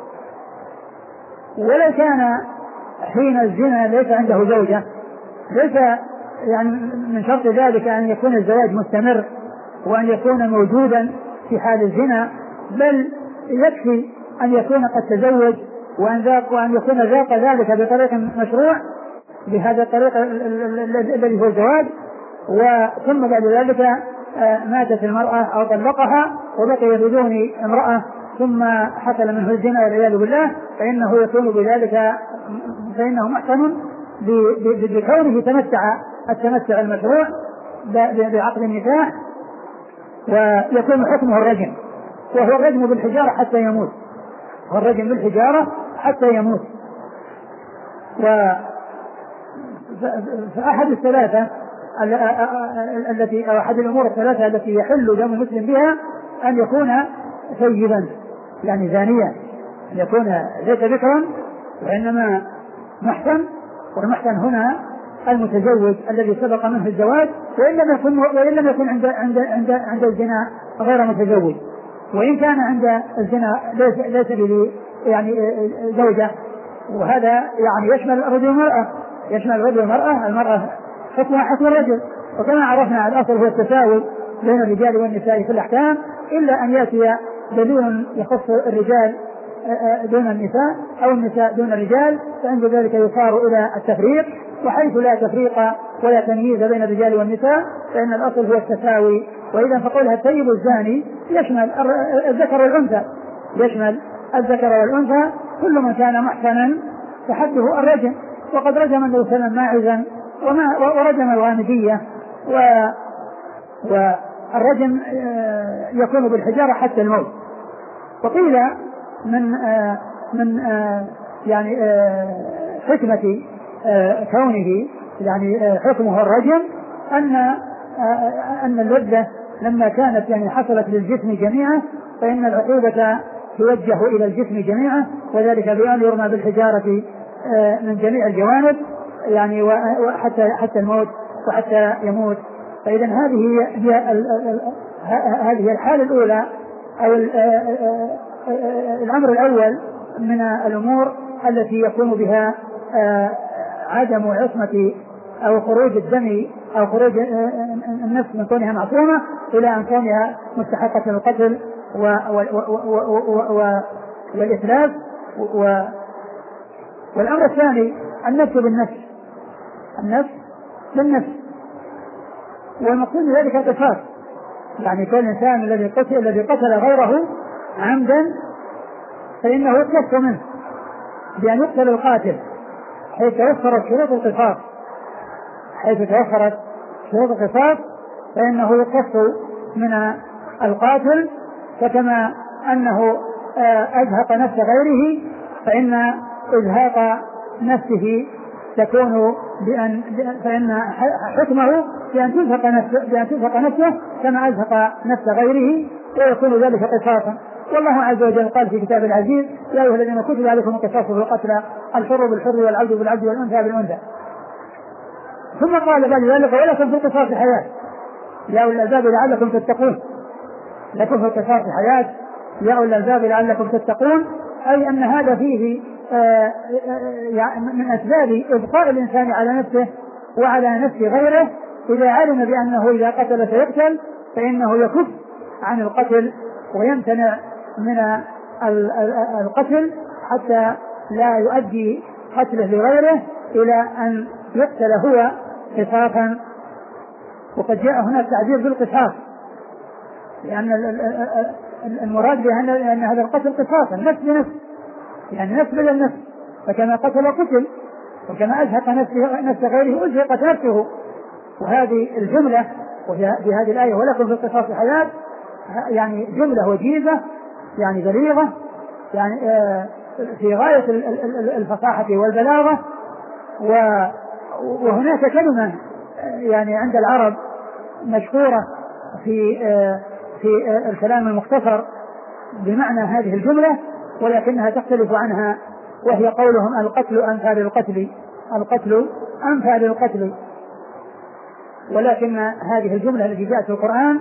Speaker 1: ولو كان حين الزنا ليس عنده زوجة ليس يعني من شرط ذلك أن يكون الزواج مستمر وأن يكون موجودا في حال الزنا، بل يكفي أن يكون قد تزوج وأن ذاق وأن يكون ذاق ذلك بطريق مشروع بهذا الطريق الذي هو الزواج، وثم بعد ذلك ماتت المرأة أو طلقها وبقي بدون امرأة ثم حصل منه الزنا والعياذ بالله، فإنه يكون بذلك فإنه محسن بكونه تمتع التمتع المشروع بعقد النكاح، ويكون حكمه الرجم، وهو الرجم بالحجارة حتى يموت، والرجم بالحجارة حتى يموت. فأحد الثلاثة التي أو أحد الأمور الثلاثة التي يحل دم المسلم بها أن يكون سيبا يعني زانيا، أن يكون ليس ذكرا وإنما محسن، والمحسن هنا المتزوج الذي سبق منه الزواج، وإن لم يكن وإن لم يكن عند عند عند عند الزنا غير متزوج، وإن كان عند الزنا ليس ليس به يعني زوجة، وهذا يعني يشمل الرجل والمرأة، يشمل الرجل والمرأة. المرأة حكمها حكم الرجل، وكما عرفنا الأصل هو التساوي بين الرجال والنساء في الأحكام، إلا أن يأتي دليل يخص الرجال دون النساء أو النساء دون الرجال، فعند ذلك يصار إلى التفريق، وحيث لا تفريق ولا تمييز بين الرجال والنساء فإن الأصل هو التساوي وإذا فقولها الثيب الزاني يشمل الذكر والأنثى، يشمل الذكر والأنثى كل من كان محسنا فحده الرجم. وقد رجم النبي صلى الله عليه وسلم ماعزا ورجم الغامدية، والرجم يكون بالحجارة حتى الموت. وقيل من من يعني حكمة كونه يعني حكمه الرجم أن أن اللذة لما كانت يعني حصلت للجسم جميعا فإن العقوبة توجه إلى الجسم جميعا، وذلك بأن يرمى بالحجارة من جميع الجوانب يعني وحتى حتى الموت وحتى يموت. فإذا هذه هي هذه الحالة الأولى أو الأمر الأول من الأمور التي يكون بها عدم عصمة أو خروج الدم أو خروج النفس من كونها معصومة إلى أن كونها مستحقة للقتل والإتلاف. والأمر الثاني النفس بالنفس، النفس بالنفس، والمقصود ذلك القصاص، يعني كل إنسان الذي قتل الذي قتل غيره عمدا فإنه يقتص منه بأن يقتل القاتل حيث توفرت شروط القصاص، حيث توفرت شروط القصاص فإنه يقتص من القاتل. فكما أنه أزهق نفس غيره فإن إزهاق نفسه تكون بأن فإن حكمه بأن تزهق نفسه بأن تزهق نفسه كما أزهق نفس غيره، ويكون ذلك قصاصا. والله عز وجل قال في كتاب العزيز: يا أيها الذين كتب عليكم القصاص في القتلى الحر بالحر والعبد بالعبد والأنثى بالأنثى. ثم قال بعد ذلك: ولكم في القصاص حياة يا أولي الألباب لعلكم تتقون. لكم في القصاص حياة يا أولي الألباب لعلكم تتقون، أي أن هذا فيه من أسباب إبقاء الإنسان على نفسه وعلى نفس غيره إذا علم بأنه إذا قتل سيقتل فإنه يكف عن القتل ويمتنع من القتل حتى لا يؤدي قتله لغيره إلى أن يقتل هو قصاصا. وقد جاء هناك تعبير بالقصاص لأن المراد بأن أن هذا القتل قصاصا نفس بنفس، يعني نفس بدل نفس، فكما قتل قتل وكما أزهق نفس غيره أزهقت نفسه. وهذه الجملة وفي هذه الآية ولكم في القصاص حياة يعني جملة وجيزة يعني بليغة يعني في غاية الفصاحة والبلاغة. وهناك كلمة يعني عند العرب مشهورة في في الكلام المختصر بمعنى هذه الجملة ولكنها تختلف عنها، وهي قولهم: القتل أنفى للقتل، القتل أنفى للقتل. ولكن هذه الجملة التي جاءت في القرآن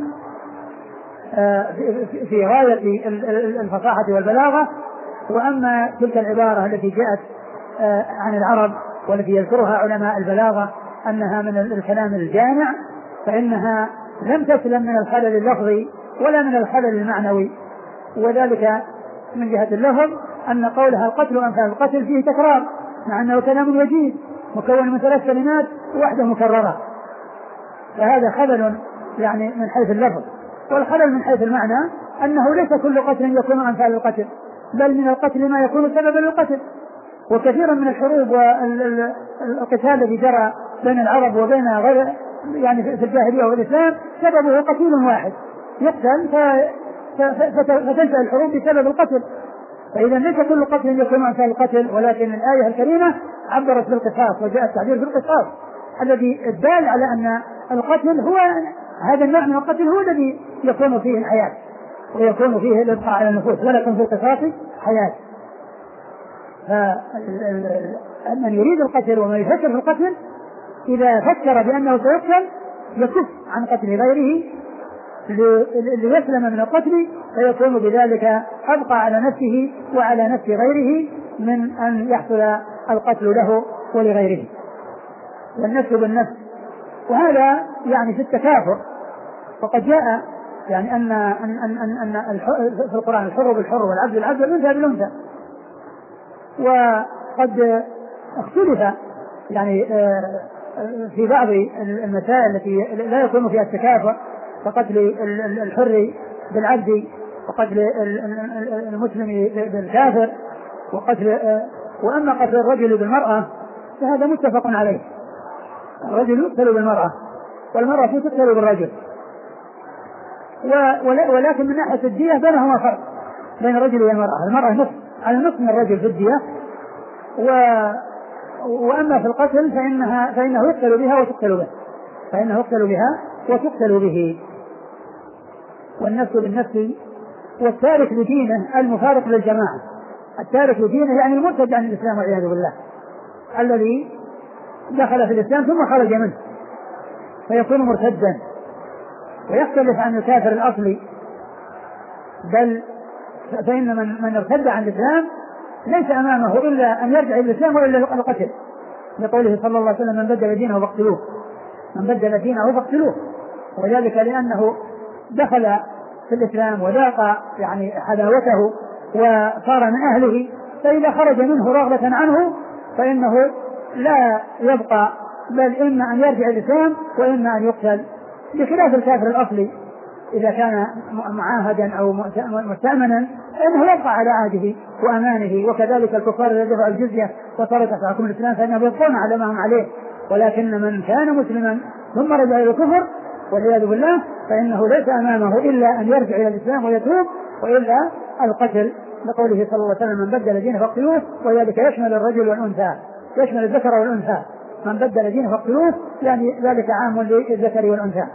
Speaker 1: في غاية الفصاحة والبلاغة. وأما تلك العبارة التي جاءت عن العرب والتي يذكرها علماء البلاغة أنها من الكلام الجامع فإنها لم تسلم من الخلل اللفظي ولا من الخلل المعنوي، وذلك من جهة اللفظ أن قولها القتل أنفى القتل فيه تكرار مع أنه كلام وجيز مكون من ثلاث كلمات واحدة مكررة، فهذا خلل يعني من حيث اللفظ. والخلل من حيث المعنى أنه ليس كل قتل يكون أنفى للقتل، بل من القتل ما يكون سببا للقتل. وكثيرا من الحروب والقتال الذي جرى بين العرب وبين غير يعني في الجاهلية والإسلام سببه قتيل واحد يقتل فتنشأ الحروب بسبب القتل. فإذا ليس كل قتل يكون أنفى للقتل، ولكن الآية الكريمة عبرت بالقصاص وجاء التعبير بالقصاص الذي الدال على أن القتل هو هذا النوع من القتل هو الذي يكون فيه الحياة ويكون فيه الإبقاء على النفوس، ولكن في القصاص حياة. فمن يريد القتل ومن يفكر في القتل إذا فكر بأنه سيقتل يكف عن قتل غيره ليسلم من القتل، فيكون بذلك أبقى على نفسه وعلى نفس غيره من أن يحصل القتل له ولغيره. والنفس بالنفس، وهذا يعني في التكافؤ. وقد جاء يعني أن أن أن أن في القرآن الحر بالحر والعبد بالعبد والأنثى بالأنثى. وقد اختلف يعني في بعض المسائل التي لا يكون فيها التكافؤ كقتل الحر بالعبد، وقتل المسلم بالكافر، وقتل وأما قتل الرجل بالمرأة فهذا متفق عليه. الرجل يقتل بالمرأة والمرأة تقتل بالرجل، ولكن من ناحية الدية بينهما فرق بين الرجل والمرأة. المرأة نصف على نصف من الرجل في الدية، و... وأما في القتل فإنها فإنه يقتل بها وتقتل به، فإنه يقتل بها وتقتل به. والنفس بالنفس. والتارك لدينه المفارق للجماعة. التارك لدينه يعني المرتد عن الإسلام والعياذ بالله، الذي دخل في الإسلام ثم خرج منه فيكون مرتدا، ويختلف عن الكافر الأصلي. بل فإن من, من ارتد عن الإسلام ليس أمامه إلا أن يرجع إلى الإسلام وإلا القتل، لقوله صلى الله عليه وسلم: من بدل دينه فاقتلوه، من بدل دينه فاقتلوه. وذلك لأنه دخل في الإسلام وذاق يعني حلاوته وصار من أهله، فإذا خرج منه رغبة عنه فإنه لا يبقى، بل إما أن يرجع الإسلام وإما أن يقتل، بخلاف الكافر الأصلي إذا كان معاهدا أو مستأمنا فإنه يبقى على عهده وأمانه. وكذلك الكفار الذين دفعوا الجزية وصارت تحت حكم الإسلام فإنهم يبقون على ما هم عليه. ولكن من كان مسلما ثم رجع إلى الكفر والعياذ بالله فإنه ليس أمامه إلا أن يرجع إلى الإسلام ويتوب، وإلا القتل، لقوله صلى الله عليه وسلم: من بدل دينه فاقتلوه. وذلك يشمل الرجل والأنثى، يشمل الذكر والأنثى. من بدل دينه فاقتلوه يعني ذلك عام للذكر والأنثى.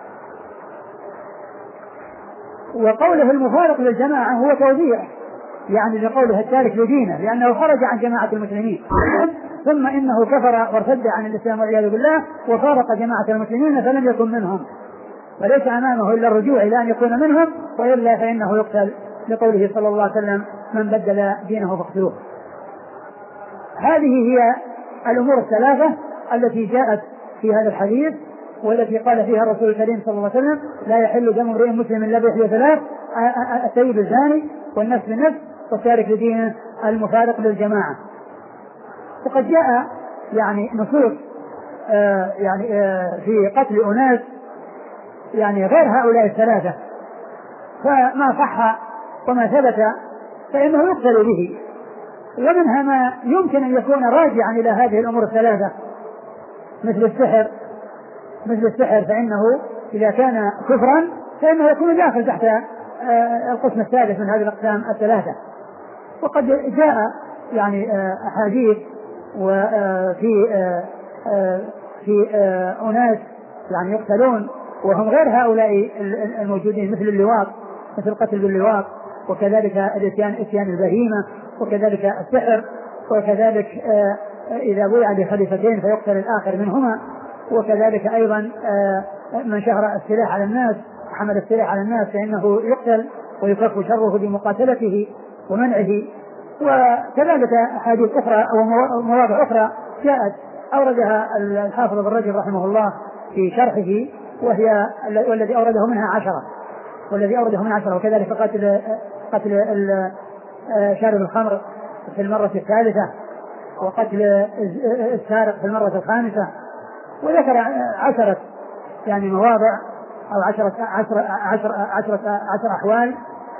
Speaker 1: وقوله المفارق للجماعة هو توضيح يعني لقوله التارك لدينه، لأنه خرج عن جماعة المسلمين ثم إنه كفر وارتد عن الإسلام والعياذ بالله وفارق جماعة المسلمين فلم يكن منهم، وليس أمامه إلا الرجوع إلى أن يكون منهم، وإلا فإنه يقتل، لقوله صلى الله عليه وسلم: من بدل دينه فاقتلوه. هذه هي الأمور الثلاثة التي جاءت في هذا الحديث، والتي قال فيها الرسول الكريم صلى الله عليه وسلم: لا يحل دم امرئ مسلم الا بإحدى ثلاث: السيب الزاني، والنفس بالنفس، والتارك لدينه، المفارق للجماعة. وقد جاء يعني نصوص آه يعني آه في قتل أناس يعني غير هؤلاء الثلاثة، فما صح وما ثبت فإنه يقتل به، ومنها ما يمكن أن يكون راجعا إلى هذه الأمور الثلاثة مثل السحر، مثل السحر فإنه إذا كان كفرا فإنه يكون داخل تحت القسم الثالث من هذه الأقسام الثلاثة. وقد جاء يعني أحاديث وفي في أناس يعني يقتلون وهم غير هؤلاء الموجودين، مثل اللواط، مثل القتل باللواط، وكذلك الاتيان اتيان البهيمة، وكذلك السحر، وكذلك إذا بويع بخليفتين فيقتل الآخر منهما، وكذلك أيضا من شهر السلاح على الناس حمل السلاح على الناس فإنه يقتل ويكف شره بمقاتلته ومنعه. وكذلك أحاديث أخرى أو مواضع أخرى جاءت أوردها الحافظ ابن رجب رحمه الله في شرحه، وهي والذي أورده منها عشرة والذي أورده منها عشرة وكذلك قتل قتل شارب الخمر في المرة الثالثة، وقتل السارق في المرة الخامسة، وذكر عشرة يعني مواضع أو عشرة عشرة عشرة عشرة, عشرة أحوال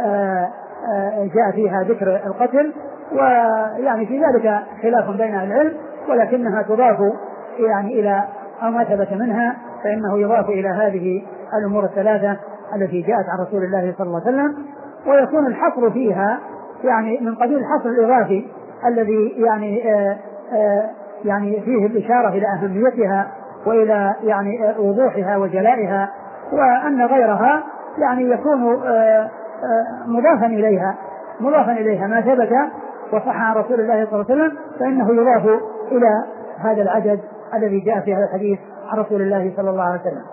Speaker 1: جاء فيها ذكر القتل، ويعني في ذلك خلاف بين العلم، ولكنها تضاف يعني إلى أو ما ثبت منها فإنه يضاف إلى هذه الأمور الثلاثة التي جاءت عن رسول الله صلى الله عليه وسلم، ويكون الحصر فيها يعني من قبيل الحصر الإضافي الذي يعني آآ آآ يعني فيه الإشارة إلى أهميتها وإلى يعني وضوحها وجلائها، وأن غيرها يعني يكون آآ آآ مضافا إليها مضافا إليها ما ثبت وصح عن رسول الله صلى الله عليه وسلم فإنه يضاف إلى هذا العدد الذي جاء في هذا الحديث عن رسول الله صلى الله عليه وسلم.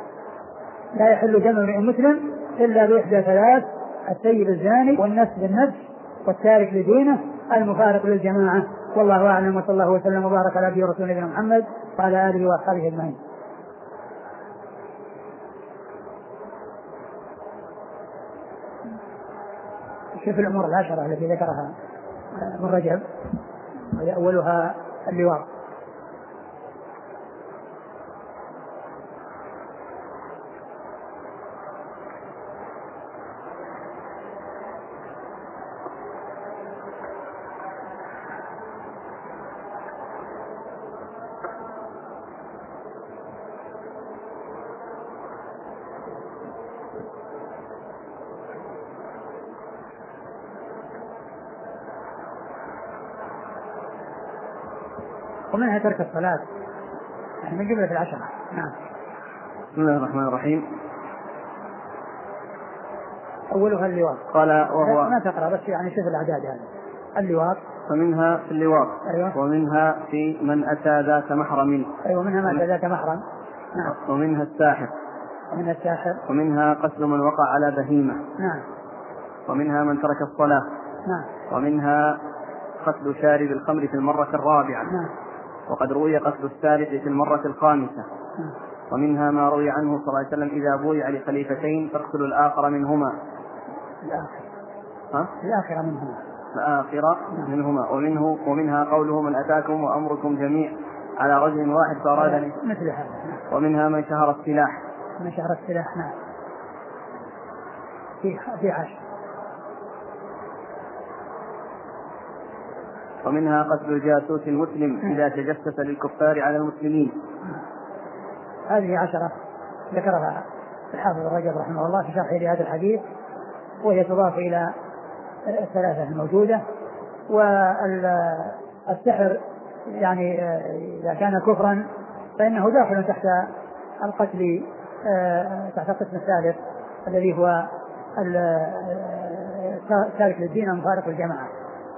Speaker 1: لا يحل دم امرئ مسلم إلا بإحدى ثلاث: السيب الزاني، والنفس بالنفس، والتارك لدينه، المفارق للجماعة. والله أعلم، وصلى الله وسلم وبارك على نبينا ورسولنا نبينا محمد وعلى آله وأصحابه أجمعين. شوف الأمور العشرة التي ذكرها ابن رجب، أولها اللواط. ومنها ترك الصلاة يعني من جملة العشرة. نعم.
Speaker 2: بسم الله الرحمن الرحيم.
Speaker 1: أولها اللواط.
Speaker 2: قال وهو
Speaker 1: ما تقرأ بس يعني شوف الأعداد هذا. اللواط.
Speaker 2: فمنها في اللواط.
Speaker 1: أيوة.
Speaker 2: ومنها في من أتى ذات محرم.
Speaker 1: أيوة منها ما أتى ذات محرم. نعم.
Speaker 2: ومنها الساحر.
Speaker 1: ومنها الساحر.
Speaker 2: ومنها قتل من وقع على بهيمة.
Speaker 1: نعم.
Speaker 2: ومنها من ترك الصلاة.
Speaker 1: نعم.
Speaker 2: ومنها قتل شارب الخمر في المرة الرابعة.
Speaker 1: نعم.
Speaker 2: وقد روي قتل السارق في المرة الخامسة.
Speaker 1: نعم.
Speaker 2: ومنها ما روي عنه صلى الله عليه وسلم إذا بويع لخليفتين فاقتل الآخر منهما.
Speaker 1: الآخر.
Speaker 2: ها؟
Speaker 1: الآخر منهما.
Speaker 2: الآخر منهما. ومنه ومنها قوله من أتاكم وأمركم جميع على رجل واحد فأراد
Speaker 1: مثل هذا.
Speaker 2: ومنها من شهر السلاح.
Speaker 1: من شهر السلاح. نعم. في في عشر.
Speaker 2: ومنها قتل الجاسوس المسلم إذا تجسس للكفار على المسلمين.
Speaker 1: هذه عشرة ذكرها الحافظ الرجب رحمه الله في شرحه لهذا الحديث، وهي تضاف إلى الثلاثة الموجودة. والسحر يعني إذا كان كفرا فإنه داخل تحت القتل تحت القسم الثالث الذي هو تارك للدين ومفارق الجماعة.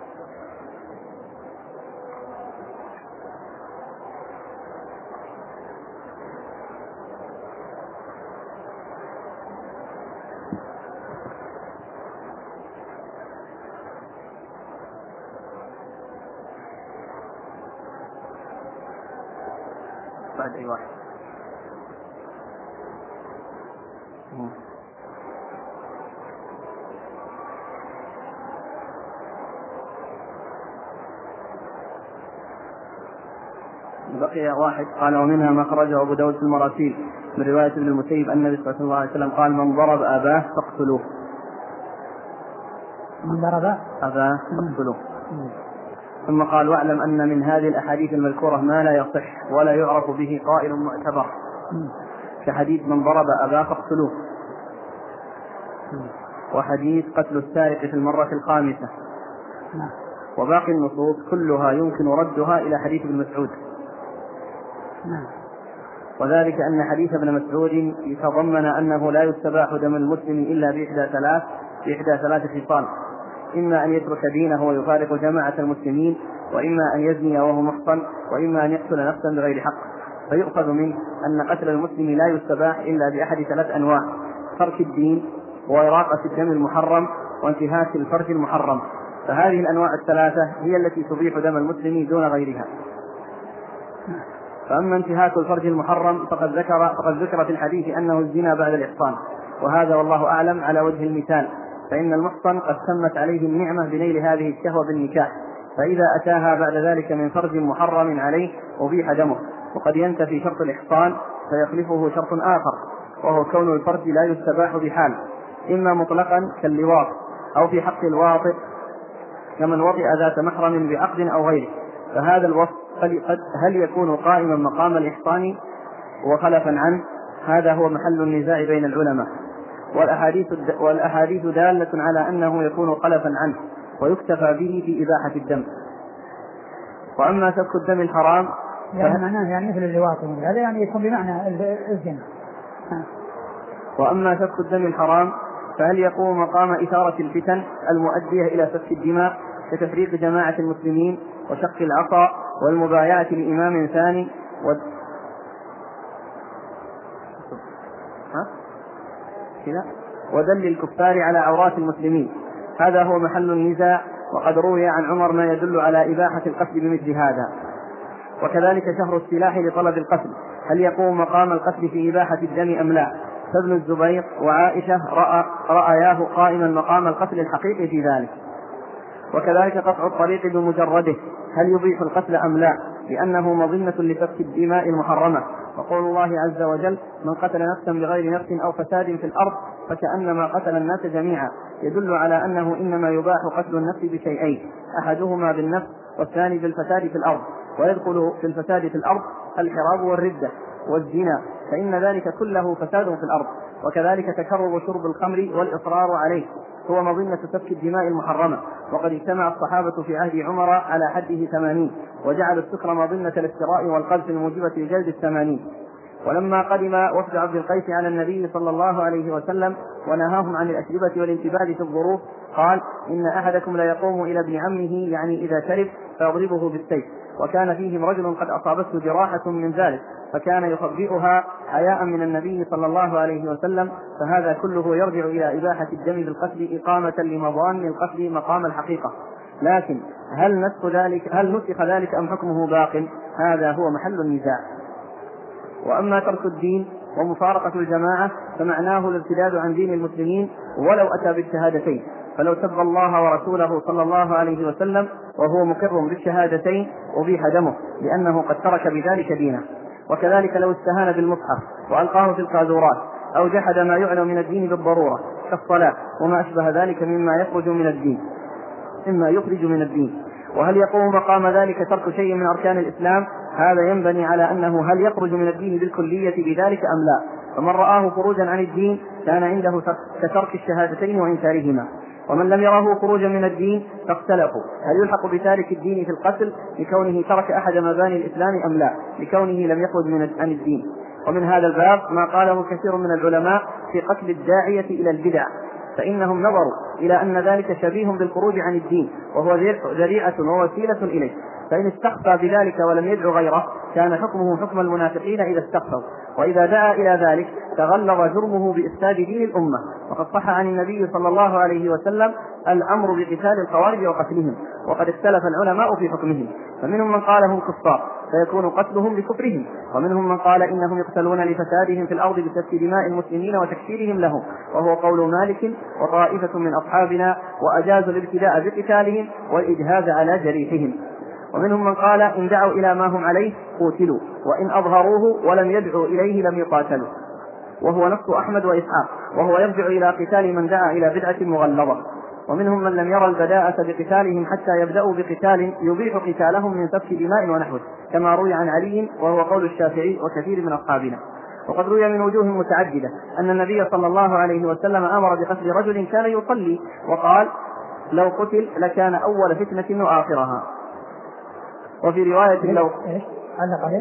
Speaker 2: بعد أي واحد. بقي واحد. قال ومنها ما خرجه أبو داود في المراسيل من رواية ابن المسيب أن النبي صلى الله عليه وسلم قال من ضرب أباه فاقتلوه.
Speaker 1: من ضرب
Speaker 2: أباه فاقتلوه. ثم قال واعلم أن من هذه الأحاديث المذكورة ما لا يصح ولا يعرف به قائل معتبر كحديث من ضرب أباه فاقتلوه، وحديث قتل السارق في المرة الخامسة، وباقي النصوص كلها يمكن ردها إلى حديث ابن مسعود، وذلك أن حديث ابن مسعود يتضمن أنه لا يستباح دم المسلم إلا بإحدى ثلاث بإحدى ثلاث خصال: إما أن يترك دينه ويفارق جماعة المسلمين، وإما أن يزني وهو محصن، وإما أن يقتل نفسا بغير حق. فيؤخذ منه أن قتل المسلم لا يستباح إلا بأحد ثلاث أنواع: ترك الدين، وإراقة الدم المحرم، وانتهاك الفرج المحرم. فهذه الأنواع الثلاثة هي التي تبيح دم المسلم دون غيرها. فأما انتهاك الفرج المحرم فقد ذكر فقد ذكر في الحديث أنه الزنا بعد الإحصان، وهذا والله أعلم على وجه المثال، فإن المحصن قد تمت عليه النعمة بنيل هذه الشهوة بالنكاح، فإذا أتاها بعد ذلك من فرج محرم عليه أبيح دمه. وقد ينتفي شرط الإحصان فيخلفه شرط آخر، وهو كون الفرج لا يستباح بحال، إما مطلقا كاللواط، أو في حق الواطئ كمن وطئ ذات محرم بعقد أو غيره. فهذا الوصف هل يكون قائما مقام الإحصان وخلفا عنه؟ هذا هو محل النزاع بين العلماء، والأحاديث, والأحاديث دالة على أنه يكون خلفا عنه ويكتفى به في إباحة الدم. وأما سفك الدم الحرام
Speaker 1: يعني معناه يعني مثل اللواط، هذا يعني يكون بمعنى الزنا.
Speaker 2: وأما سفك الدم الحرام فهل يقوم مقام إثارة الفتن المؤدية إلى سفك الدماء كتفريق جماعة المسلمين وشق العصا والمبايعة لإمام ثاني و... ها؟ كذا ودل الكفار على عورات المسلمين؟ هذا هو محل النزاع، وقد روي عن عمر ما يدل على إباحة القتل بمثل هذا. وكذلك شهر السلاح لطلب القتل، هل يقوم مقام القتل في إباحة الدم أم لا؟ فابن الزبير وعائشة رأى رأياه قائما مقام القتل الحقيقي في ذلك. وكذلك قطع الطريق بمجرده، هل يبيح القتل أم لا؟ لأنه مظنة لسفك الدماء المحرمة، وقول الله عز وجل: من قتل نفسا بغير نفس أو فساد في الأرض فكأنما قتل الناس جميعا، يدل على أنه إنما يباح قتل النفس بشيئين: أحدهما بالنفس والثاني بالفساد في الأرض. ويدخل في الفساد في الأرض الحراب والردة والزنا، فإن ذلك كله فساد في الأرض. وكذلك تكرر شرب الخمر والإصرار عليه هو مظنة سفك الدماء المحرمة، وقد اجتمع الصحابة في عهد عمر على حده ثمانين، وجعلوا السكر مظنة الافتراء والقذف الموجبة لجلد الثمانين. ولما قدم وفد عبد القيس على النبي صلى الله عليه وسلم ونهاهم عن الأشربة والانتباه في الظروف قال: إن أحدكم لا يقوم إلى ابن عمه يعني إذا شرب فيضربه بالسيف، وكان فيهم رجل قد أصابته جراحة من ذلك فكان يخبئها حياء من النبي صلى الله عليه وسلم. فهذا كله يرجع إلى إباحة الدم بالقتل إقامة لمضان القتل مقام الحقيقة. لكن هل نسخ ذلك هل نسخ ذلك أم حكمه باق؟ هذا هو محل النزاع. وأما ترك الدين ومفارقة الجماعة فمعناه الارتداد عن دين المسلمين ولو أتى بالشهادتين، فلو سب الله ورسوله صلى الله عليه وسلم وهو مقر بالشهادتين أبيح دمه لأنه قد ترك بذلك دينه. وكذلك لو استهان بالمصحف وألقاه في القاذورات أو جحد ما يعلم من الدين بالضرورة كالصلاة وما أشبه ذلك مما يخرج من الدين مما يخرج من الدين. وهل يقوم مقام ذلك ترك شيء من أركان الإسلام؟ هذا ينبني على أنه هل يخرج من الدين بالكلية بذلك أم لا. فمن رآه خروجا عن الدين كان عنده كترك الشهادتين وإنكارهما، ومن لم يره خروجا من الدين فاختلفوا هل يلحق بتارك الدين في القتل لكونه ترك أحد مباني الإسلام أم لا لكونه لم يخرج من عن الدين. ومن هذا الباب ما قاله كثير من العلماء في قتل الداعية إلى البدع، فإنهم نظروا إلى أن ذلك شبيه بالخروج عن الدين وهو ذريعة ووسيلة إليه، فإن استخفى بذلك ولم يدع غيره كان حكمه حكم المنافقين إذا استخفوا، وإذا دعا إلى ذلك تغلظ جرمه بإفساد دين الأمة. وقد صح عن النبي صلى الله عليه وسلم الأمر بقتال الخوارج وقتلهم، وقد اختلف العلماء في حكمهم، فمنهم من قال هم كفار فيكون قتلهم بكفرهم، ومنهم من قال إنهم يقتلون لفسادهم في الأرض بسفك دماء المسلمين وتكفيرهم لهم، وهو قول مالك وطائفة من أصحابنا، وأجازوا الابتداء بقتالهم والإجهاز على جريحهم. ومنهم من قال إن دعوا إلى ما هم عليه قوتلوا، وإن أظهروه ولم يدعوا إليه لم يقاتلوا، وهو نص أحمد وإسحاق، وهو يرجع إلى قتال من دعا إلى بدعة مغلظة. ومنهم من لم يرى البداءة بقتالهم حتى يبدأوا بقتال يبيح قتالهم من سفك دماء ونحوه، كما روي عن علي وهو قول الشافعي وكثير من أصحابنا. وقد روي من وجوه متعددة أن النبي صلى الله عليه وسلم أمر بقتل رجل كان يصلي وقال لو قتل لكان أول فتنة وآخرها. وفي رواية لو
Speaker 1: إيش علق عليه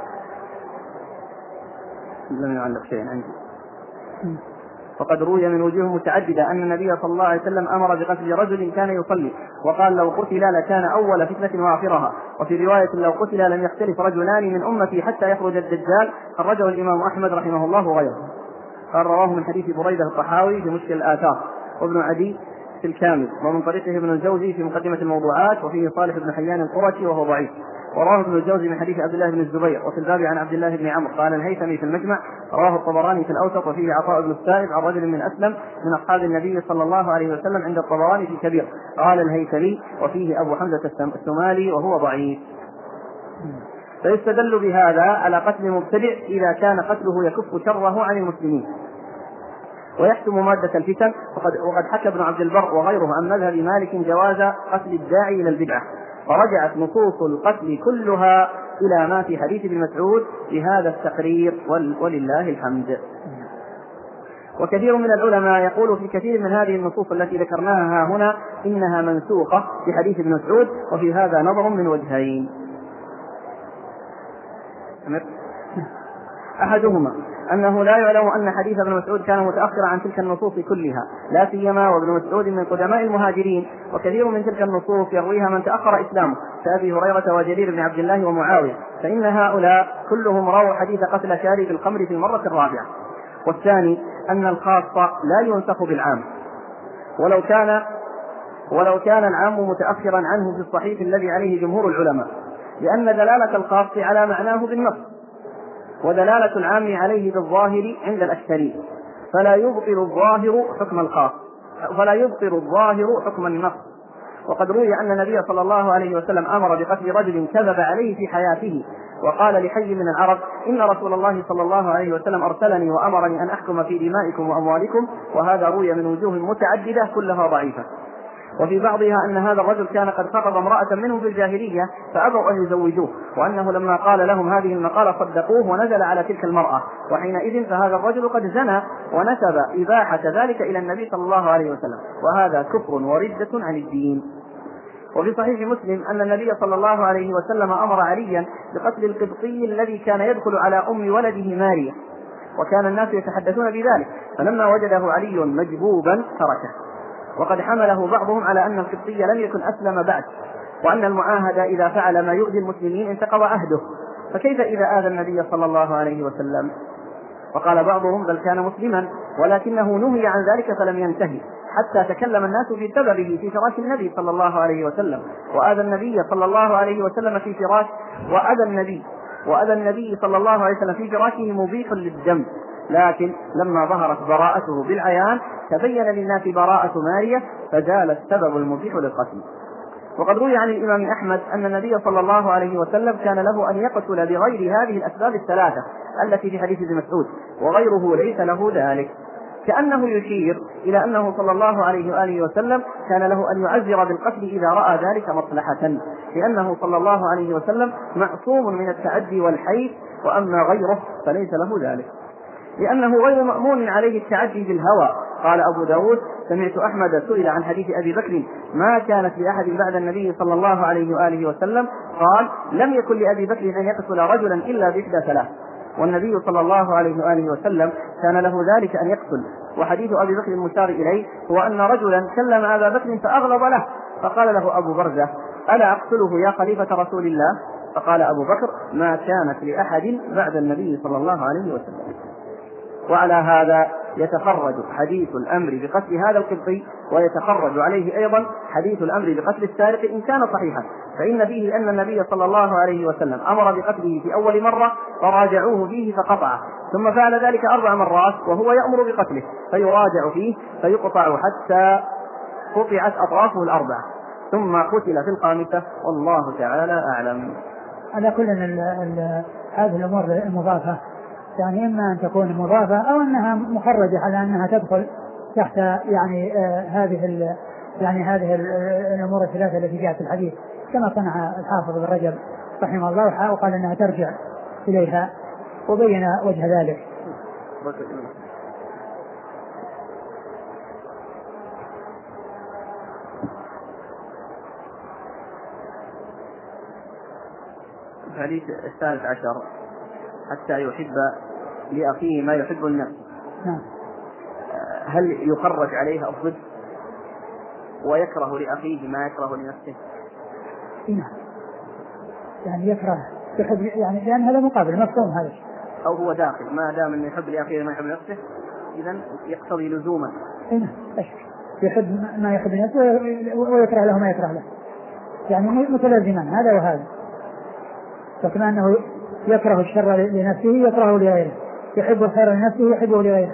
Speaker 2: لم يعلق شيء عندي. وقد روي من وجوه متعددة أن النبي صلى الله عليه وسلم أمر بقتل رجل كان يصلي وقال لو قتل لكان أول فتنة وآخرها. وفي رواية لو قتل لم يختلف رجلان من أمتي حتى يخرج الدجال، خرجه الإمام أحمد رحمه الله وغيره. قال رواه من حديث بريدة الطحاوي في مشكل الآثار، وابن عدي في الكامل، ومن طريقه ابن الجوزي في مقدمة الموضوعات، وفيه صالح بن حيان القرشي وهو ضعيف. ورواه ابن الجوزي من حديث عبد الله بن الزبير. وفي الباب عن عبد الله بن عمرو قال الهيثمي في المجمع، رواه الطبراني في الأوسط، وفيه عطاء بن السائب عن رجل من أسلم من أصحاب النبي صلى الله عليه وسلم عند الطبراني في كبير، قال الهيثمي وفيه أبو حمزة السمالي وهو ضعيف. فيستدل بهذا على قتل مبتدع إذا كان قتله يكف شره عن المسلمين ويحتم مادة الفتن. وقد, وقد حكى ابن عبد البر وغيره عن مذهب مالك جواز قتل الداعي إلى البدعة، ورجعت نصوص القتل كلها إلى ما في حديث ابن مسعود بهذا التقرير ولله الحمد. وكثير من العلماء يقول في كثير من هذه النصوص التي ذكرناها هنا إنها منسوخة في حديث ابن مسعود، وفي هذا نظر من وجهين. أحدهما أنه لا يعلم أن حديث ابن مسعود كان متأخرا عن تلك النصوص كلها، لا سيما وابن مسعود من قدماء المهاجرين، وكثير من تلك النصوص يرويها من تأخر إسلامه كأبي هريرة وجرير بن عبد الله ومعاوية، فإن هؤلاء كلهم رووا حديث قتل شارب الخمر في المرة الرابعة. والثاني أن الخاص لا ينسخ بالعام، ولو كان ولو كان العام متأخرا عنه في الصحيح الذي عليه جمهور العلماء، لأن دلالة الخاص على معناه بالنص، ودلالة العام عليه بالظاهر عند الأكثرين، فلا يبطل الظاهر حكم الخاص فلا يبطل الظاهر حكم النص. وقد روي أن النبي صلى الله عليه وسلم أمر بقتل رجل كذب عليه في حياته، وقال لحي من العرب إن رسول الله صلى الله عليه وسلم أرسلني وأمرني أن أحكم في دمائكم وأموالكم، وهذا روي من وجوه متعددة كلها ضعيفة. وفي بعضها أن هذا الرجل كان قد خطب امرأة منه في الجاهلية فأبوا أن يزوجوه، وأنه لما قال لهم هذه المقالة صدقوه ونزل على تلك المرأة، وحينئذ فهذا الرجل قد زنى ونسب إباحة ذلك إلى النبي صلى الله عليه وسلم، وهذا كفر وردة عن الدين. وفي صحيح مسلم أن النبي صلى الله عليه وسلم أمر عليا بقتل القبطي الذي كان يدخل على أم ولده ماريا، وكان الناس يتحدثون بذلك، فلما وجده علي مجبوبا تركه. وقد حمله بعضهم على أن القبطي لم يكن أسلم بعد، وأن المعاهد إذا فعل ما يؤذي المسلمين انتقض عهده، فكيف إذا آذى النبي صلى الله عليه وسلم؟ وقال بعضهم بل كان مسلما ولكنه نهي عن ذلك فلم ينتهي، حتى تكلم الناس في سببه في فراش النبي صلى الله عليه وسلم، وآذى النبي صلى الله عليه وسلم في فراش وأذى النبي وأذى النبي صلى الله عليه وسلم في فراشه مبيح للدم، لكن لما ظهرت براءته بالعيان تبين للناس براءة ماريا فزال السبب المبيح للقتل. وقد روي عن الإمام أحمد أن النبي صلى الله عليه وسلم كان له أن يقتل بغير هذه الأسباب الثلاثة التي في حديث ابن مسعود، وغيره ليس له ذلك، كأنه يشير إلى أنه صلى الله عليه وآله وسلم كان له أن يعذر بالقتل إذا رأى ذلك مصلحة، لأنه صلى الله عليه وسلم معصوم من التعدي والحيف، وأما غيره فليس له ذلك، لأنه غير مأمون عليه التعدي بالهوى. قال أبو داود سمعت أحمد سئل عن حديث أبي بكر ما كانت لأحد بعد النبي صلى الله عليه وآله وسلم، قال لم يكن لأبي بكر أن يقتل رجلا إلا بإحدى ثلاث، والنبي صلى الله عليه وآله وسلم كان له ذلك أن يقتل. وحديث أبي بكر المشار إليه هو أن رجلا كلم أبا بكر فأغلظ له، فقال له أبو برزة ألا أقتله يا خليفة رسول الله؟ فقال أبو بكر ما كانت لأحد بعد النبي صلى الله عليه وسلم. وعلى هذا يتخرج حديث الأمر بقتل هذا القبطي، ويتخرج عليه أيضا حديث الأمر بقتل السارق إن كان صحيحا، فإن فيه أن النبي صلى الله عليه وسلم أمر بقتله في أول مرة فراجعوه فيه فقطعه، ثم فعل ذلك أربع مرات وهو يأمر بقتله فيراجع فيه فيقطع حتى قطعت أطرافه الأربعة، ثم قتل في الخامسة، والله تعالى أعلم.
Speaker 1: على كل هذه الأمور المضافة يعني إما أن تكون مضافة أو أنها مخرجة على أنها تدخل تحت يعني آه هذه ال يعني هذه الأمور الثلاثة التي جاءت في الحديث، كما صنع الحافظ بن رجب رحمه الله وقال أنها ترجع إليها وبين وجه ذلك.
Speaker 2: الحديث الثالث عشر حتى يحب لأخيه ما يحب النفس.
Speaker 1: نعم.
Speaker 2: هل يخرج عليها الضد ويكره لأخيه ما يكره لنفسه؟
Speaker 1: نعم، يعني يكره يحب يعني لأن هذا مقابل مفهوم هذا،
Speaker 2: أو هو داخل ما دام أنه يحب لأخيه ما يحب لنفسه إذن يقتضي لزوما.
Speaker 1: نعم، يحب ما يحب لنفسه ويكره له ما يكره له، يعني متلازمان هذا وهذا، فكما أنه يكره الشر لنفسه يكره لغيره، يحب الخير لنفسه يحبه لغيره.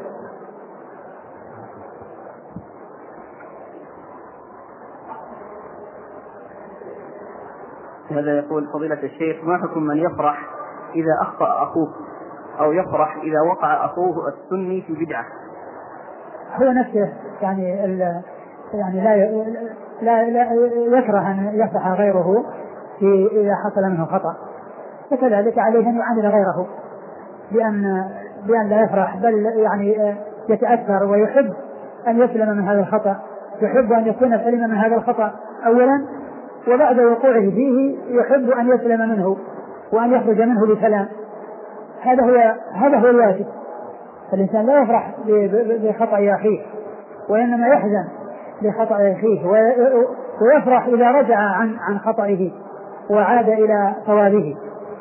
Speaker 2: هذا يقول فضيلة الشيخ ما حكم من يفرح إذا أخطأ أخوه أو يفرح إذا وقع أخوه السني في بدعة؟
Speaker 1: هو نفسه يعني ال يعني لا لا, لا يكره أن يفرح غيره في إذا حصل منه خطأ، فكذلك عليه أن يعامل غيره بأن بأن لا يفرح بل يعني يتأثر ويحب أن يسلم من هذا الخطأ، يحب أن يكون سليما من هذا الخطأ أولا، وبعد وقوعه فيه يحب أن يسلم منه وأن يخرج منه بسلام. هذا هو هذا هو الواجب. الإنسان لا يفرح بخطأ أخيه وإنما يحزن بخطأ أخيه ويفرح إذا رجع عن عن خطئه وعاد إلى صوابه.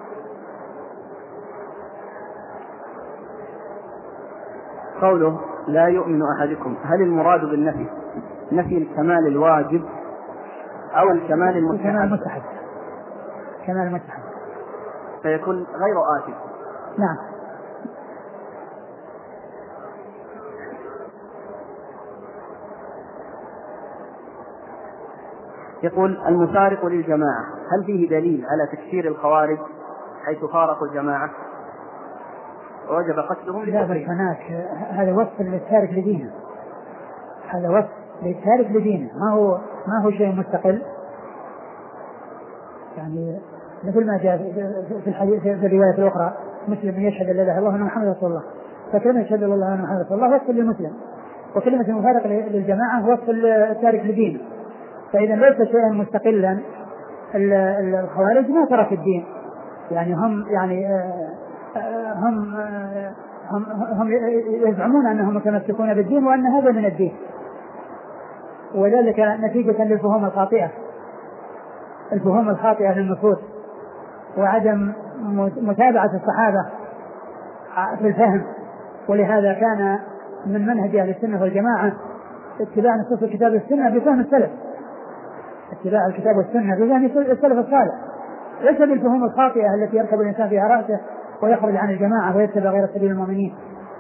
Speaker 2: قوله لا يؤمن أحدكم، هل المراد بالنفي نفي الكمال الواجب أو الكمال المستحب؟
Speaker 1: كمال المستحب
Speaker 2: فيكون غير آثم.
Speaker 1: نعم.
Speaker 2: يقول المفارق للجماعة هل فيه دليل على تكفير الخوارج حيث فارقوا الجماعة ووجب قتلهم لكفرهم؟
Speaker 1: هذا وصف للتارك لدينه، هذا وصف للتارك لدينه، ما هو ما هو شيء مستقل، يعني مثل ما جاء في الحديث في الرواية الأخرى مسلم يشهد أن لا إله إلا الله وأن محمد رسول الله، فكلمة يشهد أن لا إله إلا الله وأن محمد رسول الله وصف للمسلم، وكلمة المفارقة للجماعة وصف التارك لدينه. فإذا ليس شيئا مستقلا. الخوارج ما ترك الدين، يعني هم يعني هم هم, هم يزعمون أنهم متمسكون بالدين وأن هذا من الدين، وذلك نتيجة للفهوم الخاطئة الفهوم الخاطئة للنصوص وعدم متابعة الصحابة في الفهم. ولهذا كان من منهج أهل السنة والجماعة اتباع نصوص الكتاب والسنة بفهم السلف، اتباع الكتاب والسنة بفهم السلف الصالح، ليس بالفهوم الخاطئة التي يركب الإنسان فيها رأسه ويخرج عن الجماعة ويتبع غير سبيل المؤمنين.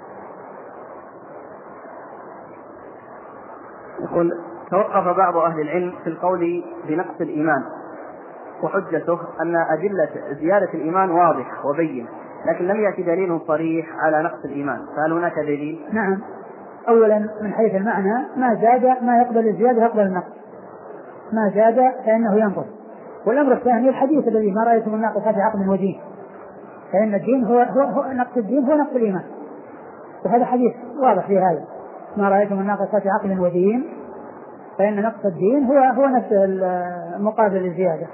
Speaker 2: يقول: توقف بعض أهل العلم في القول بنقص الإيمان، وحجته أن أدلة زيادة الإيمان واضحة وبينة، لكن لم يأتي دليل صريح على نقص الإيمان، فهل هناك دليل؟
Speaker 1: نعم. أولا من حيث المعنى ما زاد ما يقبل الزيادة يقبل النقص، ما زاد فإنه ينقص. والأمر الثاني الحديث الذي ما رأيتم الناقصات عقل ودين، فإن الدين هو, هو, هو نقص الدين هو نقص الإيمان، وهذا حديث واضح في هذا: ما رأيتم الناقصات عقل ودين، فإن نقص الدين هو هو نفس المقابل للزيادة.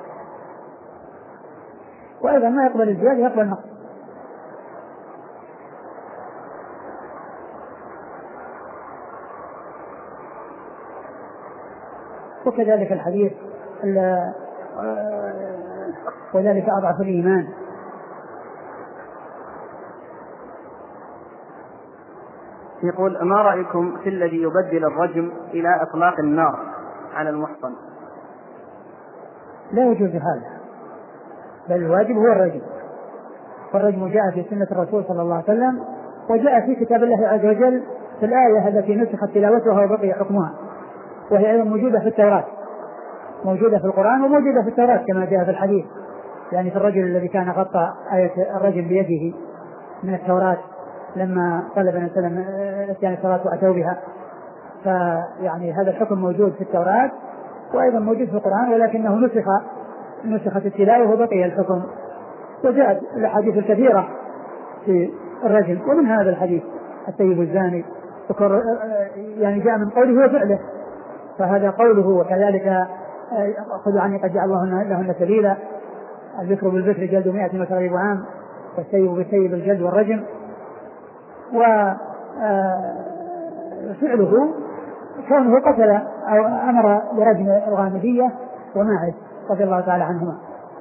Speaker 1: وأيضا ما يقبل الزيادة يقبل النقص. وكذلك الحديث وذلك أضعف الإيمان.
Speaker 2: يقول: ما رأيكم في الذي يبدل الرجم إلى إطلاق النار على المحصن؟
Speaker 1: لا يجوز هذا، بل الواجب هو الرجم، والرجم جاء في سنة الرسول صلى الله عليه وسلم، وجاء في كتاب الله عز وجل في الآية التي نسخت تلاوتها وبقي حكمها، وهي أيضا موجودة في التوراة، موجودة في القرآن وموجودة في التوراة كما جاء في الحديث، يعني في الرجل الذي كان غطى آية الرجم بيده من التوراة لما طلب النبي صلى الله عليه وسلم اتيان التوراة وأتوا بها. فيعني هذا الحكم موجود في التوراة وأيضا موجود في القرآن، ولكنه نسخ نسخت التلاوة وبقي الحكم. وجاءت الأحاديث الكثيرة في الرجم، ومن هذا الحديث السيب الزاني يعني جاء من قوله وفعله، فهذا قوله. وكذلك خذوا عني قد جعل الله لهن سبيلا، الذكر بالذكر جلد مئة وتغريب عام، والسيب بالسيب الجلد والرجم. وفعله كونه قتل أو أمر برجم الغامدية وماعز رضي الله تعالى عنهما.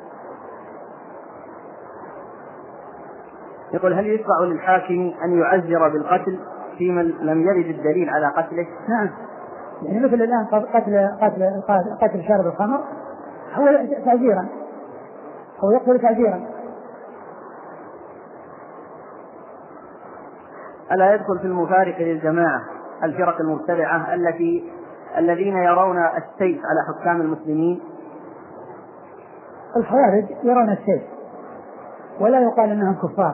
Speaker 2: يقول: هل يشرع للحاكم أن يعزر بالقتل في من لم يرد الدليل على قتله؟
Speaker 1: نعم، يعني مثل الآن قتل قتل قتل شارب الخمر هو تعزيرا، هو يقتل تعزيرا.
Speaker 2: ألا يدخل في المفارق للجماعة الفرق المبتدعة التي الذين يرون السيف على حكام المسلمين؟
Speaker 1: الخوارج يرون السيف ولا يقال أنهم كفار.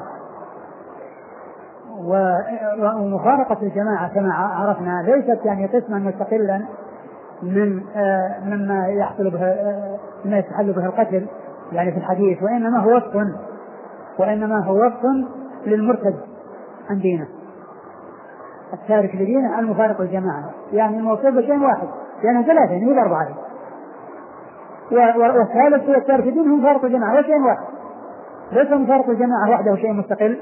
Speaker 1: ومفارقة الجماعة كما عرفنا ليست يعني قسما مستقلا من مما يحصل به مما يستحل به القتل يعني في الحديث، وإنما هو وصف وإنما هو وصف للمرتد عن دينه، التارك لدينه المفارق الجماعة، يعني الموصوف بشيء واحد، يعني ثلاثة يعني أربعة، والثالث هو التارك لدينه مفارق الجماعة وشيء واحد، ليس مفارق الجماعة وحده شيء مستقل.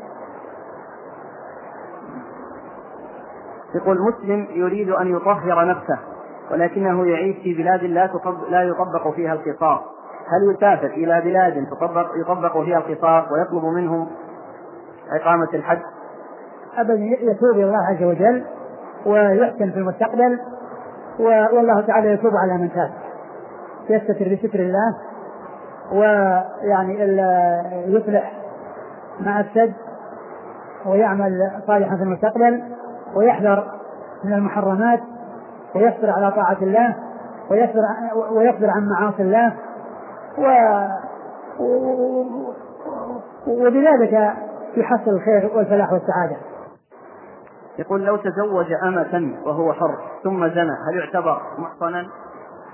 Speaker 2: يقول: مسلم يريد أن يطهر نفسه ولكنه يعيش في بلاد لا تطبق, لا يطبق فيها القصاص، هل يسافر إلى بلاد تطبق يطبق فيها القصاص ويطلب منهم إقامة الحد؟
Speaker 1: أبدا، يتوب إلى الله عز وجل ويحسن في المستقبل، والله تعالى يتوب على من تاب، يستتر بستر الله، ويعني يصلح مع السد ويعمل صالحا في المستقبل، ويحذر من المحرمات، ويصبر على طاعة الله، ويصبر ويصبر عن معاصي الله، وبذلك يحصل الخير والفلاح والسعادة.
Speaker 2: يقول: لو تزوج أمة وهو حر ثم زنى هل يعتبر محصنا؟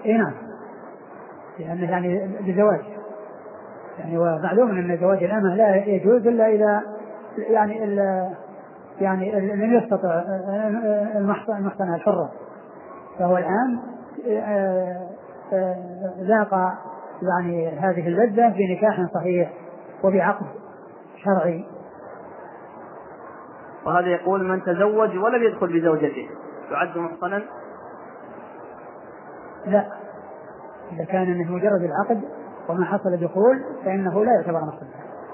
Speaker 1: اي نعم، لأنه يعني لزواج، يعني ومعلوم أن زواج الأمة لا يجوز إلا إذا يعني إلا يعني لم يستطع المحصنة الحرة، فهو الآن ذاق يعني هذه اللذة بنكاح صحيح وبعقد شرعي.
Speaker 2: وهذا يقول من تزوج ولم يدخل بزوجته يعد محصنا؟
Speaker 1: لا، إذا كان منه مجرد العقد وما حصل دخول فإنه لا يعتبر محصنا.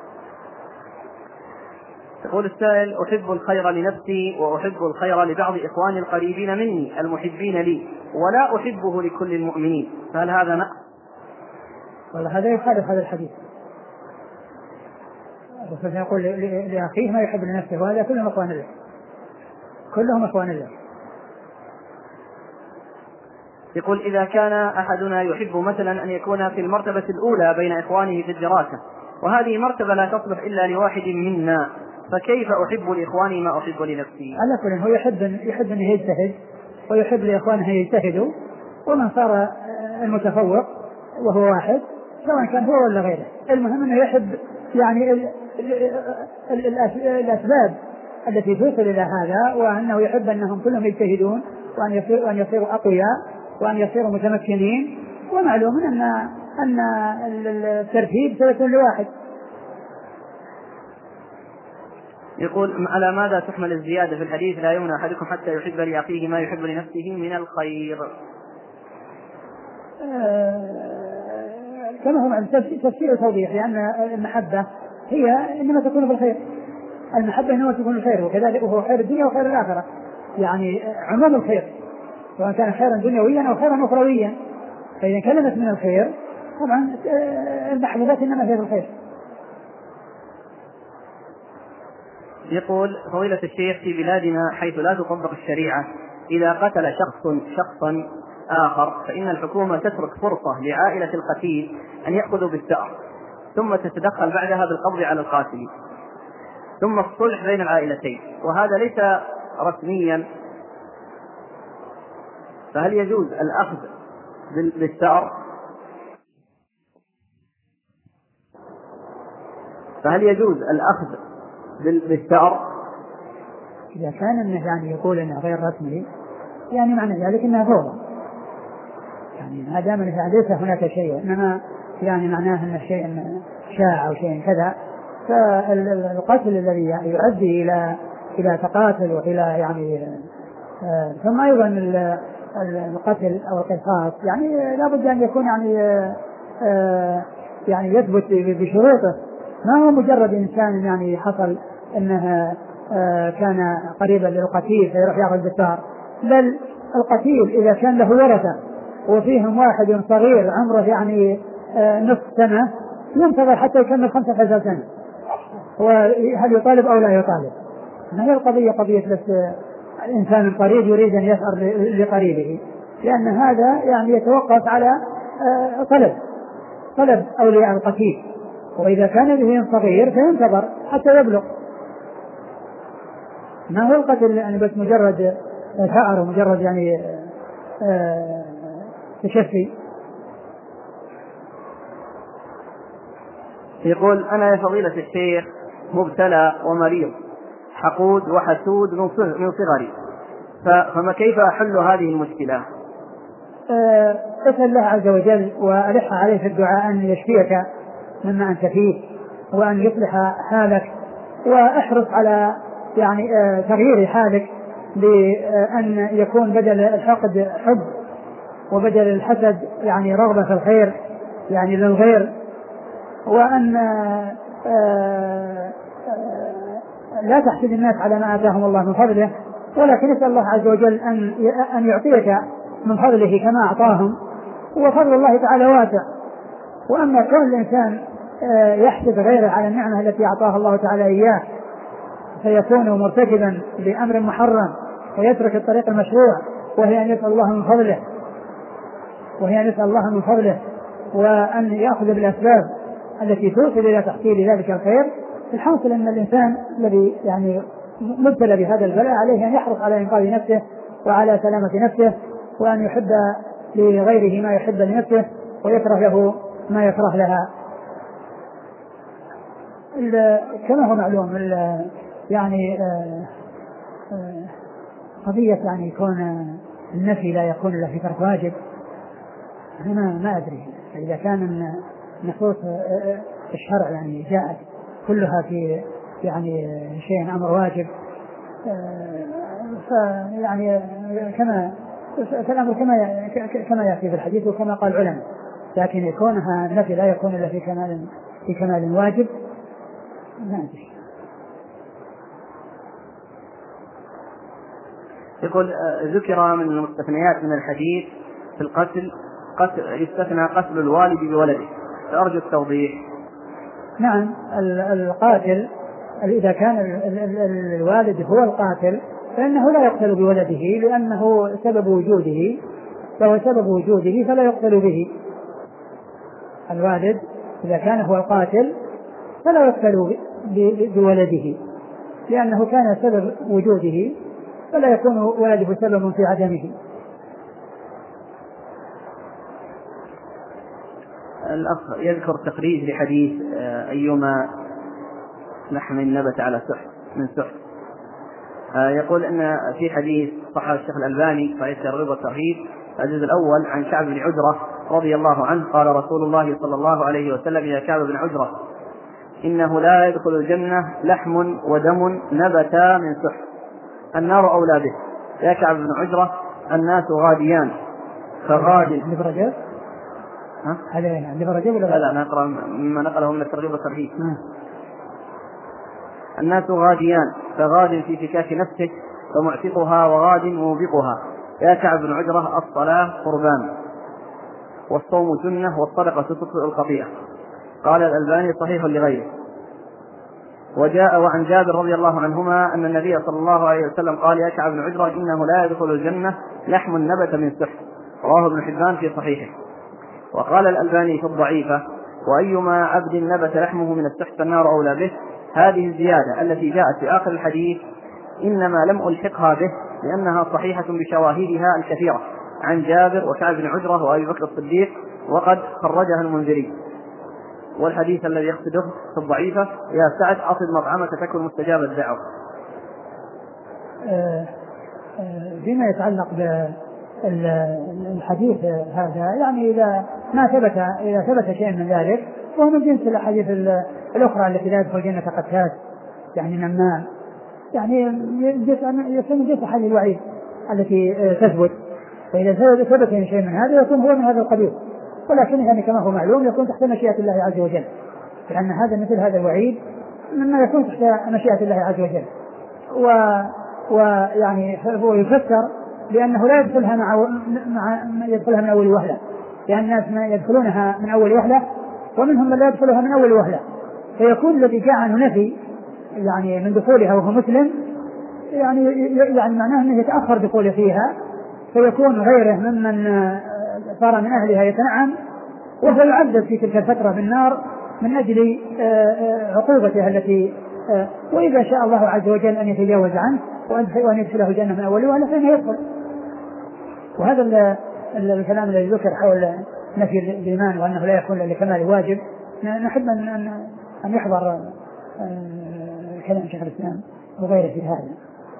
Speaker 2: يقول السائل: أحب الخير لنفسي وأحب الخير لبعض إخواني القريبين مني المحبين لي ولا أحبه لكل المؤمنين، فهل هذا نقص؟
Speaker 1: والله هذا يخالف هذا الحديث. الرسول يقول لأخيه ما يحب لنفسه، وهذا كلهم أخوان له، كلهم أخوان له.
Speaker 2: يقول: إذا كان أحدنا يحب مثلا أن يكون في المرتبة الأولى بين إخوانه في الدراسة، وهذه مرتبة لا تصلح إلا لواحد منا، فكيف أحب لإخواني ما أحب لنفسي؟
Speaker 1: على كل هو يحب يحب أن يجتهد ويحب لإخوانه يجتهدوا، ومن صار المتفوق وهو واحد سواء كان هو ولا غيره، المهم أنه يحب يعني ال ال ال ال الأسباب التي توصل إلى هذا، وأنه يحب أنهم كلهم يجتهدون وأن يصيروا وأن يصيروا أقوياء وأن يصيروا متمكنين، ومعلوم أن أن الترتيب سيكون لواحد.
Speaker 2: يقول: على ماذا تحمل الزيادة في الحديث لا يؤمن أحدكم حتى يحب لأخيه ما يحب لنفسه من الخير؟
Speaker 1: آه كما هو تفسير وتوضيح، لأن المحبة هي إنما تكون بالخير، المحبة إنما تكون بالخير، وكذلك وهو خير الدنيا وخير الآخرة، يعني عموم الخير سواء كان خيرا دنيويا أو خيرا أخرويا، فإذا كلمت من الخير طبعا المحبوبات إنما هي بالخير.
Speaker 2: يقول: فضيلة الشيخ، في بلادنا حيث لا تطبق الشريعة إذا قتل شخص شخصا آخر فإن الحكومة تترك فرصة لعائلة القتيل أن يأخذوا بالثأر، ثم تتدخل بعدها بالقبض على القاتل، ثم الصلح بين العائلتين، وهذا ليس رسميا، فهل يجوز الأخذ بالثأر؟ فهل يجوز الأخذ بالثأر؟
Speaker 1: إذا كان إنه يعني يقول إنه غير رسمي يعني معنى ذلك إنها فوضى، يعني ما دام إنه ليس هناك شيء إنما يعني معناه إنه شيء شاع أو شيء كذا، فالقتل الذي يؤدي إلى إلى تقاتل وإلى يعني آه ثم أيضا القتل أو القصاص يعني لابد أن يكون يعني آه يعني يثبت بشروطه، ما هو مجرد إنسان يعني حصل أنه آه كان قريبا للقتيل فيروح يأخذ بالثأر، بل القتيل إذا كان له ورثة وفيهم واحد صغير عمره يعني آه نصف سنة ينتظر حتى يكمل خمسة عشر سنة، وهل يطالب أو لا يطالب؟ ما هي القضية قضية بس الإنسان قريب يريد أن يسأر لقريبه، لأن هذا يعني يتوقف على آه طلب طلب أولياء القتيل، وإذا كان به صغير فينتظر حتى يبلغ. ما هو القتل يعني بس مجرد ثأر ومجرد يعني آه تشفي.
Speaker 2: يقول: أنا يا فضيلة الشيخ مبتلى ومريض حقود وحسود من صغري، فما كيف أحل هذه المشكلة؟
Speaker 1: آه اسأل الله عز وجل وألح عليه الدعاء أن يشفيك مما أنت فيه وأن يصلح حالك، واحرص على يعني آه تغيير حالك بأن يكون بدل الحقد حب وبدل الحسد يعني رغبة في الخير يعني للغير، وأن آآ آآ لا تحسد الناس على ما آتاهم الله من فضله، ولكن اسأل الله عز وجل أن أن يعطيك من فضله كما أعطاهم، وفضل الله تعالى واسع. وأما كون الإنسان يحسد غيره على النعمة التي أعطاها الله تعالى إياه فيكون مرتكبا لأمر محرم ويترك الطريق المشروع، وهي أن يسأل الله من فضله وهي أن يسأل الله من فضله وأن يأخذ بالأسباب التي توصل إلى تحصيل ذلك الخير. الحاصل أن الإنسان الذي يعني مبتلى بهذا البلاء عليه أن يحرص على إنقاذ نفسه وعلى سلامة نفسه، وأن يحب لغيره ما يحب لنفسه ويكره له ما يكره لها. كما هو معلوم يعني قضية يعني يكون النفي لا يكون إلا في ترك واجب، أنا ما أدري إذا كان نصوص الشرع يعني جاءت كلها في يعني شيء أمر واجب، فيعني كما فالأمر كما كما يأتي في الحديث وكما قال العلماء، لكن يكونها النفي لا يكون إلا في كمال في كمال واجب ما أدري.
Speaker 2: يقول ذكر من المستثنيات من الحديث في القتل قتل يستثنى قتل الوالد بولده، فأرجو التوضيح.
Speaker 1: نعم القاتل إذا كان الوالد هو القاتل فإنه لا يقتل بولده لأنه سبب وجوده، فهو سبب وجوده فلا يقتل به. الوالد إذا كان هو القاتل فلا يقتل بولده لأنه كان سبب وجوده، فلا يكون ولده سبب في عدمه.
Speaker 2: الأخ يذكر تخريج لحديث أيما لحم نبت على سحت من سحت، يقول أن في حديث صححه الشيخ الألباني صحيح الترغيب والترهيب الجزء الأول عن كعب بن عجرة رضي الله عنه قال رسول الله صلى الله عليه وسلم يا كعب بن عجرة إنه لا يدخل الجنة لحم ودم نبتا من سحت النار أولى به. يا كعب بن عجرة الناس غاديان فغاد
Speaker 1: لبرجة هذا لبرجة ولا
Speaker 2: لا لا نقرأ مما نقله من الترغيب والترهيب. الناس غاديان فغاد في فكاك نفسه فمعتقها وغاد موبقها. يا كعب بن عجرة الصلاة قربان والصوم جنة والصدقة تطفئ الخطيئة. قال الألباني صحيح لغيره. وجاء وعن جابر رضي الله عنهما أن النبي صلى الله عليه وسلم قال يا كعب بن عجرة إنه لا يدخل الجنة لحم نبت من سحت، رواه ابن حبان في صحيحه. وقال الألباني في الضعيفة وأيما عبد نبت لحمه من السحت فالنار أولى به. هذه الزيادة التي جاءت في آخر الحديث إنما لم ألحقها به لأنها صحيحة بشواهدها الكثيرة عن جابر وكعب بن عجرة وأبي بكر الصديق وقد خرجها المنذري. والحديث الذي يقصده في الضعيفة يا سعد أصل مطعمك تكن مستجاب الدعوة.
Speaker 1: فيما يتعلق بالحديث هذا يعني إذا ما ثبت إذا ثبت شيء من ذلك وهو من جنس الأحاديث الأخرى التي لا يدخل الجنة قتات يعني نمام يعني يكون من جنس حال الوعيد التي تثبت، فإذا ثبت شيء من هذا يكون هو من هذا القبيل، ولكن يعني كما هو معلوم يكون تحت مشيئة الله عز وجل، لأن هذا مثل هذا الوعيد مما يكون تحت مشيئة الله عز وجل. ويعني هو يفسر بأنه لا يدخلها مع مع يدخلها من أول وهلة، لأن الناس يدخلونها من أول وهلة ومنهم من لا يدخلها من أول وهلة، فيكون الذي جاء عنه نفي يعني من دخولها وهو مسلم يعني يعني معناه أنه يتأخر دخوله فيها، فيكون غيره ممن صار من أهلها يتنعم وهو يعذب في تلك الفترة بالنار من أجل عقوبته التي وإذا شاء الله عز وجل أن يتجاوز عنه وأن يدخله الجنة من أول وهلة فإنه يدخل. وهذا الكلام الذي ذكر حول نفي الإيمان وأنه لا يكون لكمال واجب نحب أن أن يحضر كلام شيخ الإسلام وغيره في هذا.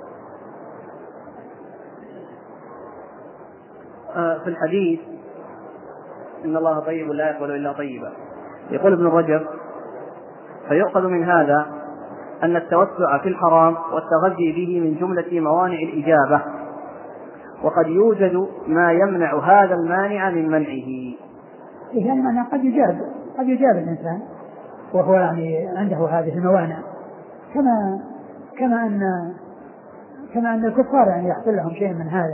Speaker 2: في الحديث إن الله طيب لا يقبل إلا طيبا، يقول ابن رجب فيؤخذ من هذا أن التوسع في الحرام والتغذي به من جملة موانع الإجابة، وقد يوجد ما يمنع هذا المانع من منعه.
Speaker 1: يعني معنى قد يجاب قد يجاب الإنسان وهو يعني عنده هذه الموانع، كما كما أن كما أن الكفار يعني يحصل لهم شيء من هذا.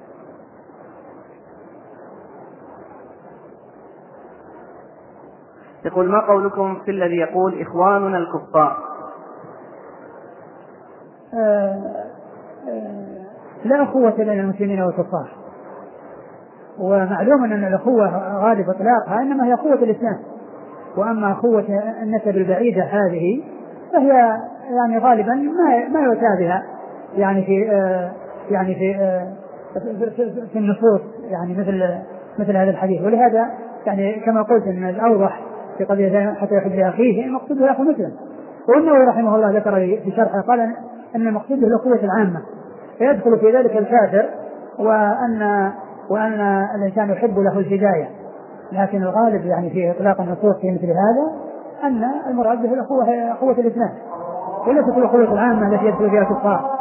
Speaker 2: يقول ما قولكم في الذي يقول إخواننا الكفار؟
Speaker 1: آه آه لا أخوة بين المسلمين والكفار، ومعلوم أن الأخوة غالب إطلاقها إنما هي أخوة الإسلام، وأما أخوة النسب البعيدة هذه فهي يعني غالبا ما ما يتابعها يعني في آه يعني في آه في, في, في النصوص يعني مثل مثل هذا الحديث. ولهذا يعني كما قلت أن الأوضح في قضية حتى يحب لأخيه المقصود له مسلم. والنووي رحمه الله ذكر في شرحه قال أن المقصود له قوة العامة، فيدخل في ذلك الكافر، وأن وأن الإنسان يحب له الهداية. لكن الغالب يعني في إطلاق النصوص في مثل هذا أن المراد به قوة قوة الإسلام، وليست قوة العامة التي يدخل فيها الكفار.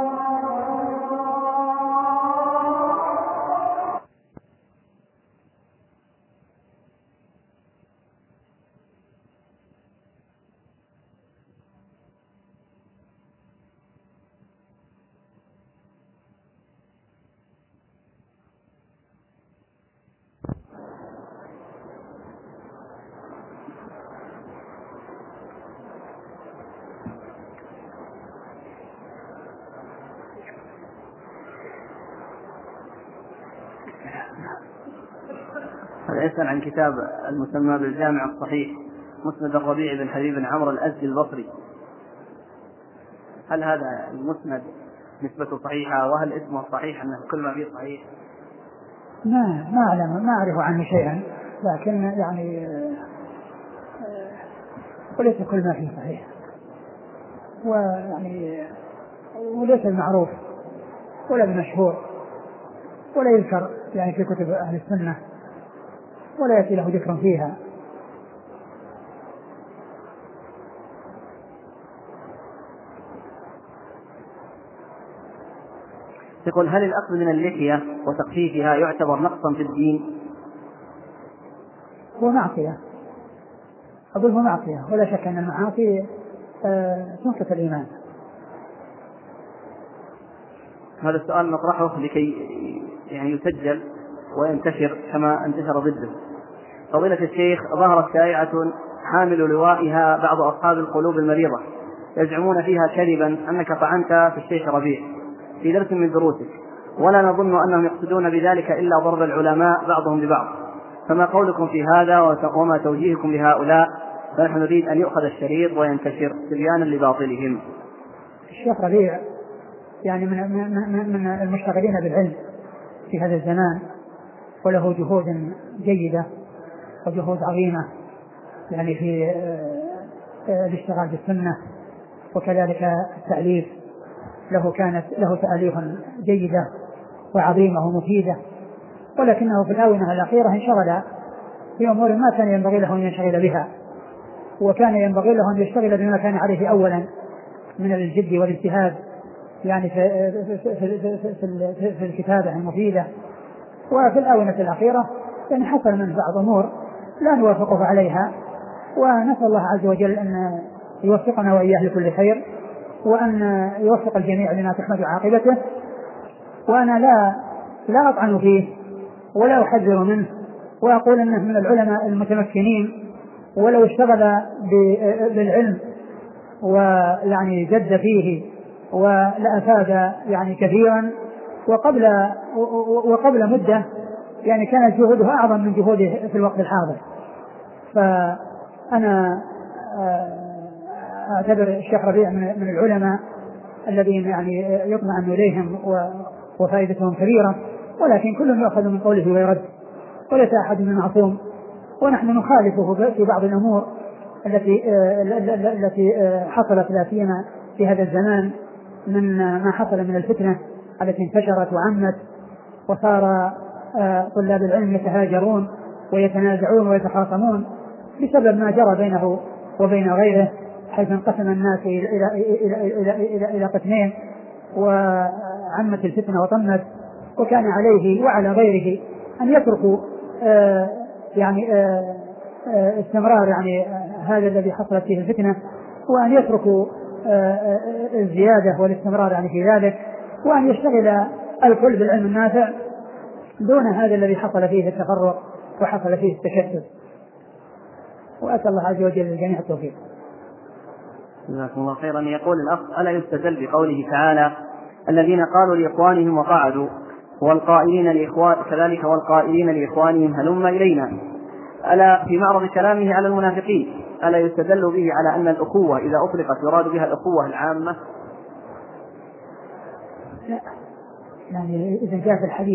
Speaker 2: هذا يسأل عن كتاب المسمى بالجامع الصحيح مسند الربيع بن حبيب بن عمرو الأزدي البصري. هل هذا المسند نسبته صحيحة؟ وهل اسمه صحيح أنه كل ما فيه صحيح؟
Speaker 1: ما ما أعلم، ما أعرف عنه شيئا، لكن يعني وليس كل ما فيه صحيح، ويعني وليس المعروف ولا المشهور ولا يذكر يعني في كتب أهل السنة ولا يأتي له ذكر فيها.
Speaker 2: يقول: هل الأخذ من اللحية وتخفيفها يعتبر نقصا في الدين؟
Speaker 1: هو معصية، أقول هو معصية، ولا شك أن المعاصي تنقص الإيمان.
Speaker 2: هذا السؤال نطرحه لكي يعني يسجل وينتشر كما انتشر ضده. فضيلة الشيخ، ظهرت شائعة حامل لوائها بعض أصحاب القلوب المريضة يزعمون فيها كذبا أنك طعنت في الشيخ ربيع في درس من دروسك، ولا نظن أنهم يقصدون بذلك إلا ضرب العلماء بعضهم ببعض، فما قولكم في هذا وما توجيهكم لهؤلاء؟ فنحن نريد أن يؤخذ الشريط وينتشر تبيانا لباطلهم.
Speaker 1: الشيخ ربيع يعني من, من, من المشتغلين بالعلم في هذا الزمان، وله جهود جيدة وجهود عظيمة يعني في الاشتغال بالسنة، وكذلك التأليف له كانت له تأليف جيدة وعظيمة ومفيدة، ولكنه في الآونة الأخيرة انشغل في أمور ما كان ينبغي له أن ينشغل بها، وكان ينبغي له أن يشتغل بما كان عليه أولا من الجد والاجتهاد يعني في, في, في, في, في, في الكتابة المفيدة. وفي الآونة الأخيرة يعني حصل من بعض أمور لا نوافقه عليها، ونسأل الله عز وجل أن يوفقنا وإياه لكل خير، وأن يوفق الجميع لما تحمد عاقبته. وأنا لا لا أطعن فيه ولا أحذر منه، وأقول أنه من العلماء المتمكنين، ولو اشتغل بالعلم ويعني جد فيه ولأفاد يعني كثيرا، وقبل وقبل مدة يعني كانت جهوده أعظم من جهوده في الوقت الحاضر. فأنا أعتبر الشيخ ربيع من العلماء الذين يعني يطمئن إليهم وفائدتهم كبيرة، ولكن كل يأخذ من قوله ويرد، وليس أحد من معصوم، ونحن نخالفه في بعض الأمور التي التي حصلت لا سيما في هذا الزمان من ما حصل من الفتنة التي انتشرت وعمت، وصار طلاب العلم يتهاجرون ويتنازعون ويتخاصمون بسبب ما جرى بينه وبين غيره، حيث انقسم الناس إلى إلى إلى إلى إلى قسمين، وعمت الفتنة وطمت. وكان عليه وعلى غيره أن يتركوا آه يعني آه آه استمرار يعني آه هذا الذي حصلت فيه الفتنة، وأن يتركوا آه الزيادة والاستمرار يعني في ذلك، وأن يشتغل الكل بالعلم النافع دون هذا الذي حصل فيه التفرق وحصل فيه التشتت. وأسأل الله عز وجل للجميع التوفيق.
Speaker 2: جزاكم الله خيرا. يقول الأخ: ألا يستدل بقوله تعالى: الذين قالوا لإخوانهم وقعدوا، والقائلين لإخوان كذلك والقائلين لإخوانهم هلم إلينا، ألا في معرض كلامه على المنافقين ألا يستدل به على أن الأخوة إذا أطلقت يراد بها الأخوة العامة؟
Speaker 1: لا، يعني إذا جاء في الحديث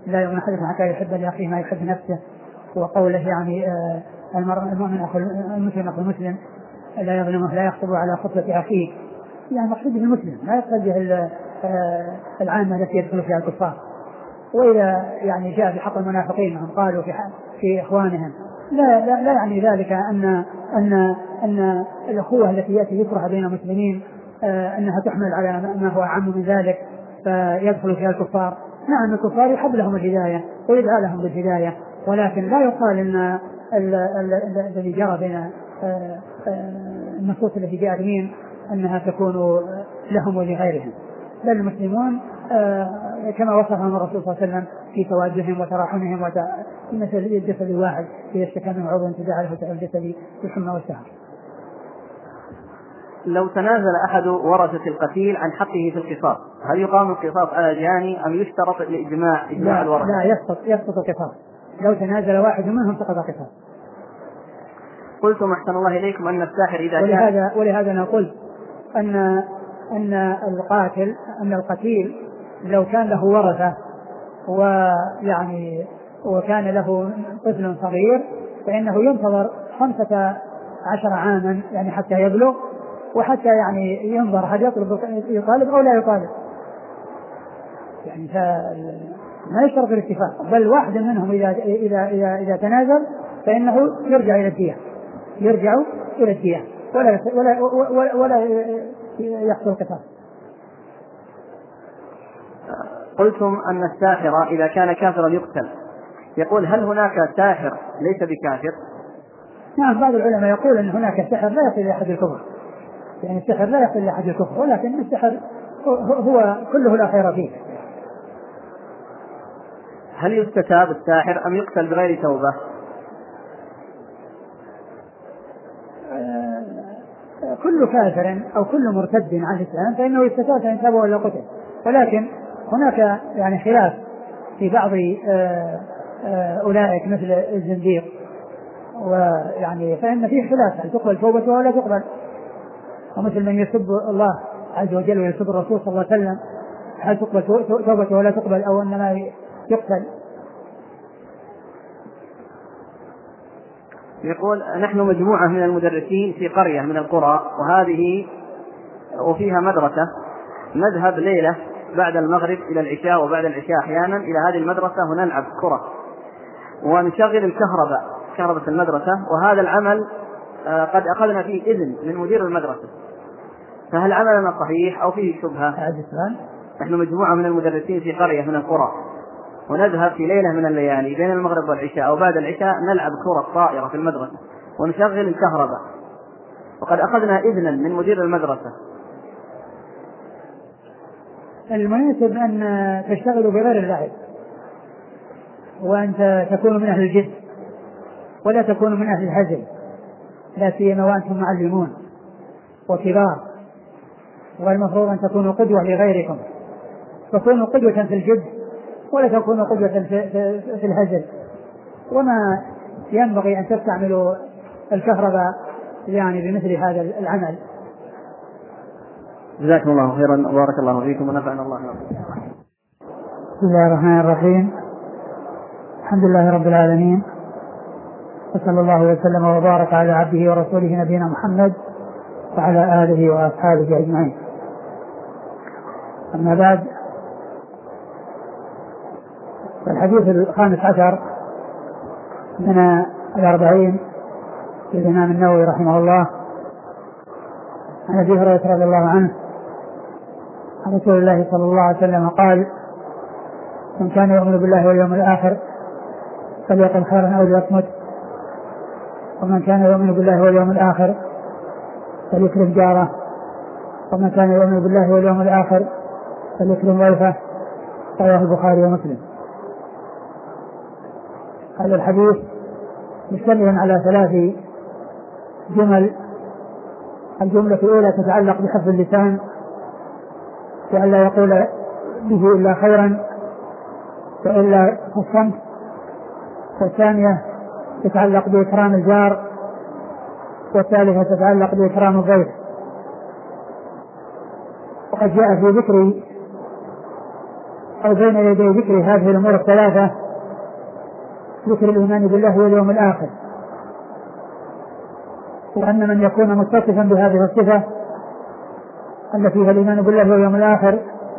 Speaker 1: لا يؤمن أحدكم حتى يحب لأخيه ما يحب نفسه، وقوله يعني المرء المؤمن أخو المسلم أخو المسلم لا يظلمه لا يخطب على خطبة أخيه، يعني مقصود بالمسلم لا يقصد به العامة التي يدخل فيها الكفار. وإذا يعني جاء بحق المنافقين هم قالوا في, في إخوانهم لا, لا, لا يعني ذلك أن, أن, أن الأخوة التي يأتي يكره بين المسلمين آه أنها تحمل على ما هو أعم من ذلك فيدخل فيها الكفار. نعم الكفار يحب لهم الهداية ويدعى لهم بالهداية، ولكن لا يقال أن الذي جرى بين آه آه النصوص التي جاءت من أنها تكون لهم ولغيرهم، بل المسلمون آه كما وصفهم الرسول صلى الله عليه وسلم في توادهم وتراحمهم مثل الجسد الواحد إذا اشتكى من عضو تداعى له سائر الجسد بالحمى والسهر.
Speaker 2: لو تنازل أحد ورثة القتيل عن حقه في القصاص هل يقام القصاص على الجاني أم يشترط لإجماع إجماع الورثة؟
Speaker 1: لا يسقط يسقط القصاص لو تنازل واحد منهم سقط القصاص.
Speaker 2: قلتم أحسن الله إليكم أن الساحر إذا
Speaker 1: ولهذا كان ولهذا نقول أن أن القاتل أن القتيل لو كان له ورثة ويعني وكان له طفل صغير فإنه ينتظر خمسة عشر عاما يعني حتى يبلغ، وحتى يعني ينظر هل يطلب يطالب أو لا يطالب، يعني ما يشترط الاتفاق، بل واحد منهم إذا إذا إذا إذا تنازل فإنه يرجع إلى الدية يرجع إلى الدية ولا ولا ولا, ولا يحصل القصاص.
Speaker 2: قلتم أن الساحر إذا كان كافرا يقتل، يقول هل هناك ساحر ليس بكافر؟
Speaker 1: نعم بعض العلماء يقول أن هناك سحر لا يصل إلى أحد الكفر، يعني السحر لا يصل إلى أحد الكفر، ولكن السحر هو كله لا خير فيه.
Speaker 2: هل يستتاب الساحر أم يقتل بغير توبة؟
Speaker 1: كل كافر أو كل مرتد عن الإسلام فإنه يستتاب فإن تاب ولا قتل، ولكن هناك يعني خلاف في بعض أولئك مثل الزنديق، ويعني فإن فيه خلاف هل تقبل توبته ولا تقبل، ومثل من يسب الله عز وجل ويسب الرسول صلى الله عليه وسلم هل تقبل توبته ولا تقبل أو أنما يقتل.
Speaker 2: يقول نحن مجموعة من المدرسين في قرية من القرى وهذه وفيها مدرسة، نذهب ليلة بعد المغرب إلى العشاء وبعد العشاء أحيانا إلى هذه المدرسة ونلعب كرة ونشغل الكهرباء كهرباء المدرسة، وهذا العمل قد أخذنا فيه إذن من مدير المدرسة، فهل عملنا صحيح أو فيه شبهة؟ نحن مجموعة من المدرسين في قرية من القرى ونذهب في ليلة من الليالي بين المغرب والعشاء أو بعد العشاء نلعب كرة طائرة في المدرسة ونشغل الكهرباء وقد أخذنا إذنا من مدير المدرسة.
Speaker 1: المناسب أن تشتغلوا بغير اللعب، وأنت تكون من أهل الجد ولا تكون من أهل الهزل، لا سيما وأنتم معلمون وكبار، والمفروض أن تكونوا قدوة لغيركم، تكونوا قدوة في الجد ولا تكونوا قدوة في الهزل. وما ينبغي أن تستعملوا الكهرباء يعني بمثل هذا العمل.
Speaker 2: جزاكم الله خيرا وبارك الله فيكم ونفعنا الله بكم.
Speaker 1: بسم الله الرحمن الرحيم، الحمد لله رب العالمين، وصلى الله وسلم وبارك على عبده ورسوله نبينا محمد وعلى آله وأصحابه أجمعين. أما بعد، الحديث الخامس عشر من الأربعين للإمام النووي رحمه الله عن أبي هريرة رضي الله عنه عن رسول الله صلى الله عليه وسلم قال: من كان يؤمن بالله واليوم الآخر فليقل خيرا أو ليصمت، ومن كان يؤمن بالله واليوم الآخر فليكرم جاره، ومن كان يؤمن بالله واليوم الآخر فليكرم ضيفه. رواه البخاري ومسلم. هذا الحديث مشتمل على ثلاث جمل. الجملة الأولى تتعلق بحفظ اللسان وألا يقول به إلا خيرا وإلا الصمت، والثانية تتعلق بإكرام الجار، والثالثة تتعلق بإكرام الضيف. وقد جاء في ذكر أو بين يدي ذكر هذه الأمور الثلاثة ذكر الإيمان بالله واليوم الآخر، وأن من يكون متصفا بهذه الصفة التي هي الإيمان بالله واليوم الآخر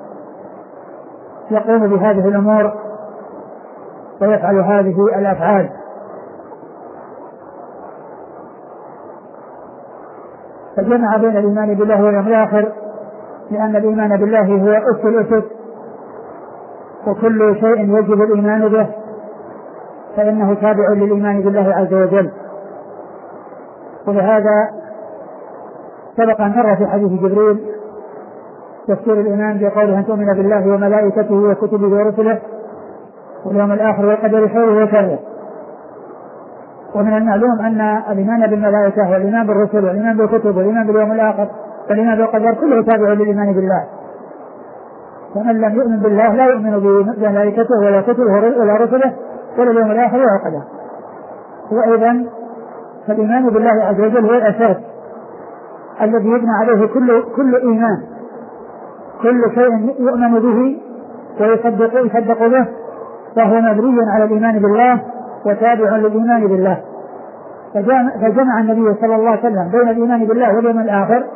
Speaker 1: يقوم بهذه الأمور ويفعل هذه الأفعال. فجمع بين الإيمان بالله واليوم الآخر لأن الإيمان بالله هو أس الأسس، وكل شيء يجب الإيمان به فإنه تابع للإيمان بالله عز وجل. ولهذا سبق أن مر في حديث جبريل تفسير الإيمان بقوله أن تؤمن بالله وملائكته وكتبه ورسله واليوم الآخر والقدر خيره وشره. ومن المعلوم أن الإيمان بالملائكة والإيمان بالرسل والإيمان بالكتب والإيمان باليوم الآخر والإيمان بالقدر كله تابع للإيمان بالله، فمن لم يؤمن بالله لا يؤمن بملائكته ولا كتبه ولا رسله ولا اليوم الآخر ولا القدر. وأيضا فالإيمان بالله عز وجل هو الأساس الذي يبنى عليه كل كل إيمان، كل شيء يؤمن به ويصدق يصدق به فهو مبني على الإيمان بالله وتابع للإيمان بالله. فجمع النبي صلى الله عليه وسلم بين الإيمان بالله واليوم الآخر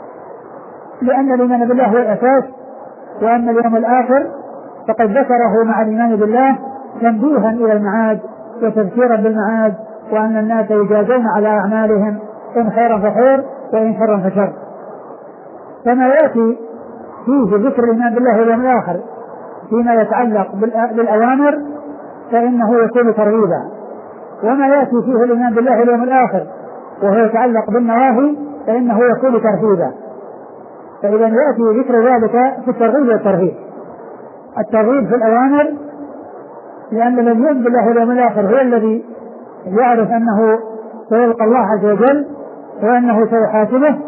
Speaker 1: لأن الإيمان بالله هو الأساس، وأن اليوم الآخر فقد ذكره مع الإيمان بالله تنبيها إلى المعاد وتذكيرا بالمعاد، وأن الناس يجازون على أعمالهم إن خيرا فخير وإن شرا فشر. فما يأتي فيه ذكر الإيمان بالله واليوم الآخر فيما يتعلق بالأوامر فإنه يكون ترغيبا، وما يأتي فيه الإيمان بالله واليوم الآخر وهو يتعلق بالنواهي فإنه يكون ترهيبا. فإذا يأتي ذكر ذلك في الترغيب والترهيب. الترغيب في الأوامر لأن من يؤمن بالله واليوم الآخر هو الذي يعرف أنه سيلقى الله عز وجل وأنه سيحاسبه،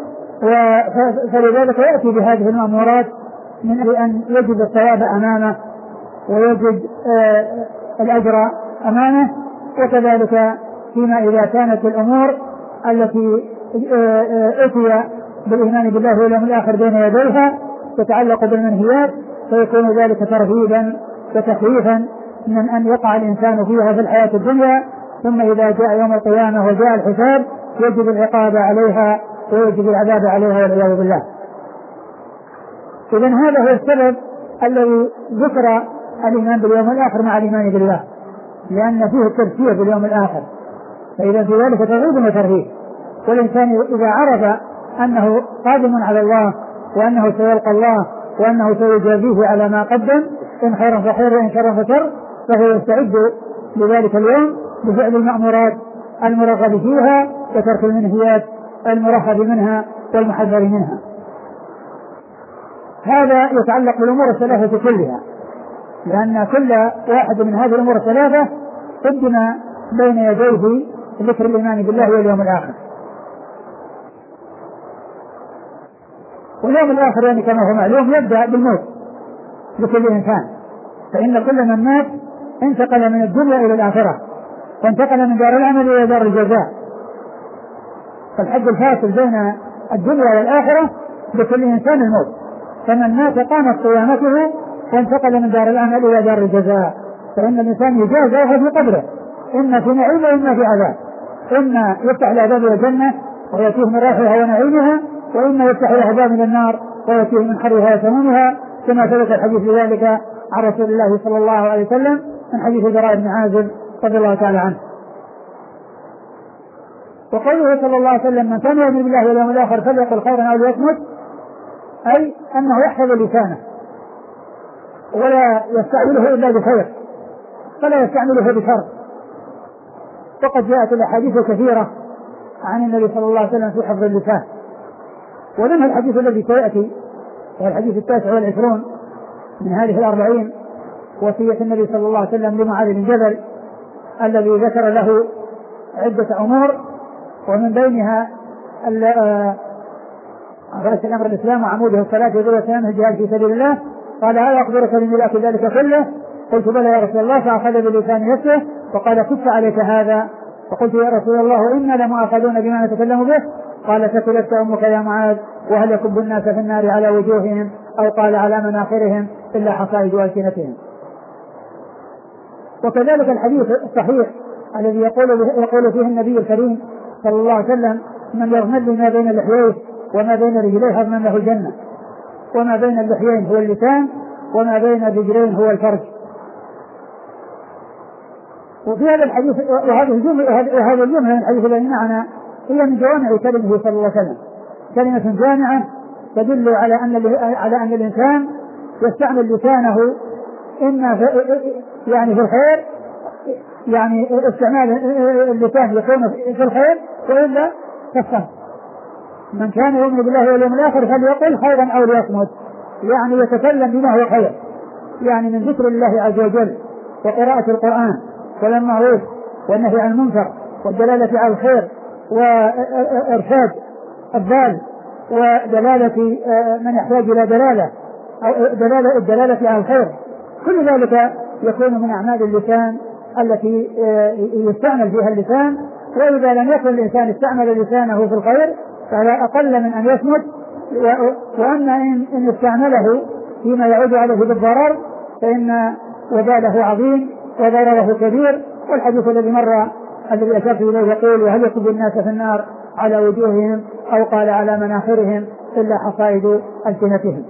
Speaker 1: فلذلك يأتي بهذه المأمورات من أجل أن يجد الثواب أمامه ويجد آه الأجر أمامه. وكذلك فيما إذا كانت الأمور التي أتي بالإيمان بالله واليوم الآخر بين يديها تتعلق بالمنهيات فيكون ذلك ترهيبا وتخويفا من أن يقع الإنسان فيها في الحياة الدنيا، ثم إذا جاء يوم القيامة وجاء الحساب يجب العقاب عليها ويجب العذاب عليها والعياذ بالله. إذن هذا هو السبب الذي ذكر الإيمان باليوم الآخر مع الإيمان بالله، لأن فيه التذكير باليوم الآخر، فإذا في ذلك ترغيب وترهيب. والإنسان إذا عرف أنه قادم على الله وأنه سيلقى الله وأنه سيجازيه على ما قدم إن خيرا فخير وإن شرا فشر فهو يستعد لذلك اليوم بفعل المأمورات المرغب فيها وترك المنهيات المرهب منها والمحذر منها. هذا يتعلق بالأمور الثلاثة كلها، لأن كل واحد من هذه الأمور الثلاثة قدم بين يديه ذكر الإيمان بالله واليوم الآخر. واليوم الآخر يعني كما هو معلوم يبدأ بالموت لكل إنسان، فإن كل من مات انتقل من الدنيا إلى الآخرة وانتقل من دار العمل إلى دار الجزاء. فالحد الفاصل بين الدنيا والآخرة لكل إنسان الموت، فمن مات قامت قيامته وانتقل من دار العمل إلى دار الجزاء. فإن الإنسان يجازى وهو في قبره إما في نعيم وإما في عذاب، إما يفتح العذاب إلى الجنة ويأتيه من ريحها ونعيمها، وإما يفتح العذاب من النار ويأتيه من حرها وسمومها، كما ثبت الحديث ذلك عن رسول الله صلى الله عليه وسلم من حديث البراء بن عازب رضي الله تعالى عنه. وقوله صلى الله عليه وسلم من كان يؤمن بالله واليوم الآخر فليقل خيرا أو ليصمت، أي أنه يحفظ لسانه ولا يستعمله إلا بخير فلا يستعمله بشر. وقد جاءت الأحاديث كثيرة عن النبي صلى الله عليه وسلم في حفظ اللسان، ومنها الحديث الذي سيأتي هو الحديث التاسع والعشرون من هذه الأربعين، وصية النبي صلى الله عليه وسلم لمعاذ بن جبل الذي ذكر له عدة أمور، ومن بينها رأس الأمر الإسلام وعموده الصلاة وذروة سنامه الجهاد في سبيل الله. قال هل أخبرك بملاك ذلك كله؟ قلت بلى يا رسول الله، فأخذ بلسان نفسه وقال كف عليك هذا. فقلت يا رسول الله إنا لمؤاخذون بما نتكلم به. قال ثكلتك أمك يا معاذ، وهل يكب الناس في النار على وجوههم أو قال على مناخرهم إلا حصائد ألسنتهم. وكذلك الحديث الصحيح الذي يقول, يقول فيه النبي الكريم صلى الله عليه وسلم: من يضمن لي ما بين لحييه وما بين رجليه أضمن له الجنة. وما بين اللحيين هو اللسان، وما بين الرجلين هو الفرج. وفي هذا الحديث وهذه الجملة وهذه الجملة من الحديث الذي معنا هي من جوامع كلمه صلى الله عليه وسلم، كلمة جامعة تدل على أن على أن الإنسان يستعمل لسانه إما في يعني في الخير، يعني استعمال اللسان يكون في الخير، وإلا في الصمت. من كان يؤمن بالله واليوم الآخر فليقل خيرا أو ليصمت، يعني يتكلم بما هو خير، يعني من ذكر الله عز وجل وقراءة القرآن والمعروف والنهي عن المنكر والدلالة على الخير وإرشاد الضال ودلالة من يحتاج إلى دلالة أو دلالة الدلالة على الخير. كل ذلك يكون من أعمال اللسان التي يستعمل فيها اللسان. وإذا لم يكن الإنسان استعمل لسانه في الخير فلا أقل من أن يصمت، وأما إن استعمله فيما يعود عليه بالضرر فإن وباله عظيم وضرره كبير. والحديث الذي مر الذي أشرت إليه يقول: وهل يكب الناس في النار على وجوههم أو قال على مناخرهم إلا حصائد ألسنتهم.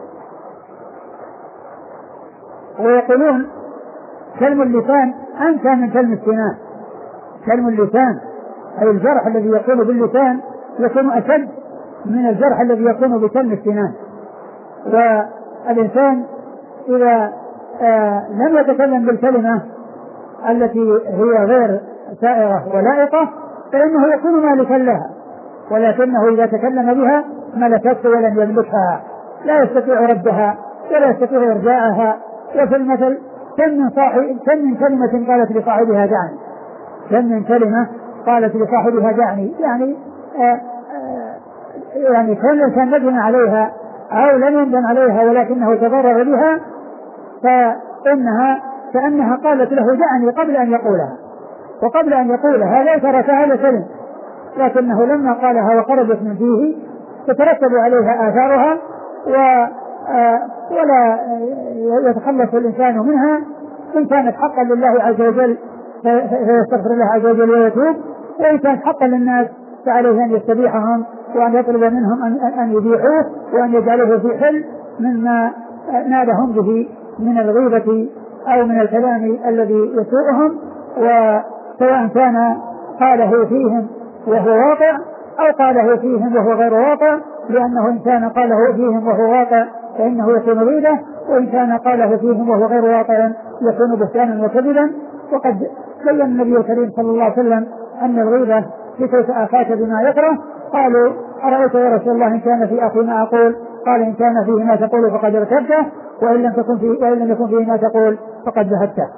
Speaker 1: ويقولون كلم اللسان أنكى من كلم السنان. كلم اللسان أي الجرح الذي يكون باللسان يكون أشد من الجرح الذي يكون بكلم السنان. والإنسان إذا آه لم يتكلم بالكلمة التي هي غير سائغة ولائقة فإنه يكون مالكا لها، ولكنه إذا تكلم بها ملكته ولم يملكها، لا يستطيع ردها ولا يستطيع إرجاعها. وفي المثل: كم من صاحب كم من كلمة قالت لصاحبها دعني. كم من كلمة قالت لصاحبها دعني، يعني آآ آآ يعني كل الإنسان ندم عليها أو لم يندم عليها ولكنه تضرر بها، فإنها كأنها قالت له دعني قبل أن يقولها، وقبل أن يقولها لا تركها لسلم، لكنه لما قالها وخرجت من فيه تترتب عليها آثارها ولا يتخلص الإنسان منها. إن كانت حقا لله عز وجل فيستغفر الله عز وجل ويتوب، وإن كانت حقا للناس فعليه أن يستبيحهم وأن يطلب منهم أن يبيحوه وأن يجعله في حل مما نالهم به من الغيبة أو من الكلام الذي يسوءهم، وسواء كان قاله فيهم وهو واقع أو قاله فيهم وهو غير واقع، لأنه إن كان قاله فيهم وهو واقع فإنه يكون غيبة، وإن كان قاله فيهم وهو غير واقع يكون بهتانا وكذبا. وقد بين النبي الكريم صلى الله عليه وسلم أن الغيبة لكي أخاك بما يكره. قالوا: أرأيت يا رسول الله إن كان في أخي ما أقول؟ قال: إن كان فيه ما تقول فقد ارتبته، وإن لم تكن فيه وإن لم يكن فيه ما تقول فقد ذهبته.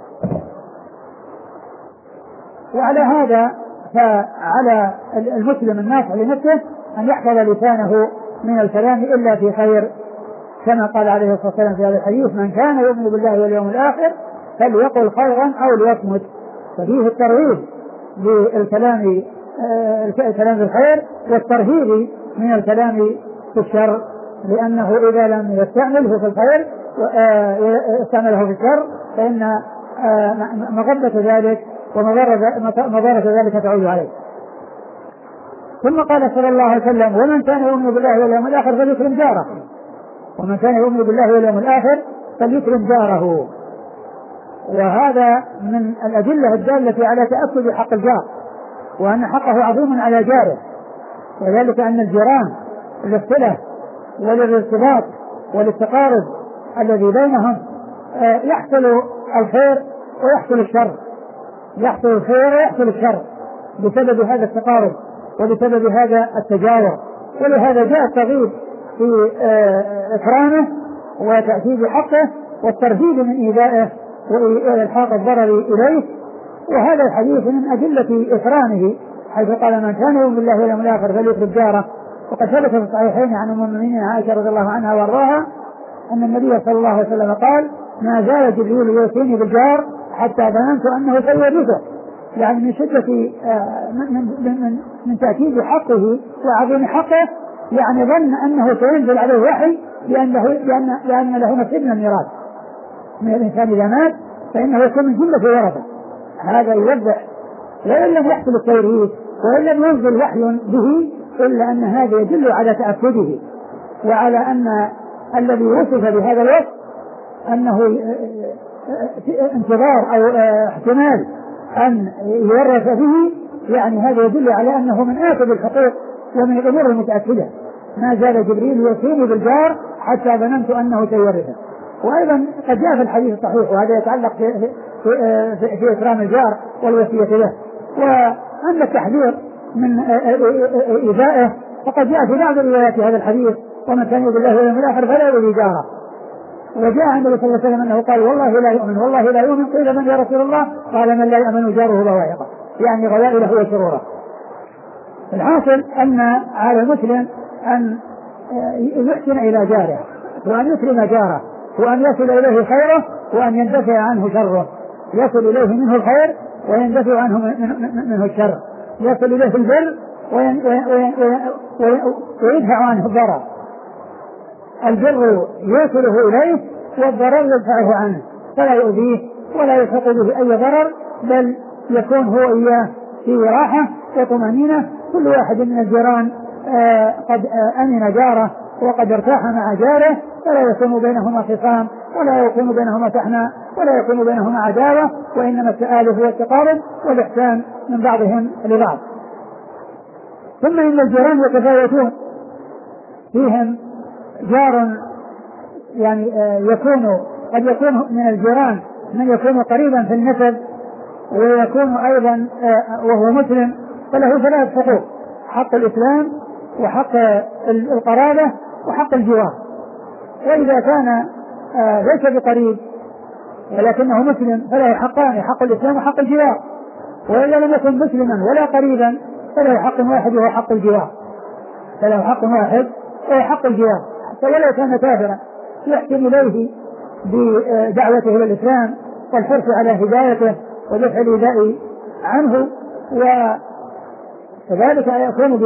Speaker 1: وعلى هذا فعلى المسلم الناصح لنفسه أن يحفظ لسانه من الكلام إلا في خير، كما قال عليه الصلاة والسلام في هذا الحديث: من كان يؤمن بالله واليوم الآخر فليقل خيرا أو ليصمت. ففيه الترغيب بالكلام الكلام بالخير والترهيب من الكلام في الشر، لأنه إذا لم يستعمله في الخير استعمله في الشر فإن مغبة ذلك ومضارة ذلك تعود عليه. ثم قال صلى الله عليه وسلم: ومن كان يؤمن بالله واليوم الآخر فليكرم جاره. ومن كان يؤمن بالله واليوم الآخر فليكرم جاره. وهذا من الأدلة الدالة على تأكد حق الجار، وأن حقه عظيم على جاره، وذلك أن الجيران للصلة وللارتباط والتقارب الذي بينهم يحصل الخير ويحصل الشر، يحصل الخير ويحصل الشر بسبب هذا التقارب وبسبب هذا التجاور. ولهذا جاء الترغيب في إكرامه وتأكيد حقه والترهيب من إيذائه وإلحاق الضرر إليه. وهذا الحديث من أدلة إكرامه، حيث قال: من كان يؤمن بالله واليوم الآخر فليكرم جاره. وقد ثبت في الصحيحين عن أم المؤمنين عائشة رضي الله عنها وارضاها أن النبي صلى الله عليه وسلم قال: ما زال جبريل يوصيني بالجار حتى ظننت أنه سيورثه، يعني من شدة من, من, من تأكيد حقه وعظيم حقه، يعني ظن أنه سينزل عليه وحي لأنه لأن لأن له نصيب من الميراث من الإنسان إذا مات فإنه يكون من جملة ورثة. هذا يوضح وإن لم يحصل التوريث وإن لم ينزل وحي به إلا أن هذا يدل على تأكده وعلى أن الذي وصف بهذا الوصف أنه انتظار أو احتمال أن يورث به، يعني هذا يدل على أنه من آكد الحقوق ومن الأمور المتأكدة. ما زال جبريل يوصيني بالجار حتى ظننت أنه سيورثه. وأيضا قد جاء في الحديث الصحيح وهذا يتعلق في, في, في, في إكرام الجار والوصية له. وأما التحذير من إيذائه فقد جاء في بعض الروايات هذا الحديث ومن كان يؤذي الله واليوم الآخر فلا يؤذي جاره. وجاء عن النبي صلى الله عليه وسلم أنه قال والله لا يؤمن والله لا يؤمن. قيل من يا رسول الله؟ قال من لا يؤمن جاره بوائقه، يعني غوائله وشروره. الحاصل أن على المسلم أن يحسن إلى جاره وأن يكرم جاره وأن يصل إليه خيره وأن يندفع عنه شره، يصل إليه منه الخير ويندفع عنه منه الشر، يصل إليه البر ويدفع عنه الضرر. البر يوصله إليه والضرر يدفعه عنه، فلا يؤذيه ولا يلحق به أي ضرر، بل يكون هو إياه في راحة وطمأنينة. كل واحد من الجيران آه قد آه أمن جاره وقد ارتاح مع جاره، فلا يكون بينهما خصام ولا يكون بينهما شحناء ولا يكون بينهما عداوة، وإنما التآلف والتقارب والإحسان من بعضهم لبعض. ثم إن الجيران يتفاوتون، فيهم جار يعني آه يكون قد يكون من الجيران من يكون قريبا في النسب ويكون أيضا آه وهو مسلم، فله ثلاث حقوق: حق الإسلام وحق القرابة وحق الجوار. وإذا كان آه ليس بقريب ولكنه مسلم فله حقان: حق الإسلام وحق الجوار. وإذا لم يكن مسلما ولا قريبا فله حق واحد وهو حق الجوار، فله حق واحد وهو حق الجوار. فولو كان كافرا يحسن إليه بدعوته إلى الإسلام والحرص على هدايته ودفع الإيذاء عنه، وكذلك يكون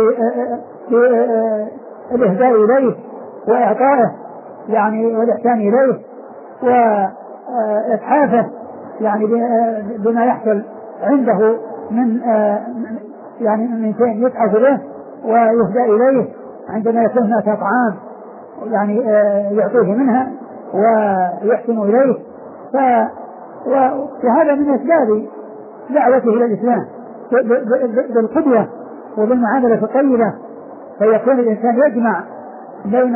Speaker 1: بالإهداء إليه وإعطائه يعني والإحسان إليه وإتحافه يعني بما يحصل عنده من يعني من شيء يتحف به ويهدى إليه عندما يكون هناك طعام يعني يعطيه منها ويحسن إليه. وهذا من أسباب دعوته إلى الإسلام بالقدوة وبالمعاملة الطيبة، فيكون الإنسان يجمع بين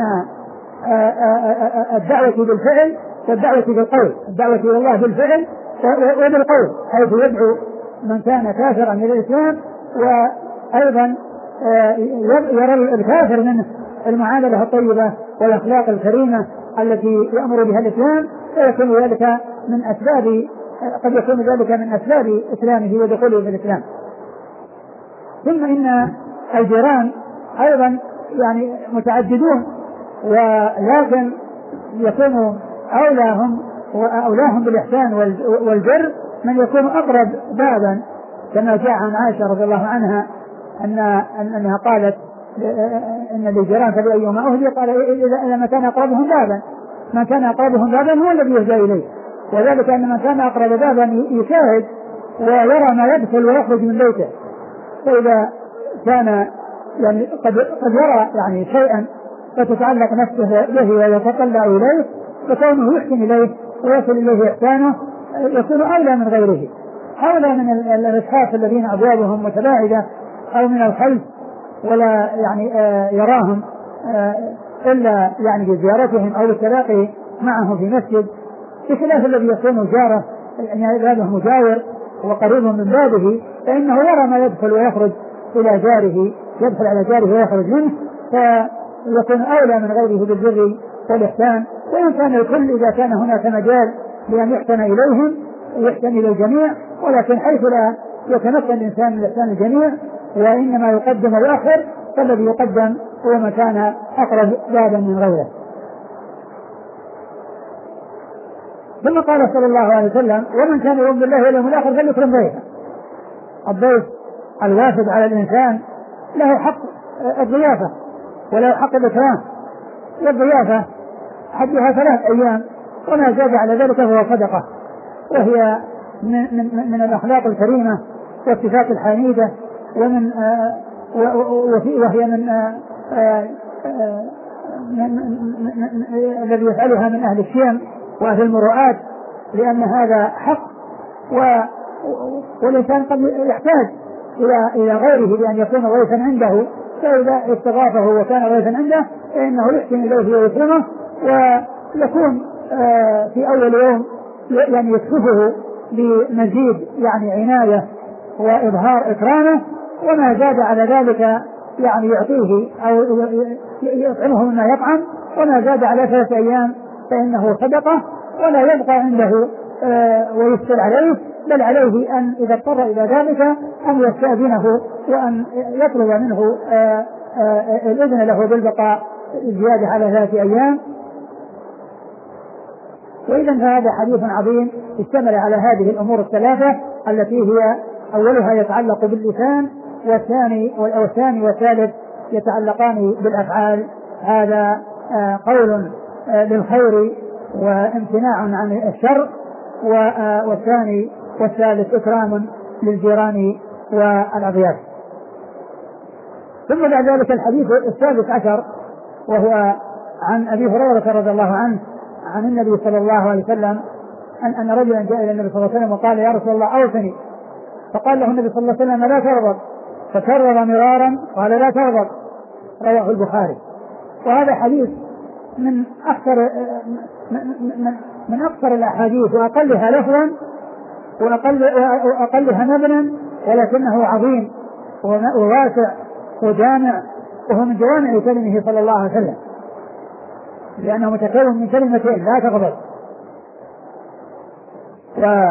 Speaker 1: الدعوة بالفعل والدعوة بالقول، الدعوة إلى الله بالفعل وبالقول، حيث يدعو من كان كافرا إلى الإسلام، وأيضا يرى الكافر منه المعاملة الطيبة والأخلاق الكريمة التي يأمر بها الإسلام، فيكون ذلك من أسباب قد يكون ذلك من أسباب إسلامه ودخوله في الإسلام. ثم إن الجيران أيضا يعني متعددون، ولكن يكون أولاهم وأولاهم بالإحسان والبر من يكون أقرب بابا، كما جاء عن عائشة رضي الله عنها أن أنها قالت إن للجيران فلأيهما أهدي، قال إذا ما كان أقربهم بابا، من كان أقربهم بابا هو الذي يهدى إليه، وذلك أن من كان أقرب بابا يشاهد ويرى ما يدخل ويخرج من بيته، فإذا كان يعني قد قد يرى يعني شيئا فتتعلق نفسه به ويتطلع إليه، فكونه يحسن إليه ويصل إليه إحسانه يكون أولى من غيره، أولى من الأشخاص الذين أبوابهم متباعدة أو من الخلف ولا يعني آه يراهم آه إلا يعني بزيارتهم أو التلاقي معهم في مسجد، بخلاف الذي يكون جاره يعني بابه مجاور وقريب من بابه، فإنه يرى ما يدخل ويخرج إلى جاره، يدخل على جاره ويخرج منه، فيكون أولى من غيره بالبر والإحسان. وإن كان الكل إذا كان هناك مجال لأن يحسن إليهم ويحسن إلى الجميع، ولكن حيث لا يتمكن الإنسان من إحسان الجميع وإنما يقدم ويؤخر، فالذي يقدم هو من كان أقرب بابا من غيره. ثم قال صلى الله عليه وسلم: ومن كان يؤمن بالله واليوم الآخر فليكرم ضيفه. الضيف الوافد على الإنسان له حق الضيافة وله حق الإكرام، والضيافة حدها ثلاث أيام، وما زاد على ذلك فهو صدقة، وهي من, من, من الأخلاق الكريمة والصفات الحميدة، ومن آه وهي من آه آه الذي يفعلها من أهل الشيم وأهل المروءات، لأن هذا حق، والإنسان قد يحتاج إلى إلى غيره بأن يكون ضيفا عنده، فإذا استضافه وكان ضيفا عنده فإنه يحسن إليه ويكرمه، ويكون آه في أول يوم يعني يكسفه بمزيد يعني عناية وإظهار إكرامه، وما زاد على ذلك يعني يعطيه أو يطعمه مما يطعم، وما زاد على ثلاثة أيام فإنه صدقة، ولا يبقى عنده آه ويسر عليه، بل عليه أن إذا اضطر إلى ذلك أن يستأذنه وأن يطلب منه آه آه الإذن له بالبقاء زيادة على ثلاثة أيام. وإذا فهذا حديث عظيم اشتمل على هذه الأمور الثلاثة التي هي أولها يتعلق باللسان، والثاني والثاني والثالث يتعلقان بالأفعال. هذا آه قول آه للخير وامتناع عن الشر، والثاني والثالث إكرام للجيران والأضياف. ثم بعد ذلك الحديث السادس عشر، وهو عن أبي هريرة رضي الله عنه عن النبي صلى الله عليه وسلم أن أن رجلا جاء إلى النبي صلى الله عليه وسلم وقال: يا رسول الله أوصني. فقال له النبي صلى الله عليه وسلم: لا تغضب. فكرر مرارا قال: لا تغضب. رواه البخاري. وهذا حديث من أكثر من, من أكثر الأحاديث وأقلها لفظا وأقل وأقلها مبنى، ولكنه عظيم وواسع وجامع، وهو من جوامع كلمه صلى الله عليه وسلم، لأنه متكون من كلمتين: لا تغضب. و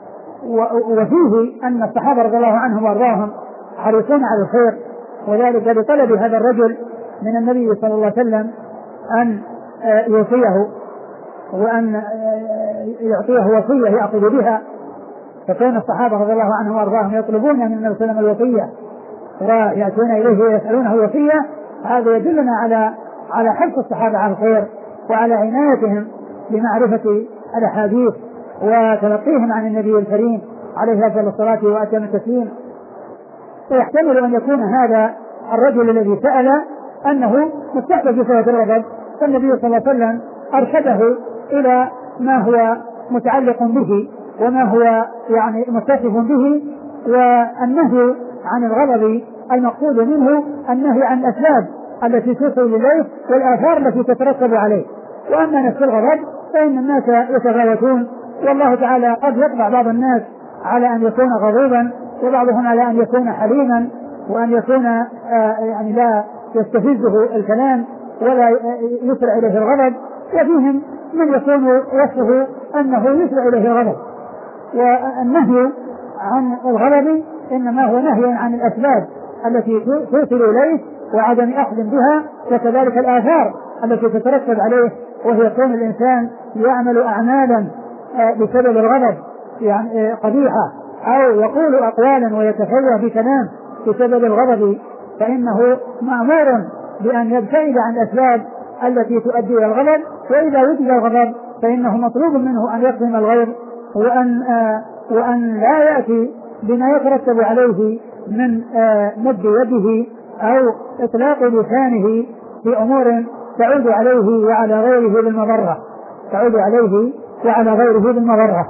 Speaker 1: وفيه أن الصحابة رضي الله عنهم وارضاهم حريصون على الخير، وذلك بطلب هذا الرجل من النبي صلى الله عليه وسلم أن يوصيه وأن يعطيه وصية يأخذ بها. فكان الصحابة رضي الله عنهم وارضاهم يطلبون من النبي صلى الله عليه وسلم الوصية ويأتون إليه ويسألونه الوصية. هذا يدلنا على على حرص الصحابة على الخير وعلى عنايتهم بمعرفة الأحاديث وتلقيهم عن النبي الكريم عليه أفضل الصلاة وأتم التسليم. ويحتمل أن يكون هذا الرجل الذي سأل أنه مستحدث بصفة الغضب، فالنبي صلى الله عليه وسلم أرشده إلى ما هو متعلق به وما هو يعني متصف به. والنهي عن الغضب المقصود منه النهي عن الأسباب التي توصل إليه والآثار التي تترتب عليه. وأما نفس الغضب فإن الناس يتفاوتون، والله تعالى قد يطبع بعض الناس على أن يكون غضوبا، وبعضهم على أن يكون حليما، وأن يكون آه يعني لا يستفزه الكلام ولا يسرع إليه الغضب، وفيهم من يكون وصفه أنه يسرع إليه الغضب. والنهي عن الغضب إنما هو نهي عن الأسباب التي توصل إليه وعدم أخذ بها، وكذلك الآثار التي تترتب عليه، وهي كون الإنسان يعمل أعمالا بسبب الغضب يعني قبيحة، أو يقول أقوالا ويتفوه بكلام بسبب الغضب، فإنه مأمور بأن يبتعد عن الأسباب التي تؤدي إلى الغضب. وإذا وجد الغضب فإنه مطلوب منه أن يقسم الغيظ، وأن آه وأن لا يأتي بما يترتب عليه من آه مد يده أو إطلاق لسانه في أمور تعود عليه وعلى غيره بالمضرة تعود عليه وعلى غيره بالمضرة.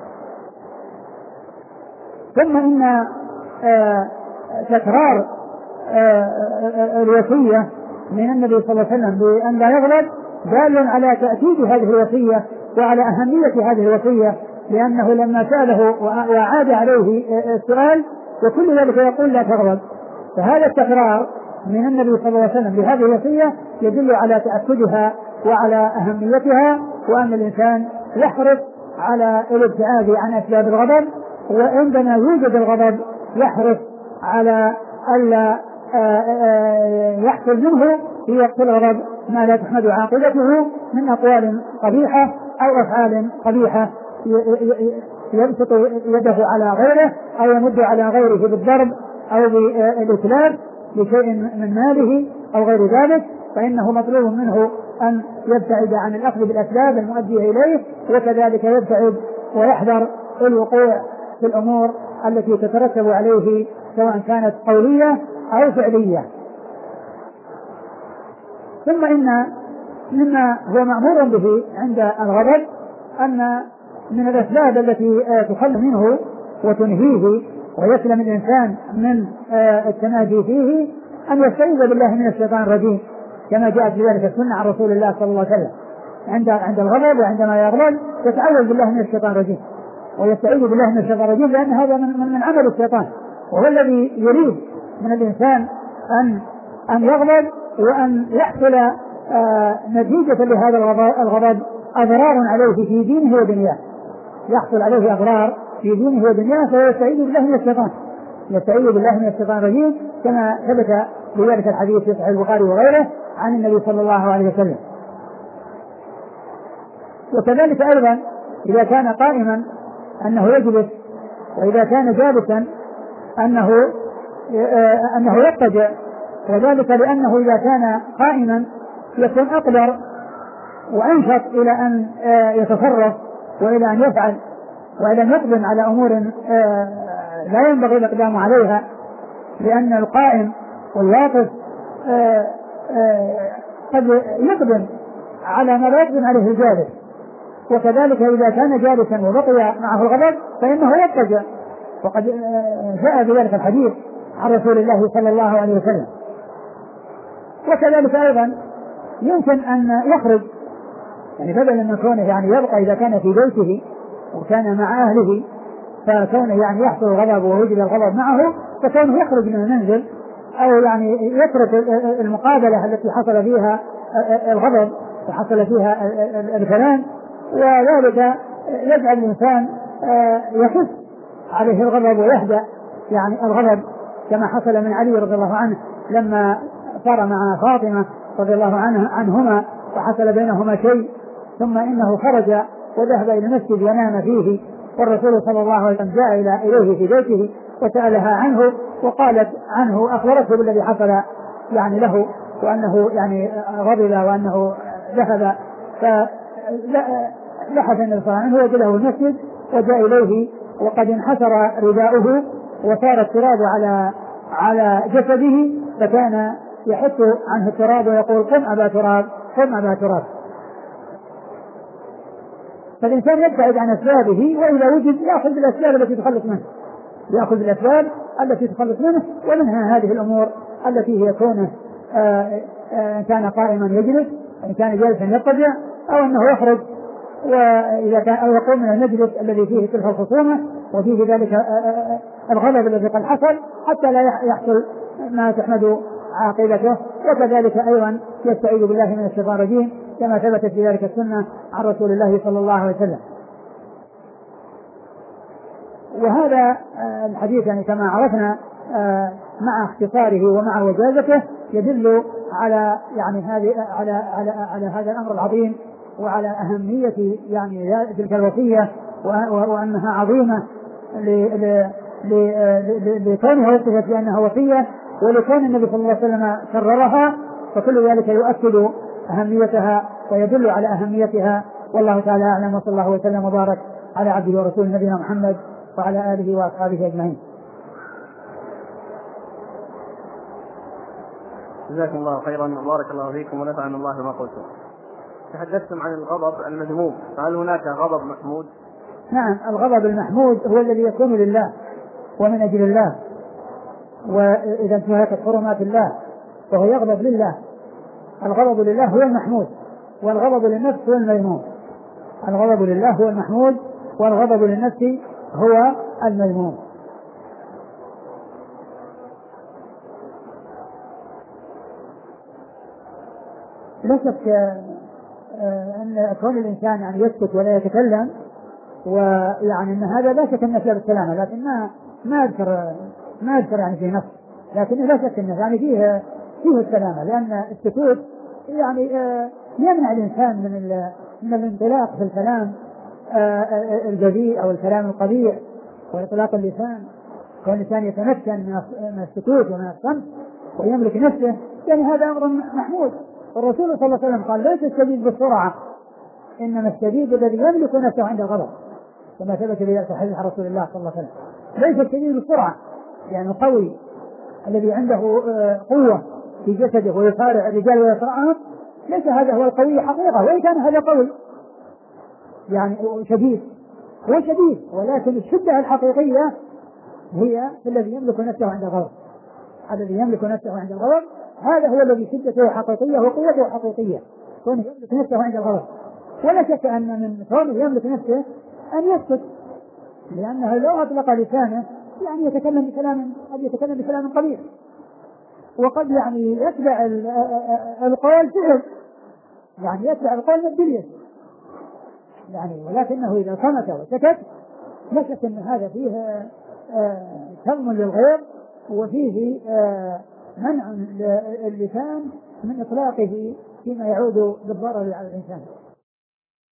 Speaker 1: ثم إن آه تكرار آه الوصية من النبي صلى الله عليه وسلم بأن لا يغضب دال على تأكيد هذه الوصية وعلى أهمية هذه الوصية، لأنه لما سأله وعاد عليه السؤال وكل ذلك يقول لا تغضب. فهذا التكرار من النبي صلى الله عليه وسلم بهذه الوصية يدل على تأكدها وعلى أهميتها، وأن الإنسان يحرص على الابتعاد عن أسباب الغضب، وعندما يوجد الغضب يحرص على ألا يحصل منه في وقت الغضب ما لا تحمد عاقبته من أقوال قبيحة أو أفعال قبيحة، يبسط يده على غيره أو يمد على غيره بالضرب أو بالإتلاف بشيء من ماله أو غير ذلك، فإنه مطلوب منه أن يبتعد عن الأخذ بالأسباب المؤدية إليه، وكذلك يبتعد ويحذر الوقوع في الأمور التي تترتب عليه سواء كانت قولية أو فعلية. ثم إن مما هو مأمور به عند الغضب أن من الأسباب التي تخل منه وتنهيه ويسلم الإنسان من التمادي فيه أن يستعيذ بالله من الشيطان الرجيم، كما جاءت بذلك السنة عن رسول الله صلى الله عليه وسلم عند عند الغضب وعندما يغضب يتعوذ بالله من الشيطان الرجيم ويستعيذ بالله من الشيطان الرجيم، لأن هذا من, من, من عمل الشيطان، وهو الذي يريد من الإنسان أن أن يغضب وأن يحصل آه نتيجة لهذا الغضب أضرار عليه في دينه ودنياه، يحصل عليه أضرار في دينه ودنياه، فيستعيذ بالله من الشيطان يستعيذ بالله من الشيطان الرجيم، كما ثبت بذلك الحديث في صحيح البخاري وغيره عن النبي صلى الله عليه وسلم. وكذلك أيضا إذا كان قائما أنه يجلس، وإذا كان جالسا أنه أنه يضطجع، وذلك لأنه إذا كان قائما يكون أقدر وأنشط إلى أن يتصرف وإلى أن يفعل وإلى أن يقدم على أمور لا ينبغي الإقدام عليها، لأن القائم والواقف قد يقدم على ما لا يقدم عليه الجالس. وكذلك إذا كان جالسا وبقي معه الغضب فإنه يضطجع، وقد جاء بذلك الحديث عن رسول الله صلى الله عليه وسلم. وكذلك أيضا يمكن أن يخرج، يعني بدلا من كونه يعني يبقى إذا كان في بيته وكان مع أهله فكونه يعني يحصل الغضب ووجد الغضب معه، فكونه يخرج من المنزل أو يعني يترك المقابلة التي حصل فيها الغضب وحصل فيها الكلام، وذلك يجعل الإنسان يحس عليه الغضب ويهدأ يعني الغضب، كما حصل من علي رضي الله عنه لما صار مع فاطمة رضي الله عنه عنهما وحصل بينهما شيء، ثم إنه خرج وذهب إلى المسجد ينام فيه، والرسول صلى الله عليه وسلم جاء إلى إليه في بيته وسألها عنه وقالت عنه أخبرته بالذي حصل يعني له، وأنه يعني غضب وأنه ذهب، فلحظ النبي صلى الله عليه وسلم وجده المسجد وجاء إليه وقد انحسر رداؤه وصار التراب على على جسده، فكان يحط عنه التراب ويقول قم أبا تراب قم أبا تراب. فالإنسان يبتعد عن أسبابه، وإذا وجد يأخذ بالأسباب التي تخلص منه يأخذ بالأسباب التي تخلص منه ومنها هذه الأمور التي هي كونه إن كان قائما يجلس، إن كان جالسا يضطجع، أو أنه يخرج وإذا كان أو يقوم من المجلس الذي فيه تلك الخصومة وفيه ذلك الغضب الذي قد حصل حتى لا يحصل ما تحمد عاقبته. وكذلك أيضا يستعيذ بالله من الشيطان الرجيم كما ثبتت في ذلك السنة عن رسول الله صلى الله عليه وسلم. وهذا الحديث يعني كما عرفنا مع اختصاره ومع وجازته يدل على يعني هذه على على على هذا الأمر العظيم وعلى أهمية يعني تلك الوصية وأنها عظيمة لكونها وصفت بأنها وصية ولكون النبي صلى الله عليه وسلم كررها، فكل ذلك يؤكد أهميتها ويدل على أهميتها. والله تعالى أعلم، وصلى الله وسلم وبارك على عبده ورسوله نبينا محمد وعلى آله وأصحابه أجمعين.
Speaker 2: جزاكم الله خيرا وبارك الله فيكم ونفعنا الله بما قلتم. تحدثتم عن الغضب المذموم، فهل هناك غضب محمود؟
Speaker 1: نعم، الغضب المحمود هو الذي يكون لله ومن أجل الله، وإذا انتهكت حرمات الله فهو يغضب لله. الغضب لله هو المحمود، والغضب للنفس هو المذموم. الغضب لله هو المحمود، والغضب للنفس هو المذموم. لا شك أن كون الإنسان يعني يسكت ولا يتكلم ويعني أن هذا لا شك أنه سبب السلامة، لكن ما ما أذكر ما أذكر يعني في نفس، لكن لا شك أنه يعني فيه فيه السلامة، لأن السكوت يعني يمنع الإنسان من من الانطلاق في الكلام الجذيء أو الكلام القبيح وإطلاق اللسان. كون الإنسان يتمكن من السكوت ومن الصمت ويملك نفسه، يعني هذا أمر محمود، الرسول صلى الله عليه وسلم قال ليس الشديد بالسرعة إنما الشديد الذي يملك نفسه عند الغضب، كما ثبت في حديث رسول الله صلى الله عليه وسلم. ليس الشديد بالسرعة يعني القوي الذي عنده قوة في جسده ويصارع الرجال ويصرعهم، ليس هذا هو القوي حقيقة، وإن كان هذا قوي يعني شديد هو شديد، ولكن الشدة الحقيقية هي الذي يملك نفسه عند الغضب. الذي يملك نفسه عند الغضب هذا هو الذي شدته حقيقية وقوته حقيقية، كونه يملك نفسه عند الغضب. ولا شك أن من كونه يملك نفسه أن يسكت، لأنه لو أطلق لسانه يعني يتكلم بكلام قد يتكلم بكلام قليل، وقد يعني يتبع القول فعل، يعني يتبع القول باليد يعني، ولكنه إذا صمت وسكت لا شك أن هذا فيه كظم للغيظ، وفيه منع اللسان من إطلاقه فيما يعود بالضرر على الإنسان.